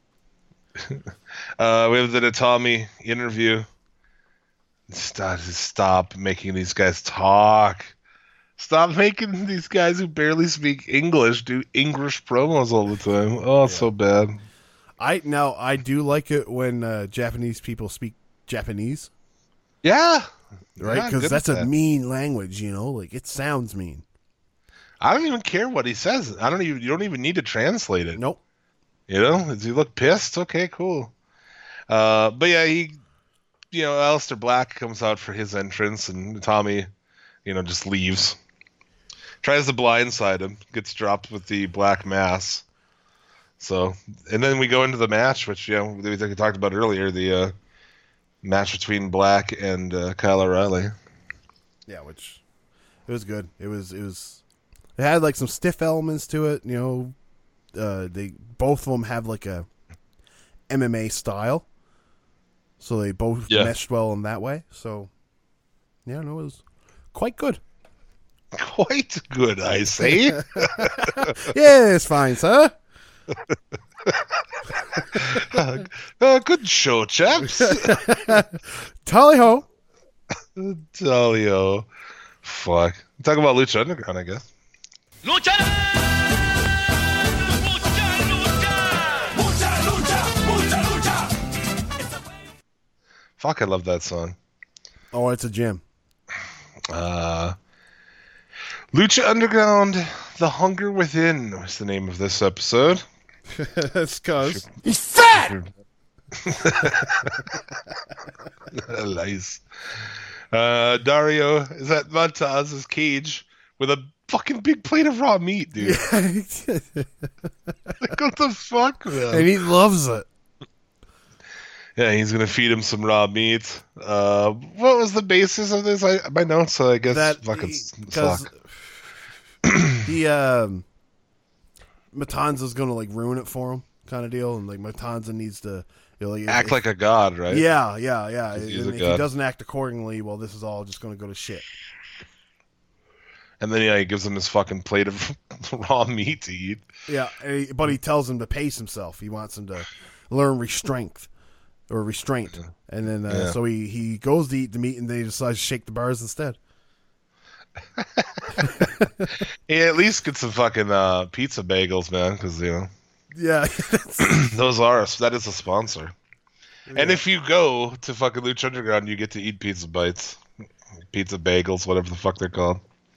uh, we have the Natami interview. Stop, stop making these guys talk. Stop making these guys who barely speak English do English promos all the time. Oh, it's yeah. so bad. I now I do like it when uh, Japanese people speak Japanese. Yeah, right. Because yeah, that's a that. mean language, you know. Like it sounds mean. I don't even care what he says. I don't even. You don't even need to translate it. Nope. You know, does he look pissed? Okay, cool. Uh, but yeah, he, you know, Aleister Black comes out for his entrance, and Tommy, you know, just leaves. Tries to blindside him, gets dropped with the black mass. So, and then we go into the match, which, you know, we talked about earlier, the uh, match between Black and uh, Kyle O'Reilly. Yeah, which, it was good. It was, it was, it had like some stiff elements to it, you know. Uh, they, both of them have like a M M A style. So they both yeah. meshed well in that way. So, yeah, no, it was quite good. Quite good, I say. Yes, fine, sir. uh, uh, good show, chaps. Tally ho. Tally ho. Fuck. Talk about Lucha Underground, I guess. Lucha! Lucha, lucha, lucha, lucha. Fuck, I love that song. Oh, it's a gem. Uh, Lucha Underground, The Hunger Within was the name of this episode. That's cause he's fat! Nice. Uh, Dario is at Montaz's cage with a fucking big plate of raw meat, dude. Like, what the fuck, man? And he loves it. Yeah, he's gonna feed him some raw meat. Uh, what was the basis of this? I my notes, so I guess that fucking he, suck. he um, Matanza's gonna like ruin it for him, kind of deal, and like Matanza needs to you know, like, act if, like a god, right? Yeah, yeah, yeah. And if god. he doesn't act accordingly, well, this is all just gonna go to shit. And then yeah, he gives him this fucking plate of raw meat to eat. Yeah, and he, but he tells him to pace himself. He wants him to learn restraint. Or restraint, and then uh, yeah. so he, he goes to eat the meat, and then he decides to shake the bars instead. He at least gets some fucking uh, pizza bagels, man, because you know, yeah, those are that is a sponsor. Yeah. And if you go to fucking Lucha Underground, you get to eat pizza bites, pizza bagels, whatever the fuck they're called.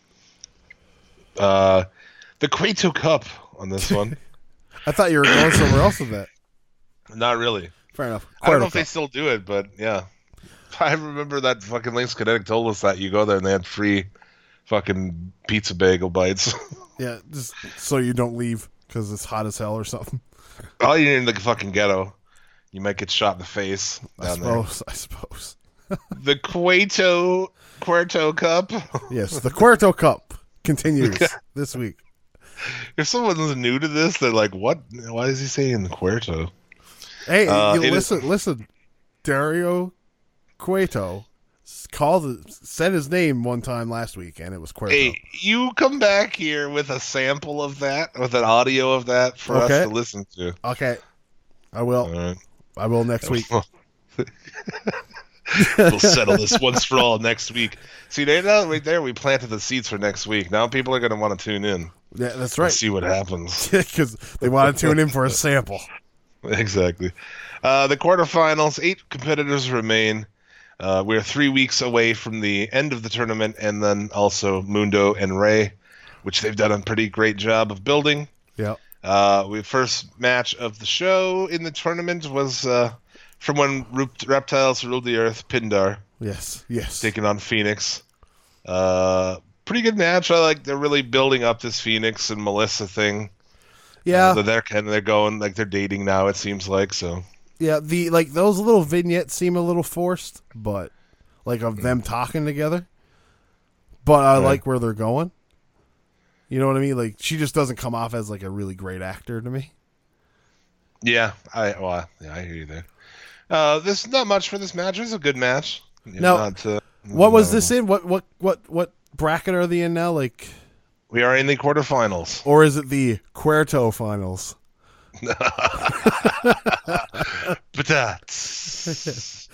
Uh, the Cueto Cup on this one. I thought you were going somewhere else with that. Not really. Fair enough. I don't know if they still do it, but yeah. I remember that fucking Links Kinetic told us that you go there and they had free fucking pizza bagel bites. Yeah, just so you don't leave because it's hot as hell or something. Oh, you're in the fucking ghetto. You might get shot in the face I down there. suppose. I suppose. The Cueto Cuerto Cup. Yes, the Cuerto Cup continues this week. If someone's new to this, they're like, "What? Why is he saying Cuerto?" Hey, Uh, you it listen, is- listen. Dario Cueto called, said his name one time last week, and it was Cuerto. Hey, you come back here with a sample of that, with an audio of that for Okay. us to listen to. Okay, I will. All right. I will next week. We'll settle this once for all next week. See, they now right there, we planted the seeds for next week. Now people are going to want to tune in Yeah, that's and right. see what happens. Because they want to tune in for a sample. Exactly. Uh, the quarterfinals, eight competitors remain. Uh, we're three weeks away from the end of the tournament, and then also Mundo and Ray, which they've done a pretty great job of building. Yeah. Uh, we first match of the show in the tournament was uh, from when Rup- Reptiles ruled the Earth, Pindar, Yes. Yes. taking on Phoenix. Uh, pretty good match. I like they're really building up this Phoenix and Melissa thing. Yeah. Uh, they're kind of they're going like they're dating now. It seems like so. Yeah, the like those little vignettes seem a little forced, but like of them talking together. But I Right. like where they're going. You know what I mean? Like she just doesn't come off as like a really great actor to me. Yeah, I well, yeah, I hear you there. Uh, there's not much for this match. It was a good match. It's Now, not, uh, What was no. this in? What what what what bracket are they in now? Like, We are in the quarterfinals. or is it the Cuerto finals? Patats.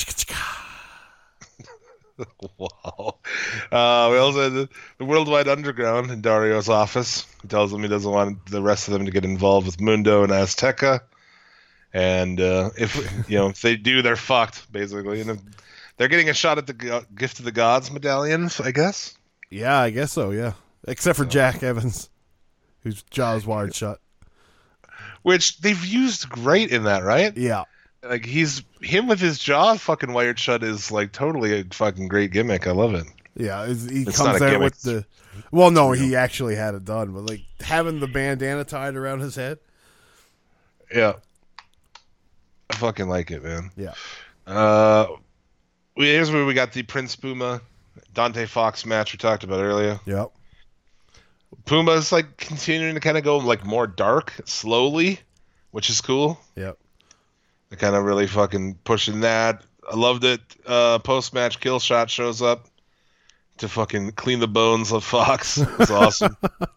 Wow. Uh, we also had the, the Worldwide Underground in Dario's office. He tells them he doesn't want the rest of them to get involved with Mundo and Azteca. And uh, if you know if they do, they're fucked, basically. And if they're getting a shot at the go- Gift of the Gods medallions, I guess. Yeah, I guess so. Yeah, except for Jack Evans, whose jaw is wired shut. Which they've used great in that, right? Yeah, Like he's him with his jaw fucking wired shut is like totally a fucking great gimmick. I love it. yeah. Is- He It's not comes a there gimmick. with the. Well, no, he actually had it done, but like having the bandana tied around his head. Yeah. I fucking like it, man. Yeah. Uh, we- here's where we got the Prince Puma Dante Fox match we talked about earlier. Yep. Puma's like continuing to kind of go like more dark slowly, which is cool. Yep. They're kind of really fucking pushing that. I loved it. Uh, Post match, Killshot shows up to fucking clean the bones of Fox. It's awesome.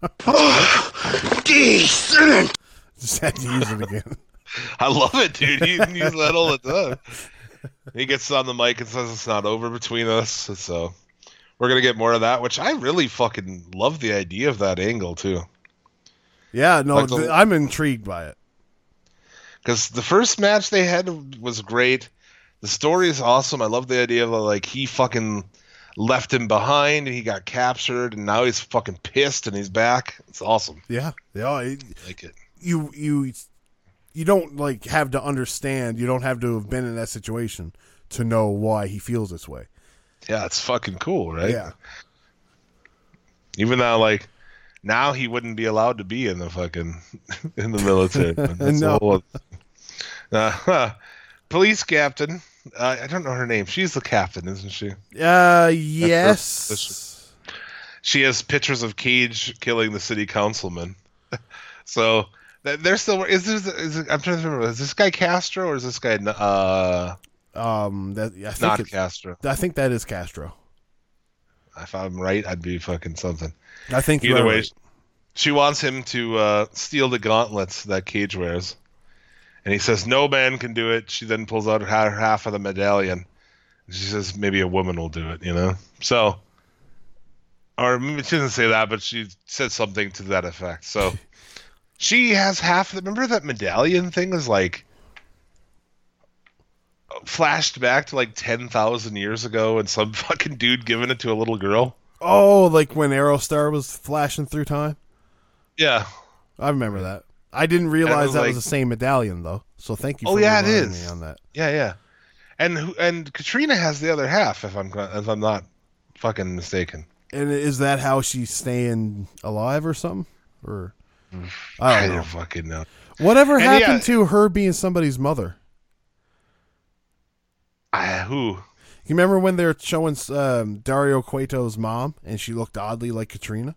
Just had to use it again. I love it, dude. You can use that all the time. He gets on the mic and says it's not over between us. So we're going to get more of that, which I really fucking love the idea of that angle, too. Yeah, no, Like the- th- I'm intrigued by it. Because the first match they had was great. The story is awesome. I love the idea of, like, he fucking left him behind and he got captured and now he's fucking pissed and he's back. It's awesome. Yeah, yeah. It, I like it. you you you don't like have to understand. You don't have to have been in that situation to know why he feels this way. Yeah, it's fucking cool, right? Yeah. Even though, like, now he wouldn't be allowed to be in the fucking in the military. But that's No. a whole- uh, huh. Police captain. Uh, I don't know her name. She's the captain, isn't she? Uh, position. yes. She has pictures of Cage killing the city councilman. So th- they're still. Is this? Is it, I'm trying to remember. Is this guy Castro or is this guy uh, Um, that I think not it's, Castro? I think that is Castro. If I'm right, I'd be fucking something. I think Either you're way, right. she wants him to uh, steal the gauntlets that Cage wears. And he says, no man can do it. She then pulls out her half of the medallion. She says, maybe a woman will do it, you know? So, or maybe she doesn't say that, but she said something to that effect. So, she has half the, remember that medallion thing was like, flashed back to like ten thousand years ago and some fucking dude giving it to a little girl? Oh, like when Aerostar was flashing through time. Yeah. I remember that. I didn't realize was that like- was the same medallion though. So thank you. Oh, for yeah, it reminding is. me on that. Yeah, yeah. And who- and Katrina has the other half, if I'm if I'm not fucking mistaken. And is that how she's staying alive or something? Or I I don't don't know. fucking know. Whatever And happened yeah- to her being somebody's mother? I, who? You remember when they were showing um, Dario Cueto's mom, and she looked oddly like Katrina?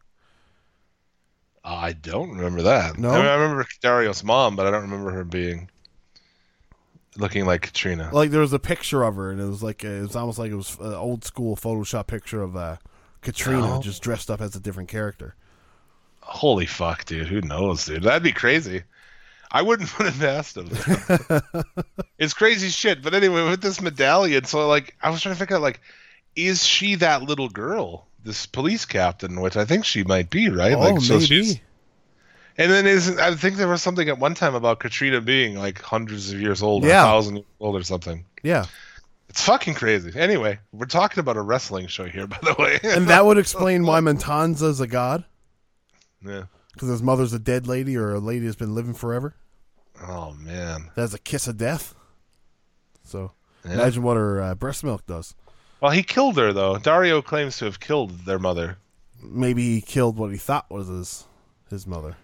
I don't remember that. No? I, mean, I remember Dario's mom, but I don't remember her being looking like Katrina. Like there was a picture of her, and it was like it was almost like it was an old school Photoshop picture of uh, Katrina Oh. just dressed up as a different character. Holy fuck, dude! Who knows, dude? That'd be crazy. I wouldn't put it past him. It's crazy shit. But anyway, with this medallion, so like I was trying to figure out, like, is she that little girl, this police captain? Which I think she might be, right? Oh, like, so maybe. she's. And then is I think there was something at one time about Katrina being like hundreds of years old, or Yeah. a thousand years old, or something. Yeah, It's fucking crazy. Anyway, we're talking about a wrestling show here, by the way. and that would explain why Matanza's a god, Yeah. because his mother's a dead lady or a lady that's been living forever. Oh man. That's a kiss of death. So Yeah. imagine what her uh, breast milk does. Well, he killed her though. Dario claims to have killed their mother. Maybe he killed what he thought was his his mother.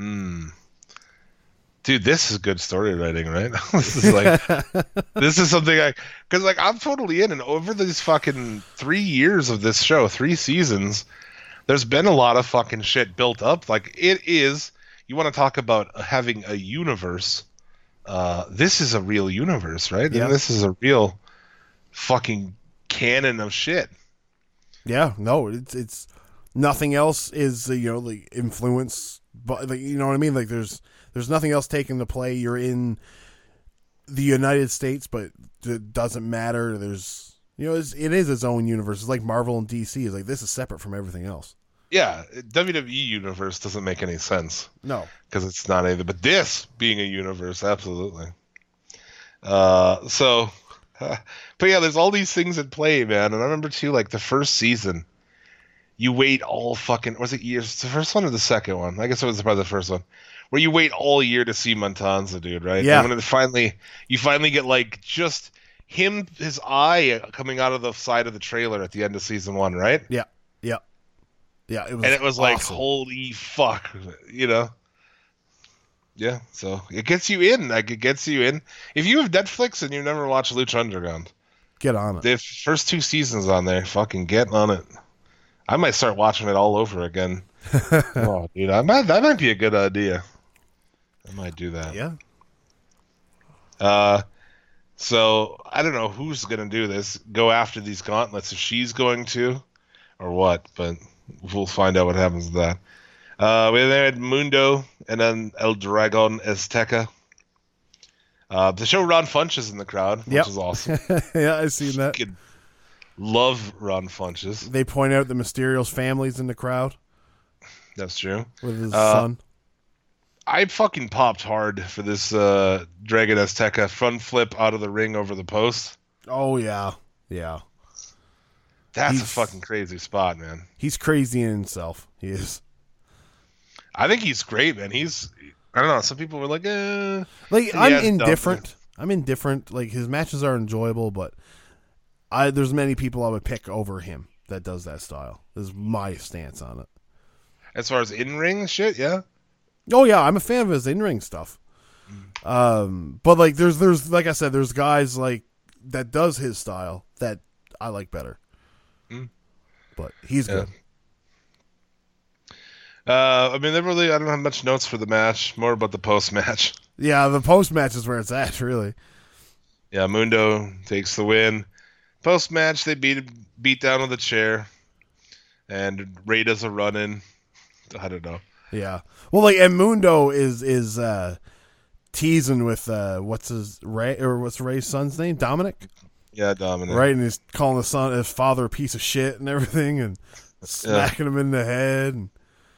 Dude, this is good story writing, right? This is like, this is something I, because like I'm totally in. And over these fucking three years of this show, three seasons, there's been a lot of fucking shit built up. Like it is. You want to talk about having a universe? Uh, this is a real universe, right? Yeah. And this is a real fucking canon of shit. Yeah, no, it's it's nothing else is uh, you know like influence, but like, you know what I mean. Like there's there's nothing else taking the play. You're in the United States, but it doesn't matter. There's you know it's, it is its own universe. It's like Marvel and D C. It's like this is separate from everything else. Yeah, W W E universe doesn't make any sense. No, Because it's not anything. But this being a universe, absolutely. Uh, so, but yeah, there's all these things at play, man. And I remember too, like the first season, you wait all fucking. Was it years? The first one or the second one? I guess it was probably the first one, where you wait all year to see Matanza, dude. Right? Yeah. And when it finally, you finally get like just him, his eye coming out of the side of the trailer at the end of season one, right? yeah, yeah, yeah. It was And it was like, awesome. holy fuck, you know? Yeah, so it gets you in. Like, it gets you in. If you have Netflix and you've never watched Lucha Underground, Get on it. the first two seasons on there, fucking get on it. I might start watching it all over again. Oh, dude, I might, that might be a good idea. I might do that. Yeah, Uh, so I don't know who's gonna do this. Go after these gauntlets, if she's going to, or what. But we'll find out what happens with that. Uh, we then had Mundo and then El Dragon Azteca. Uh, the show Ron Funches in the crowd, which Yep. is awesome. yeah. I seen that. Fucking love Ron Funches. They point out the Mysterio's families in the crowd That's true. with his Uh, son. I fucking popped hard for this uh, Dragon Azteca front flip out of the ring over the post. Oh yeah, yeah. That's a He's- fucking crazy spot, man. He's crazy in himself. He is. I think he's great, man. He's, I don't know. Some people were like, eh. Like Yeah, I'm it's dumb, indifferent. I'm indifferent. Like his matches are enjoyable, but I there's many people I would pick over him that does that style. This is my stance on it. As far as in ring shit, yeah. Oh yeah, I'm a fan of his in ring stuff. Um, but like there's there's like I said, there's guys like that does his style that I like better. Mm. But he's Yeah. good. Uh, I mean, they really, I don't have much notes for the match. More about the post match. Yeah, the post match is where it's at, really. Yeah, Mundo takes the win. Post match, they beat beat down on the chair, and Ray does a run in. I don't know. Yeah. Well, like, and Mundo is is uh, teasing with uh, what's his Ray or what's Ray's son's name, Dominic, Yeah, Dominic. right? And he's calling his son, his father, a piece of shit and everything, and smacking him in the head. And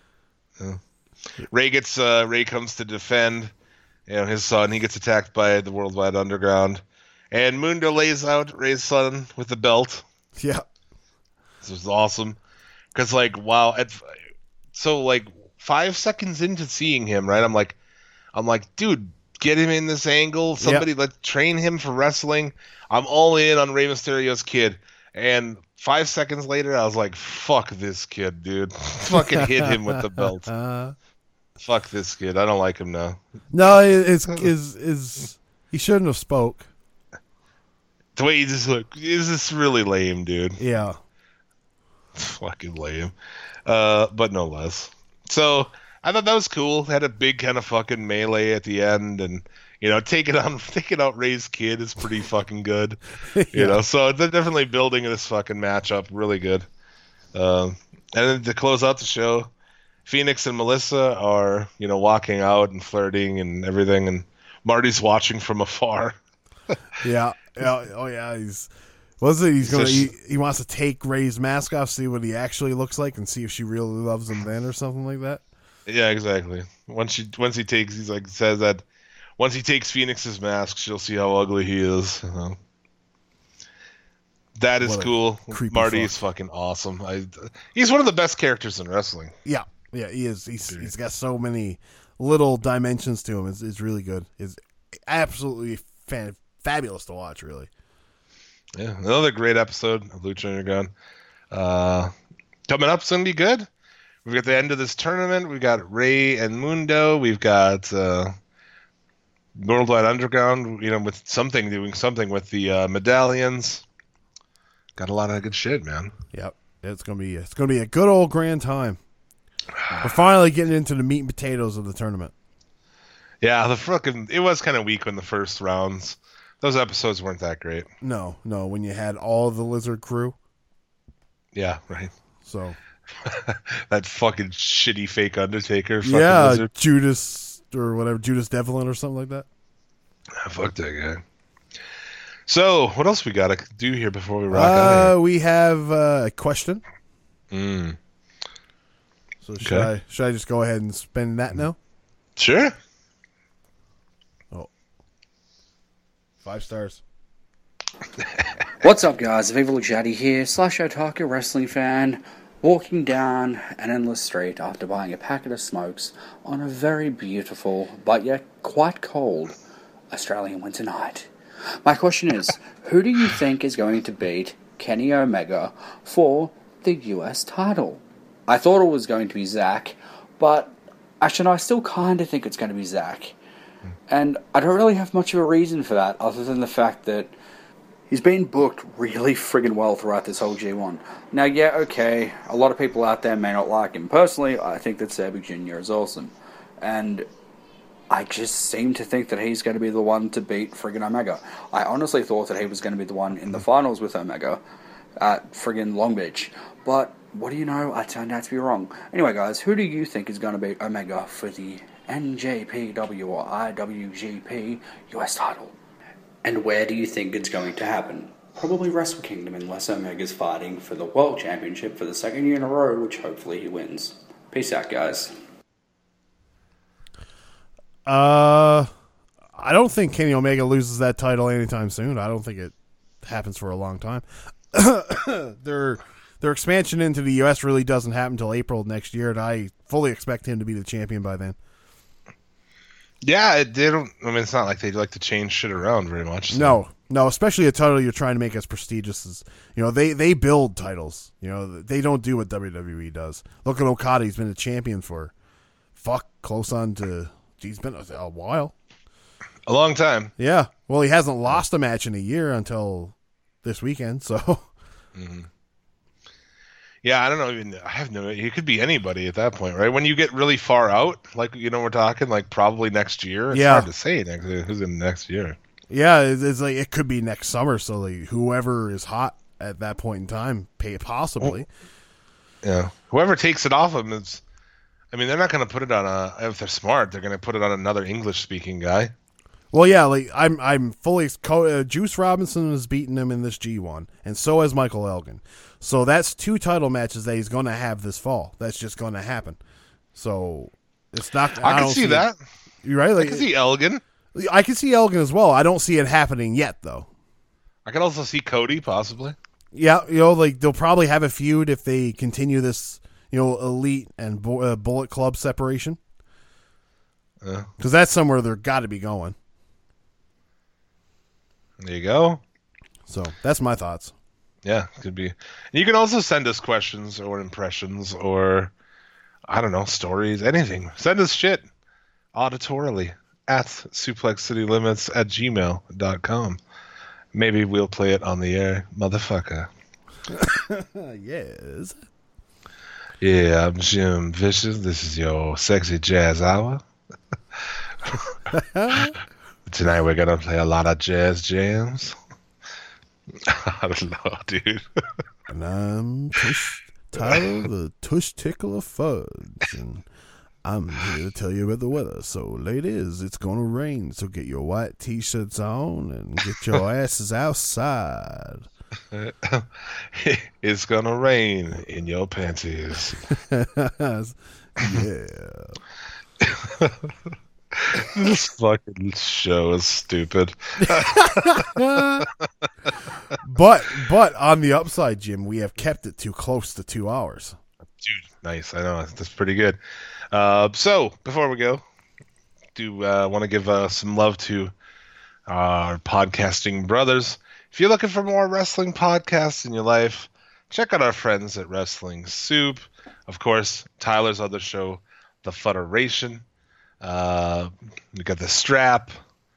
Ray gets uh, Ray comes to defend, you know, his son. He gets attacked by the Worldwide Underground, and Mundo lays out Ray's son with the belt. yeah, This was awesome, because like wow, at so like five seconds into seeing him, right? I'm like, I'm like, dude, get him in this angle. Somebody yep. let train him for wrestling. I'm all in on Rey Mysterio's kid. And five seconds later, I was like, fuck this kid, dude. Fucking hit him with the belt. Uh, fuck this kid. I don't like him now. No, it's is is he shouldn't have spoke. The way he just like, is this really lame, dude? Yeah. Fucking lame. Uh, but no less. So I thought that was cool. Had a big kind of fucking melee at the end, and you know, taking on taking out Ray's kid is pretty fucking good. yeah. You know, so they're definitely building this fucking matchup really good. Um, and then to close out the show, Phoenix and Melissa are, you know, walking out and flirting and everything, and Marty's watching from afar. yeah. Yeah. Oh yeah. He's was it? He's gonna. So she, he, he wants to take Ray's mask off, see what he actually looks like, and see if she really loves him then, or something like that. Yeah, exactly. Once she once he takes, he's like says that once he takes Phoenix's mask, she'll see how ugly he is. Uh, that is cool. Marty is fucking awesome. I, he's one of the best characters in wrestling. Yeah, yeah, he is. He's Dude. he's got so many little dimensions to him. It's, it's really good. It's absolutely fan, fabulous to watch. Really. Yeah, another great episode of Lucha Underground. Uh, coming up, it's gonna be good. We've got the end of this tournament. We've got Ray and Mundo. We've got uh, Worldwide Underground. You know, with something doing something with the uh, medallions. Got a lot of good shit, man. Yep, it's gonna be it's gonna be a good old grand time. We're finally getting into the meat and potatoes of the tournament. Yeah, the fucking it was kind of weak in the first rounds. Those episodes weren't that great. No, no. When you had all the Lizard crew. Yeah, right. So. that fucking shitty fake Undertaker. Fucking yeah, Lizard. Judas or whatever, Judas Devlin or something like that. Ah, fuck that guy. So, what else we got to do here before we rock uh, out here? We have uh, a question. Mm. So should okay. I should I just go ahead and spin that now? Sure. Five stars. What's up, guys? Viva Luciati here, slash otaku wrestling fan, walking down an endless street after buying a packet of smokes on a very beautiful, but yet quite cold, Australian winter night. My question is, who do you think is going to beat Kenny Omega for the U S title? I thought it was going to be Zack, but actually, I still kind of think it's going to be Zack. And I don't really have much of a reason for that, other than the fact that he's been booked really friggin' well throughout this whole G one. Now, yeah, okay, a lot of people out there may not like him. Personally, I think that Sabu Junior is awesome. And I just seem to think that he's going to be the one to beat friggin' Omega. I honestly thought that he was going to be the one in the finals with Omega at friggin' Long Beach. But, what do you know, I turned out to be wrong. Anyway, guys, who do you think is going to beat Omega for the N J P W or I W G P U S title? And where do you think it's going to happen? Probably Wrestle Kingdom, unless Omega's fighting for the World Championship for the second year in a row, which hopefully he wins. Peace out, guys. Uh, I don't think Kenny Omega loses that title anytime soon. I don't think it happens for a long time. their their expansion into the U S really doesn't happen until April next year, and I fully expect him to be the champion by then. Yeah, they don't. I mean, it's not like they like to change shit around very much. So. No, no, especially a title you're trying to make as prestigious as, you know, they, they build titles. You know, they don't do what W W E does. Look at Okada; he's been a champion for, fuck, close on to. He's been a, a while, a long time. Yeah, well, he hasn't lost a match in a year until this weekend. So, mm-hmm. Yeah, I don't know. Even I have no. It could be anybody at that point, right? When you get really far out, like you know, we're talking like probably next year. It's yeah. hard to say next, who's in next year. Yeah, it's, it's like it could be next summer. So like whoever is hot at that point in time, pay possibly. Yeah, whoever takes it off him is. I mean, they're not going to put it on a. If they're smart, they're going to put it on another English-speaking guy. Well, yeah, like I'm, I'm fully. Uh, Juice Robinson has beaten him in this G one, and so has Michael Elgin. So that's two title matches that he's going to have this fall. That's just going to happen. So it's not. I, I can see that. You're right. Like, I can see Elgin. I can see Elgin as well. I don't see it happening yet, though. I can also see Cody possibly. Yeah, you know, like they'll probably have a feud if they continue this, you know, Elite and Bu- uh, Bullet Club separation. Uh, Because that's somewhere they're got to be going. there you go. So that's my thoughts. Yeah, could be. And you can also send us questions or impressions or, I don't know, stories, anything. Send us shit auditorily at suplexcitylimits at gmail dot com. Maybe we'll play it on the air, motherfucker. Yes. Yeah, I'm Jim Vicious. This is your sexy jazz hour. Tonight we're going to play a lot of jazz jams. I don't know, dude. And I'm Tush, Tyler, the Tush Tickler Fudge, and I'm here to tell you about the weather. So, ladies, it's gonna rain, so get your white t-shirts on and get your asses outside. It's gonna rain in your panties. Yeah. This fucking show is stupid. But but on the upside, Jim, we have kept it too close to two hours. Dude, nice. I know. That's pretty good. Uh, so, before we go, do uh, want to give uh, some love to our podcasting brothers. If you're looking for more wrestling podcasts in your life, check out our friends at Wrestling Soup. Of course, Tyler's other show, The Federation. Uh, we got The Strap,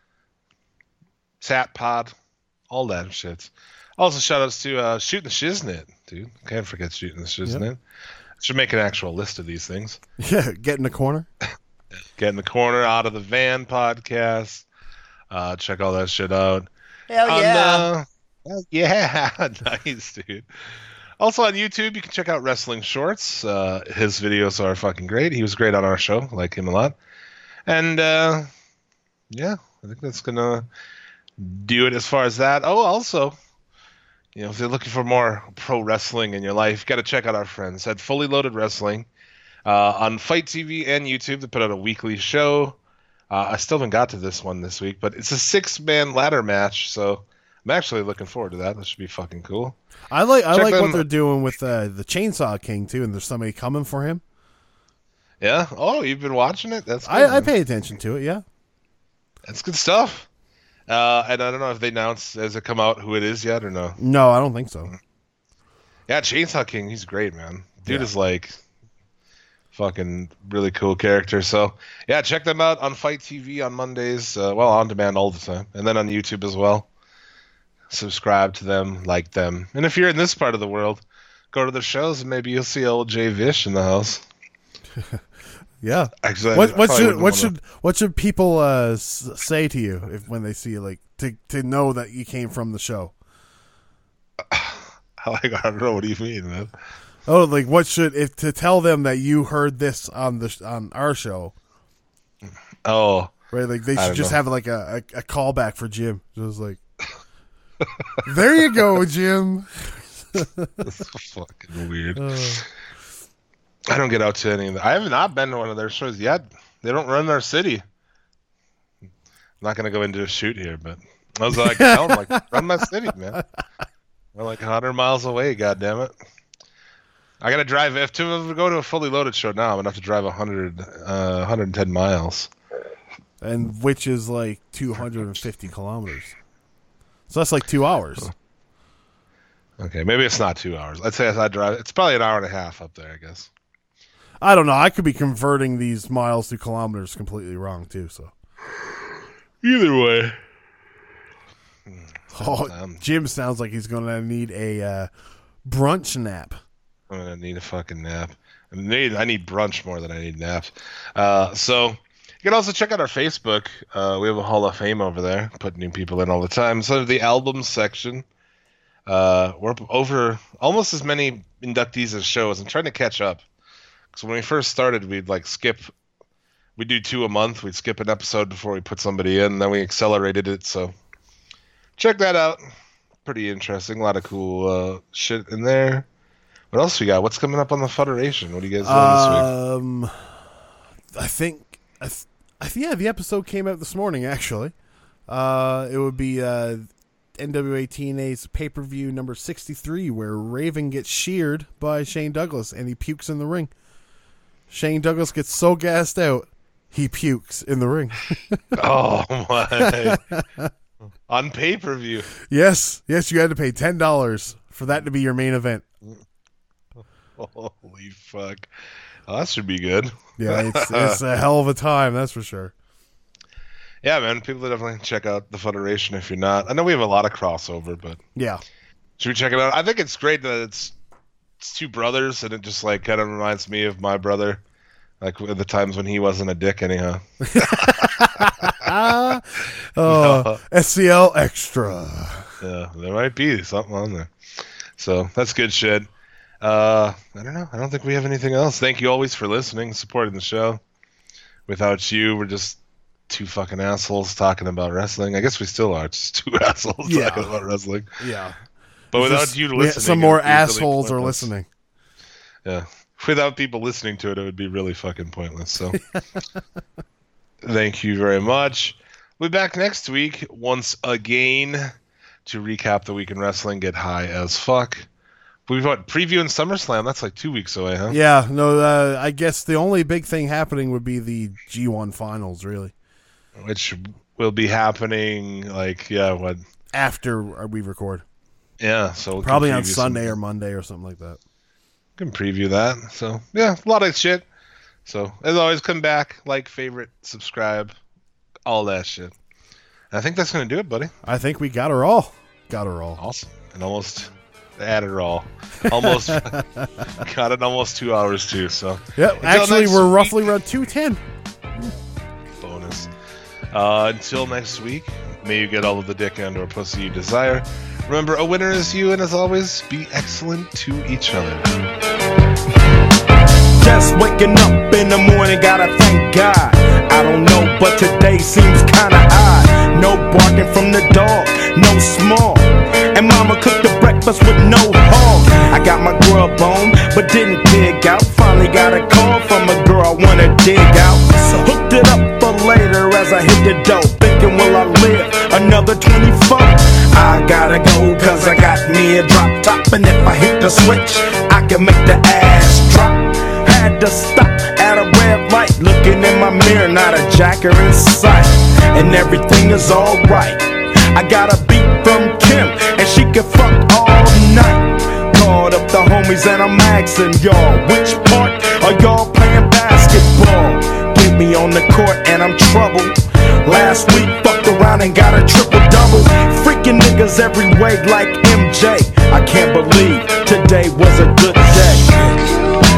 Sat Pod, all that shit. Also, shout outs to uh, Shooting the Shiznit, dude. Can't forget Shooting the Shiznit. Yep. Should make an actual list of these things. Yeah, Get in the Corner. Get in the Corner, Out of the Van podcast. Uh, check all that shit out. Hell yeah. On, uh, yeah, nice, dude. Also on YouTube, you can check out Wrestling Shorts. Uh, his videos are fucking great. He was great on our show. Like him a lot. And, uh, yeah, I think that's going to do it as far as that. Oh, also, you know, if you're looking for more pro wrestling in your life, you got to check out our friends at Fully Loaded Wrestling uh, on Fight T V and YouTube. They put out a weekly show. Uh, I still haven't got to this one this week, but it's a six-man ladder match, so I'm actually looking forward to that. That should be fucking cool. I like I check like them. what they're doing with uh, the Chainsaw King too, and there's somebody coming for him. Yeah. Oh, you've been watching it? That's good, I, I man. pay attention to it. Yeah. That's good stuff. Uh, and I don't know if they announced, has it come out who it is yet or no? No, I don't think so. Yeah, Chainsaw King, he's great, man. Dude Yeah. is like fucking really cool character. So, yeah, check them out on Fight T V on Mondays. Uh, well, on demand all the time. And then on YouTube as well. Subscribe to them, like them. And if you're in this part of the world, go to the shows and maybe you'll see old Jay Vish in the house. Yeah. Actually, What, I what probably should wouldn't what wanna- should what should people uh, s- say to you if when they see you, like to to know that you came from the show? Like, I don't know. What do you mean, man? Oh, like what should if to tell them that you heard this on the sh- on our show? Oh, Right, like they I should don't just know. have like a, a, a callback for Jim. Just like, there you go, Jim. that's fucking weird. Uh, I don't get out to any of that. I have not been to one of their shows yet. They don't run our city. I'm not going to go into a shoot here, but I was like, tell them, like, run my city, man. We're like one hundred miles away, goddammit. I got to drive. If to go to a Fully Loaded show now, I'm going to have to drive one hundred, uh, one hundred ten miles. and which is like two hundred fifty kilometers. So that's like two hours. Okay, maybe it's not two hours. I'd say as I drive, it's probably an hour and a half up there, I guess. I don't know. I could be converting these miles to kilometers completely wrong too. So, Either way. oh, Um, Jim sounds like he's going to need a uh, brunch nap. I'm gonna need a fucking nap. I need I need brunch more than I need naps. Uh, so you can also check out our Facebook. Uh, we have a Hall of Fame over there, putting new people in all the time. So the albums section, uh, we're up over almost as many inductees as shows. I'm trying to catch up. So when we first started, we'd like skip. We do two a month. We'd skip an episode before we put somebody in. Then we accelerated it. So check that out. Pretty interesting. A lot of cool uh, shit in there. What else we got? What's coming up on the Federation? What are you guys doing this week? Um, I think, I, th- I th- yeah, the episode came out this morning. Actually, uh, it would be uh, N W A T N A's pay per view number sixty-three, where Raven gets sheared by Shane Douglas and he pukes in the ring. Shane Douglas gets so gassed out, he pukes in the ring. Oh my! On pay per view. Yes, yes, you had to pay ten dollars for that to be your main event. Holy fuck! Oh, that should be good. Yeah, it's, it's a hell of a time, that's for sure. Yeah, man, people definitely check out the Federation if you're not. I know we have a lot of crossover, but yeah, should we check it out? I think it's great that it's, it's two brothers, and it just like kind of reminds me of my brother, like at the times when he wasn't a dick, anyhow. uh, no. S C L Extra. Yeah, there might be something on there. So that's good shit. Uh, I don't know. I don't think we have anything else. Thank you always for listening, supporting the show. Without you, we're just two fucking assholes talking about wrestling. I guess we still are just two assholes yeah. talking about wrestling. Yeah. But it's without just, you listening, some more really assholes are pointless. listening. Yeah. Without people listening to it, it would be really fucking pointless. So thank you very much. We'll be back next week once again to recap the week in wrestling, get high as fuck. We've got previewing SummerSlam. That's like two weeks away, huh? Yeah, no, uh, I guess the only big thing happening would be the G one finals, really. Which will be happening, like, yeah, what? After we record. Yeah, so we probably on Sunday or Monday or something like that. We can preview that. So, yeah, a lot of shit. So, as always, come back, like, favorite, subscribe, all that shit. And I think that's going to do it, buddy. I think we got her all. Got her all. Awesome. And almost... added her all. Almost got it almost two hours too, so yeah, actually we're week, roughly around two ten. Bonus. Uh, until next week, may you get all of the dick and or pussy you desire. Remember, a winner is you, and as always, be excellent to each other. Just waking up in the morning, gotta thank God. I don't know, but today seems kinda odd. No barking from the dog, no small. And mama cooked the breakfast with no hog. I got my grub on, but didn't dig out. Finally got a call from a girl I wanna dig out. So hooked it up for later as I hit the dough. Thinking, will I live another twenty-four? I gotta go, cause I got me a drop top. And if I hit the switch, I can make the ass drop. Had to stop at a red light, looking in my mirror, not a jacker in sight. And everything is alright. I got a beat from Kim, and she can fuck all night. Called up the homies and I'm asking y'all, which part are y'all playing basketball? Get me on the court and I'm troubled. Last week fucked around and got a triple-double. Freaking niggas every way like M J. I can't believe today was a good day.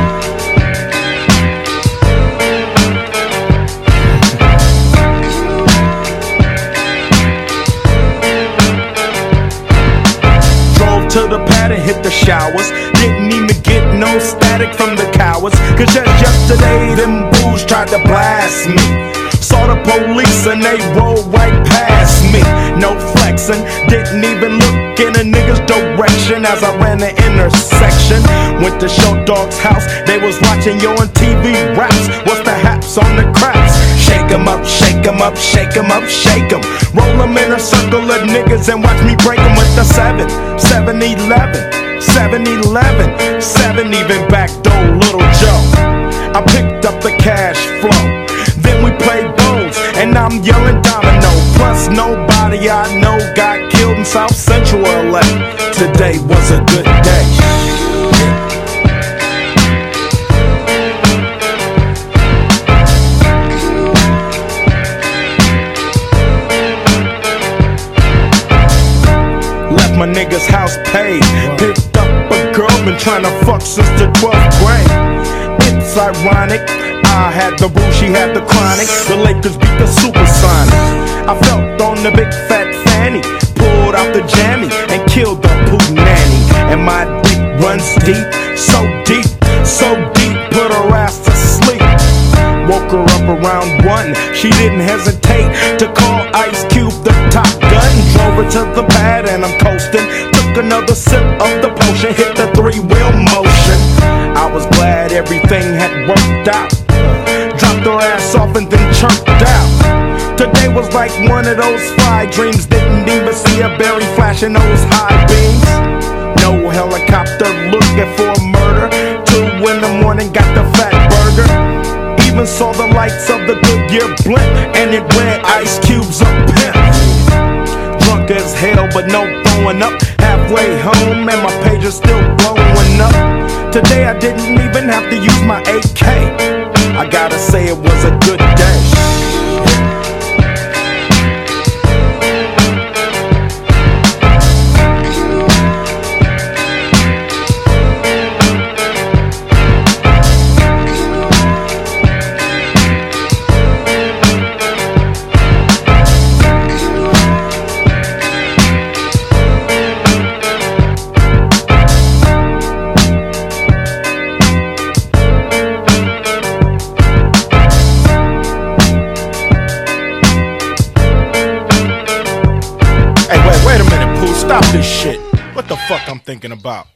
To the pad and hit the showers. Didn't even get no static from the cowards. Cause just yesterday them fools tried to blast me. Saw the police and they rolled right past me. No flexing, didn't even look in a nigga's direction as I ran the intersection. Went to Show Dog's house, they was watching yo on T V raps. What's the haps on the craps? Shake 'em up, shake 'em up, shake 'em up, shake 'em. Roll 'em in a circle of niggas and watch me break 'em with the seven, seven eleven, seven eleven, seven even backdoor Little Joe. I picked up the cash flow. Then we played bowls, and I'm yelling domino. Plus nobody I know got killed in South Central L A. Today was a good day. Left my nigga's house paid. Picked up a girl, been trying to fuck since the twelfth grade. It's ironic, I had the boo, she had the chronic. The Lakers beat the Supersonics. I felt on the big fat fanny, pulled out the jammy and killed the poop nanny. And my dick runs deep, so deep, so deep, put her ass to sleep. Woke her up around one, she didn't hesitate to call Ice Cube the Top Gun. Drove her to the pad and I'm coasting. Took another sip of the potion, hit the three-wheel motion. I was glad everything had worked out. Dropped her ass off and then chirped out. Today was like one of those fly dreams. Didn't even see a berry flashing those high beams. No helicopter looking for a murder. Two in the morning got the fat burger. even saw the lights of the Goodyear blimp, and it read Ice Cube's a pimp. Drunk as hell, but no throwing up. Halfway home, and my page is still blowing up. Today I didn't even have to use my A K. I gotta say it was a good day. Stop this shit. What the fuck I'm thinking about?